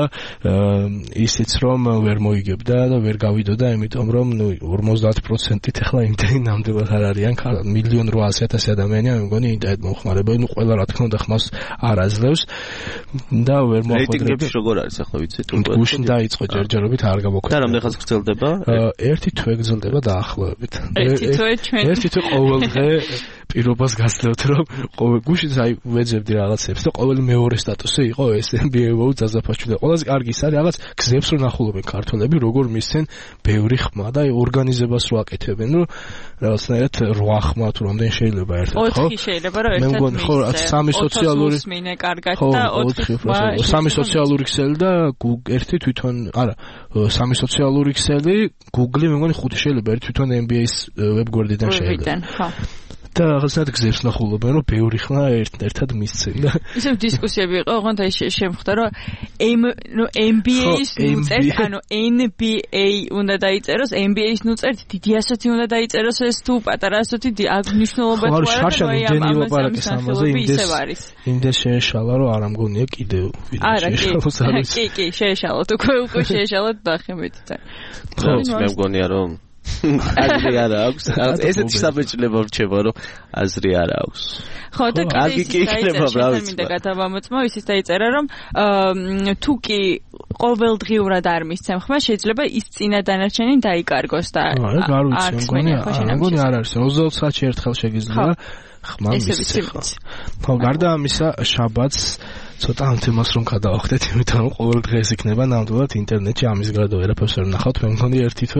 ისიც რომ ვერ მოიგებდა და ვერ გავიდოდა, იმიტომ რომ ნუ ორმოცდაათ პროცენტით ახლა იმდენი ნამდვილად არ არიან მილიონ რვაასი ათასი ადამიანი, მე მგონი ინტერნეტ მომხმარებელი, ნუ ყველა რა თქმა უნდა ხმას არ აძლევს და ვერ მოახვედრებს. რეიტინგები როგორ არის ახლა ვიცით? გუშინ დაიწყო ჯერჯერობით არ გამოგვექნება. და რამდენხანს გრძელდება? ერთი თვე გრძელდება დაახლოებით. ერთი თვე ჩვენ. ერთი თვე ყოველ დღე პირობას გასძლევთ რომ ყოველ გუშინ აი ვეძებდი რაღაცებს და ყოველი მეორე სტატუსი იყო ეს ემბიეი ზაზაფაშვილი. ყველაზე კარგი ის არის რაღაც გზებს რო ნახულობენ ქართველები როგორ მისცენ ბევრი ხმა და ორგანიზებას რო აკეთებენ, რომ რაღაცნაირად რვა ხმა თუ რამდენი შეიძლება ერთად, ხო? ოთხი შეიძლება რომ ერთად. მე მგონი ხო სამი სოციალური მინე კარგად და ოთხი ხმა. სამი სოციალური ქსელი და ერთი თვითონ არა სამი სოციალური ქსელი, Google-ი მე მგონი ხუთი შეიძლება ერთი თვითონ ემბიეის ვებგვერდიდან შეიძლება. ხო. და რაღაცნაირად გზებს ნახულობენ რომ ბევრი ხმა ერთად მისცენ და ისევ დისკუსიები იყო, ოღონდ აი შემხვდა რომ ნუ ემბიეის ნუ წერთ, ანუ ენ-ბი-ეი უნდა დაიწეროს, ემბიეის ნუ წერთ, დიდი ასოთი უნდა დაიწეროს ეს თუ პატარა ასოთი აქ მნიშვნელობა თუ არა, აი ამ ამას ამაზე ისევ არის. იმდეს შეეშალა რომ არ ამგონია კიდევ არა, კი, კი, კი, შეეშალოთ, უკვე უკვე შეეშალოთ და ხემეთით. ხო, მე მგონია რომ აზრი არ აქვს. ესეთი საბეჭდილება რჩება, რომ აზრი არ აქვს. ხო, და კიდე ის იქნება, რა ვიცი. მინდა გადავამოწმო, ისიც დაიწერა, რომ თუ კი ყოველდღიურად არ მისცემ ხმა, შეიძლება ის წინა დანარჩენი დაიკარგოს და არ მგონი, მგონი არ არის. ოცდაოთხ საათში ერთხელ შეგიძლია ხმა მისცემა. ხო, გარდა ამისა, შაბათს ცოტა ამ თემას რომ გადავახდეთ, იმიტომ რომ ყოველ დღეს იქნება ნამდვილად ინტერნეტში ამის გარდა ვერაფერს ვერ ნახავთ. მე მგონი ერთი თვე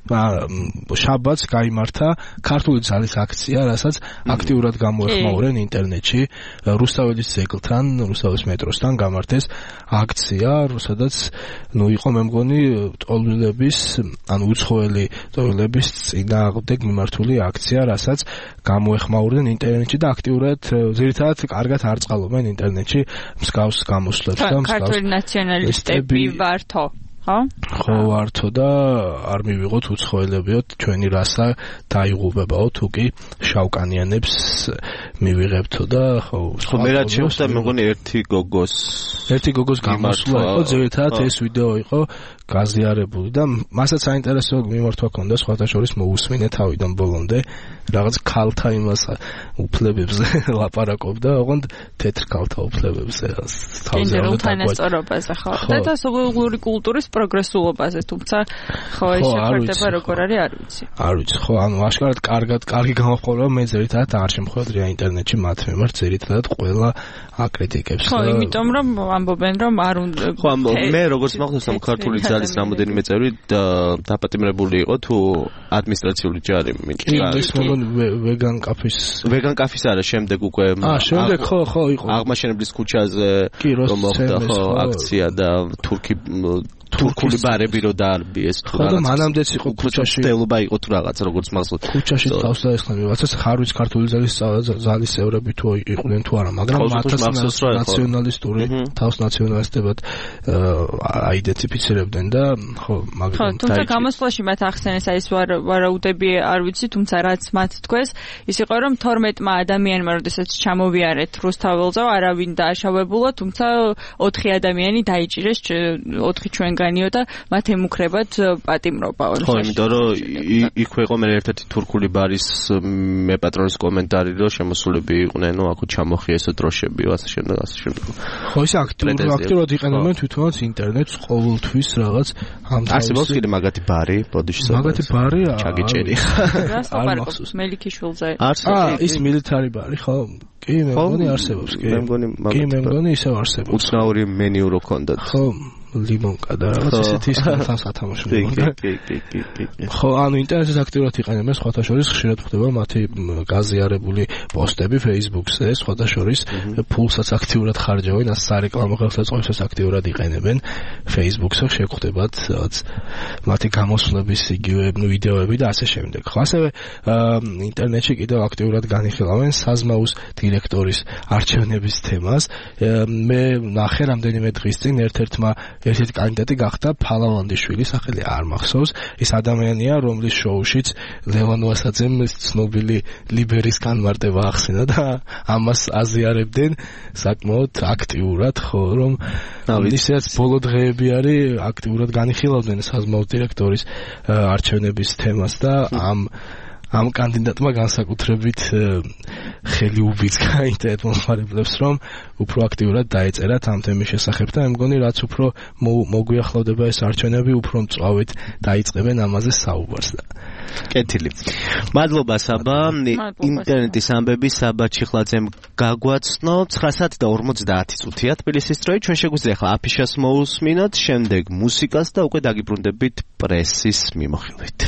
შაბათს გაიმართა ქართული ძალის აქცია, რასაც აქტიურად გამოეხმაურენ ინტერნეტში. რუსთაველის ძეგლთან, რუსთაველის მეტროსთან გამართეს აქცია, სადაც ნუ იყო მე მგონი ტოლვილების, ანუ უცხოელი ტოლვილების წინააღმდეგ მიმართული აქცია, რასაც გამოეხმაურენ ინტერნეტში და აქტიურად ძირითადად კარგად არ წყალობენ ინტერნეტში. მსგავს გამოსვლებს და მსგავს ქართული ნაციონალისტები ვართო, ხო? ხო, ვართო და არ მივიღოთ უცხოელებიოთ ჩვენი რასა დაიღუპებაო, თუ კი შავკანიანებს მივიღებთო და ხო, ხო მე რაც შევხვდა, მე მგონი ერთი გოგოს ერთი გოგოს გამოსვლა იყო, ძირითადად ეს ვიდეო იყო გაზიარებული და მასაც საინტერესო მიმართვა ჰქონდა სხვათა შორის მოусმინე თავიდან ბოლომდე რაღაც ქალთა იმას უფლებებზე ლაპარაკობდა, ოღონდ თეთრ ქალთა უფლებებზე თავზე რომ თანასწორობაზე ხო და და სოციალური კულტურის პროგრესულობაზე, თუმცა ხო ეს შეფარდება როგორ არის არ ვიცი. არ ვიცი, ხო, ანუ აშკარად კარგად კარგი გამოხმაურება მე ძირითადად არ შემხვედრია ინტერნეტში მათ მიმართ, ძირითადად ყველა აკრიტიკებს. ხო, იმიტომ რომ ამბობენ რომ არ უნდა ხო, მე როგორც მახსოვს ამ ქართული ძალის რამოდენიმე წევრი დაპატიმრებული იყო თუ ადმინისტრაციული ჯარი მიჭირა. ვეგან კაფის ვეგან კაფის არა, შემდეგ უკვე აა, შემდეგ ხო, ხო იყო. აღმაშენებლის ქუჩაზე რომ მოხდა ხო აქცია და თურქი თურქული ბარები რო დაარბიეს თუ რაღაც. ხო, და მანამდეც იყო ქუჩაში დელობა იყო თუ რაღაც, როგორც მახსოვს. ქუჩაში თავს დაესხმები, რაღაცას ხარ ვიცი ქართული ძალის ძალის წევრები თუ იყვნენ თუ არა, მაგრამ მათაც ნაციონალისტური თავს ნაციონალისტებად აიდენტიფიცირებდნენ და ხო, მაგრამ ხო, თუმცა გამოსვლაში მათ ახსენეს აი ეს ვარაუდები არ ვიცი, თუმცა რაც მათ თქვეს, ის იყო რომ თორმეტმა ადამიანმა როდესაც ჩამოვიარეთ რუსთაველზე, არავინ დააშავებულა, თუმცა ოთხი ადამიანი დაიჭირეს, ოთხი ჩვენ განიო და მათ ემუქრებათ პატიმრობა. ხო, იმიტომ რომ იქვე იყო მე ერთ-ერთი თურქული ბარის მე პატრონის კომენტარი, რომ შემოსულები იყვნენ, ნუ აქ ჩამოხიესო დროშები, ასე შემდეგ, ასე შემდეგ. ხო, ის აქტიურად აქტიურად იყენებენ თვითონაც ინტერნეტს ყოველთვის რაღაც ამ არსებობს კიდე მაგათი ბარი, ბოდიში მაგათი ბარი ჩაგიჭერი. არ მახსოვს მელიქიშვილზე. აა, ის მილიტარი ბარი, ხო? კი, მე მგონი არსებობს, კი. მე მგონი კი, მე მგონი ისევ არსებობს. უცნაური მენიუ რო ქონდათ. ხო, ლიმონკა და რაღაც ესეთი ისთან სათამაშო. კი, კი, კი, კი, კი. ხო, ანუ ინტერნეტს აქტიურად იყენებენ, სხვათა შორის ხშირად ხდება მათი გაზიარებული პოსტები Facebook-ზე, სხვათა შორის ფულსაც აქტიურად ხარჯავენ, ასე სარეკლამო ხელსაწყოებსაც აქტიურად იყენებენ Facebook-ზე, შეგვხდებათ რაღაც მათი გამოსვლების იგივე ვიდეოები და ასე შემდეგ. ხო, ასევე ინტერნეტში კიდევ აქტიურად განიხილავენ საზმაუს დირექტორის არჩევნების თემას. მე ნახე რამდენიმე დღის წინ ერთ-ერთმა ერთ-ერთი კანდიდატი გახდა ფალავანდიშვილი, სახელი არ მახსოვს. ის ადამიანია, რომლის შოუშიც ლევან ვასაძემ ცნობილი ლიბერის განმარტება ახსენა და ამას აზიარებდნენ საკმაოდ აქტიურად, ხო, რომ ისეაც ბოლო დღეები არის აქტიურად განიხილავდნენ საზმაუს დირექტორის არჩევნების თემას და ამ ამ კანდიდატმა განსაკუთრებით ხელი უბიძგა ინტერნეტ მომხმარებლებს, რომ უფრო აქტიურად დაეწერათ ამ თემის შესახებ და მე მგონი რაც უფრო მოგვიახლოვდება ეს არჩევნები, უფრო მწვავედ დაიწყებენ ამაზე საუბარს. კეთილი. მადლობა საბა, ინტერნეტის ამბები საბა ჩიხლაძემ გაგვაცნო. ცხრა საათი და ორმოცდაათი წუთია თბილისის დროით. ჩვენ შეგვიძლია ახლა აფიშას მოусმინოთ, შემდეგ მუსიკას და უკვე დაგიბრუნდებით პრესის მიმოხილვით.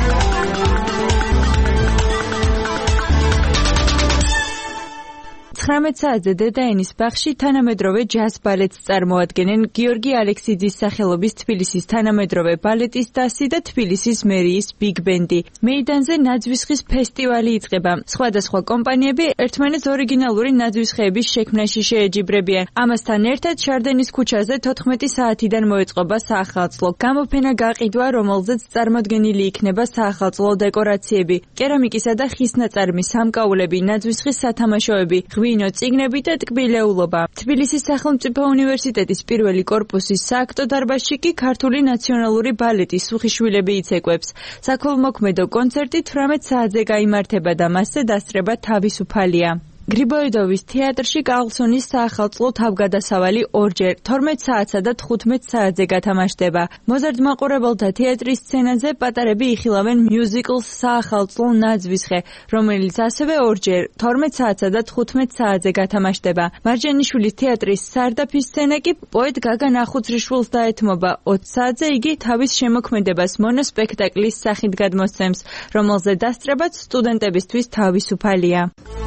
ცხრა თვრამეტ საათზე დედაენის ბაღში თანამედროვე ჯაზ ბალეტს წარმოადგენენ გიორგი ალექსიძის სახელობის თბილისის თანამედროვე ბალეტის დასი და თბილისის მერიის ბიგ ბენდი. მეიდანზე ნაძვისხის ფესტივალი იწყება. სხვადასხვა კომპანიები ერთმანეთს ორიგინალური ნაძვისხეების შექმნაში შეეჯიბრებიან. ამასთან ერთად შარდენის ქუჩაზე თოთხმეტი საათიდან მოეწყობა საახალწლო. გამოფენა გაყიდვა, რომელზეც წარმოდგენილი იქნება საახალწლო დეკორაციები, კერამიკისა და ხის ნაწარმის სამკაულები, ნაძვისხის სათამაშოები, ღვინო, წიგნები და ტკბილეულობა. თბილისის სახელმწიფო უნივერსიტეტის პირველი კორპუსის სააქტო დარბაზში კი ქართული ნაციონალური ბალეტის სუხიშვილები იცეკვებს. საქველმოქმედო კონცერტი თვრამეტ საათზე გაიმართება და მასზე დასწრება თავისუფალია. გრიბოიდოვის თეატრში კარლსონის საახალწლო თავგადასავალი ორჯერ თორმეტ საათსა და თხუთმეტ საათზე გათამაშდება. მოზარდ მაყურებელთა თეატრის სცენაზე პატარები იხილავენ მიუზიკლს საახალწლო ნაძვისხე, რომელიც ასევე ორჯერ თორმეტ საათსა და თხუთმეტ საათზე გათამაშდება. მარჯანიშვილის თეატრის სარდაფის სცენა კი პოეტ გაგა ნახუცრიშვილს დაეთმობა. ოცი საათზე იგი თავის შემოქმედებას მონოსპექტაკლის სახით გადმოსცემს, რომელზე დასწრებაც სტუდენტებისთვის თავისუფალია.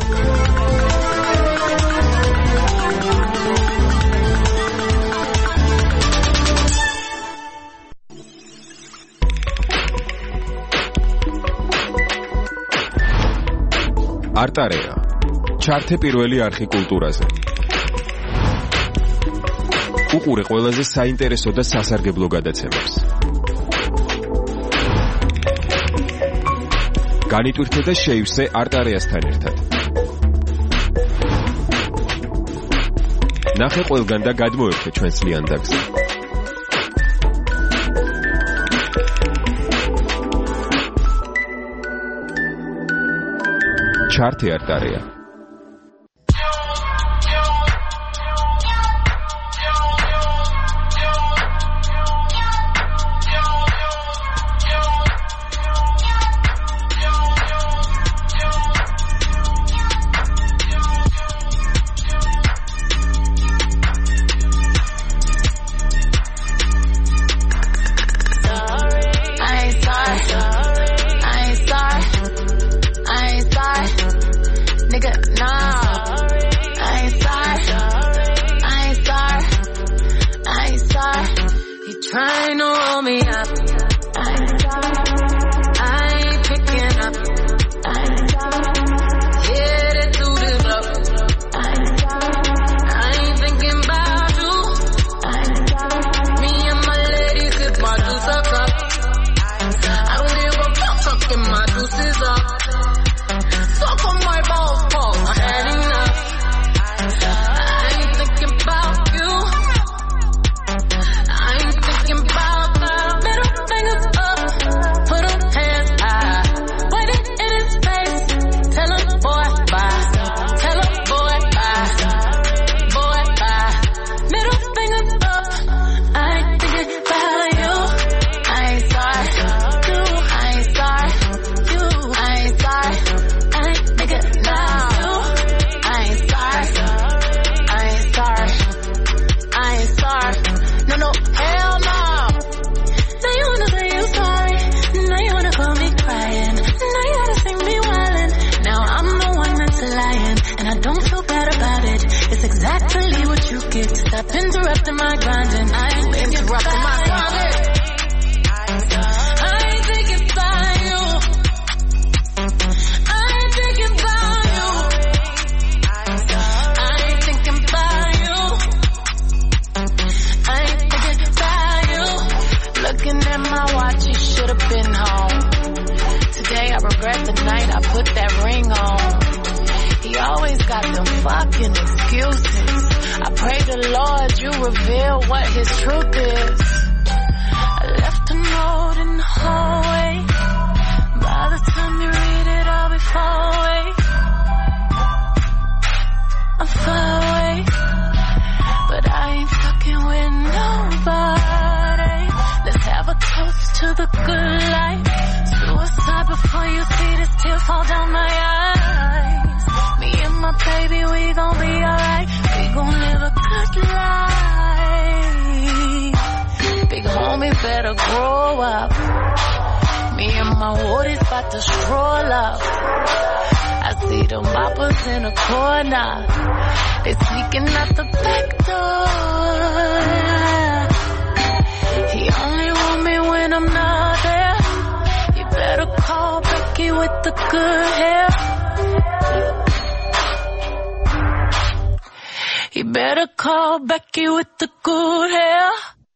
არტარეა. ჩართე პირველი არხი კულტურაზე. უყურე ყველაზე საინტერესო და სასარგებლო გადაცემებს. განიტვირთე და შეივსე არტარეასთან ერთად. ნახე ყველგან და გადმოერთე ჩვენს ლიანდაგზე. ჩართე არტარეა. Me and my wood is about to stroll up. As see the moppers in the corner. They sneaking out the back door. He only want me when I'm not there. You better call Becky with the good hair. You better call Becky with the good hair.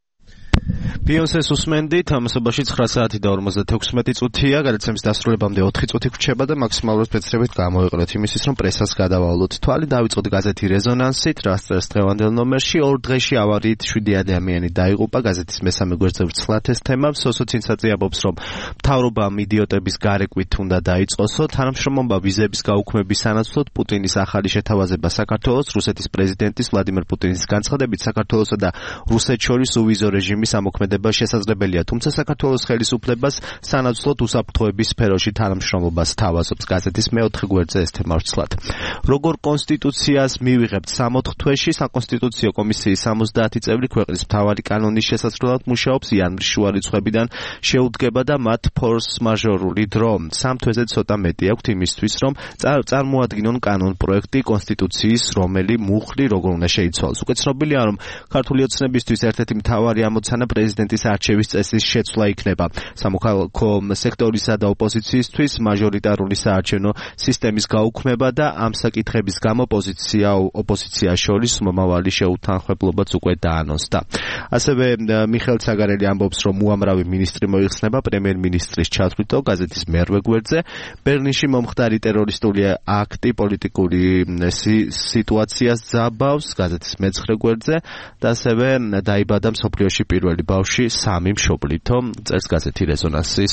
Beyonce-ს უსმენდით, ამასობაში ცხრა საათი და ორმოცდათექვსმეტი წუთია, გადაცემის დასრულებამდე ოთხი წუთი გვრჩება და მაქსიმალურად სპეციალობით გამოიყენოთ იმისთვის, რომ პრესას გადავალოთ თვალი. დავიწყოთ გაზეთი რეზონანსით, რაც წერს დღევანდელ ნომერში. ორ დღეში ავარიით შვიდი ადამიანი დაიღუპა. გაზეთის მესამე გვერდზე ვრცლად ეს თემა. სოსოცინსაცი ამბობს, რომ მთავრობამ იდიოტების გარეკვით უნდა დაიწყოსო. თანამშრომლობა ვიზების გაუქმების სანაცვლოდ პუტინის ახალი შეთავაზება საქართველოს, რუსეთის პრეზიდენტის ვლადიმერ პუტინის განცხადებით, საქართველოსა და რუსეთს შორის უვიზო რეჟიმის ამოქმედება შესაძლებელია, თუმცა საქართველოს ხელისუფლებას სანაცვლოდ უსაფრთხოების სფეროში თანამშრომლობას თავაზობს. გაზეთის მეოთხე გვერდზე ეს თემა ვრცლად. როგორ კონსტიტუციას მივიღებთ სამოთხ თვეში, საკონსტიტუციო კომისიის სამოცდაათი წევრი ქვეყნის მთავარი კანონის შესაძლებლად მუშაობს, იანვრის შუა რიცხვებიდან შეუდგება და მათ ფორს მაჟორული დრო სამ თვეზე ცოტა მეტი აქვთ იმისთვის, რომ წარმოადგინონ კანონ პროექტი კონსტიტუციის, რომელი მუხლი როგორ უნდა შეიცვალოს. უკვე ცნობილია, რომ ქართული ოცნებისთვის ერთ-ერთი მთავარი ამოცანა პრეზიდენტის არჩევის წესის შეცვლა იქნება. სამოქალაქო სექტორისა და ოპოზიციისთვის მაჟორიტარული საარჩევნო სისტემის გაუქმება და ამ საკითხების გამო პოზიცია ოპოზიციას შორის მომავალი შეუთანხმებლობაც უკვე დაანონსდა. ასევე მიხეილ ცაგარელი ამბობს, რომ უამრავი მინისტრი მოიხსნება პრემიერ-მინისტრის ჩათვლითო. გაზეთის მერვე გვერდზე ბერლინში მომხდარი ტერორისტული აქტი პოლიტიკური სიტუაციას ძაბავს. გაზეთის მეცხრე გვერდზე და ასევე დაიბადა მსოფლიოში პირველი ბავშვი სამი მშობლითო, წერს გაზეთი რეზონანსის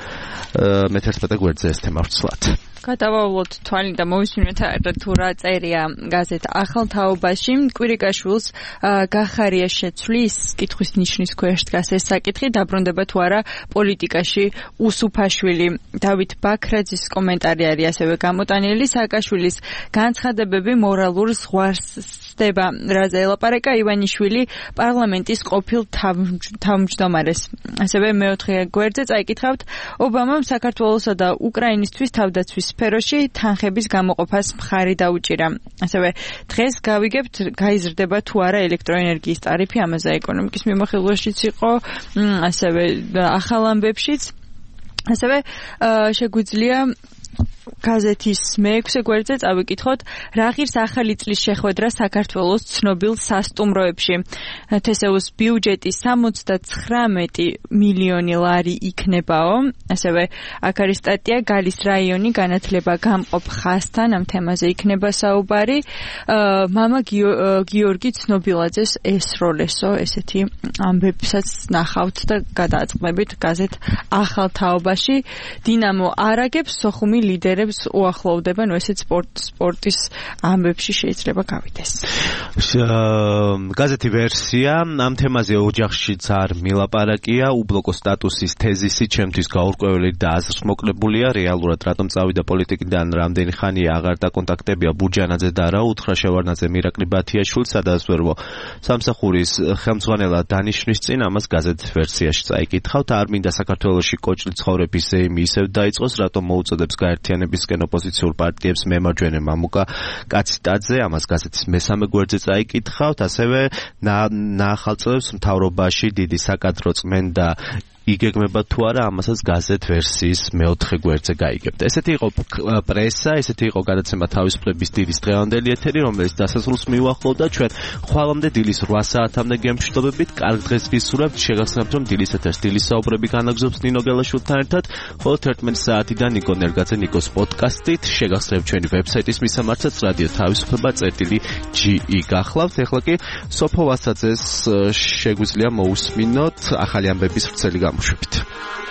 მეთერთმეტე გვერდზე ეს თემა ვრცლად. გადავავლოთ თვალი და მოვისმინოთ თუ რა წერია გაზეთ ახალ თაობაში. კვირიკაშვილს გახარია შეცვლის კითხვის ნიშნის ქვეშ დგას ეს საკითხი, დაბრუნდება თუ არა პოლიტიკაში უსუფაშვილი. დავით ბაქრაძის კომენტარი არის ასევე გამოტანილი. სააკაშვილის განცხადებები მორალურ ზღვარს ხდება, რაზე ელაპარაკა ივანიშვილი პარლამენტის ყოფილ თავმჯდომარეს. ასევე მეოთხე გვერდზე წაიკითხავთ, ობამამ საქართველოსა და უკრაინისთვის თავდაცვის სფეროში თანხების გამოყოფას მხარი დაუჭირა. ასევე დღეს გავიგებთ, გაიზრდება თუ არა ელექტროენერგიის ტარიფი, ამაზე ეკონომიკის მიმოხილვაშიც იყო, ასევე ახალ ამბებშიც. ასევე შეგვიძლია გაზეთის მეექვსე გვერდზე წავიკითხოთ, რა ღირს ახალი წლის შეხვედრა საქართველოს ცნობილ სასტუმროებში. თესეუს ბიუჯეტი სამოცდათხრამეტი მილიონი ლარი იქნებაო. ასევე აქ არის სტატია გალის რაიონი განათლება გამყოფ ხასთან, ამ თემაზე იქნება საუბარი. მამა გიორგი ცნობილაძეს ესროლესო, ესეთი ამბებსაც ნახავთ და გადააწყდებით გაზეთ ახალ თაობაში. დინამო არაგებს, სოხუმი ლიდერებს უახლოვდება, ნუ ესეც სპორტ სპორტის ამბებში შეიძლება გავიდეს. გაზეთი ვერსია ამ თემაზე ოჯახშიც არ მილაპარაკია, უბლოკო სტატუსის თეზისი ჩემთვის გაურკვეველი და აზრმოკლებულია. რეალურად რატომ წავიდა პოლიტიკიდან, რამდენი ხანია აღარ დაკონტაქტებია ბურჯანაძე და რა უთხრა შევარდნაძე მირაკლი ბათიაშვილს, სადაც ვერვო სამსახურის ხელმძღვანელად დანიშნვის წინ ამას გაზეთ ვერსიაში წაიკითხავთ. არ მინდა საქართველოში კოჭლი ცხოვრების ზეიმი ისევ დაიწყოს, რატომ მოუწოდებს გაერთიანებისკენ ოპოზიციურ პარტიებს მემარჯვენე მამუკა კაციტაძე, ამას გაზეთის მესამე გვერდზე წაიკითხავთ. ასევე ნაახალწლებს მთავრობაში დიდი საკადრო წმენდა იგეგმება თუ არა, ამასაც გაზეთ ვერსიის მეოთხე გვერდზე გაიგებთ. ესეთი იყო პრესა, ესეთი იყო გადაცემა თავისუფლების დილის დღევანდელი ეთერი, რომელიც დასასრულს მიუახლოვდა. ჩვენ ხვალამდე დილის რვა საათამდე გემშვიდობებით, კარგ დღეს გისურვებთ. შეგახსენებთ, რომ დილის ეთერს დილის საუბრები განაგზობს ნინო გელაშვილთან ერთად, ხოლო თერთმეტ საათიდან ნიკო ნერგაძე ნიკოს პოდკასტით. შეგახსენებთ ჩვენი ვებსაიტის მისამართაც რადიო თავისუფლება წერტილი ჯი ი გახლავთ. ეხლა კი სოფო ვასაძეს შეგვიძლია მოусმინოთ ახალი ამბების ვრცელი გამოშვებით.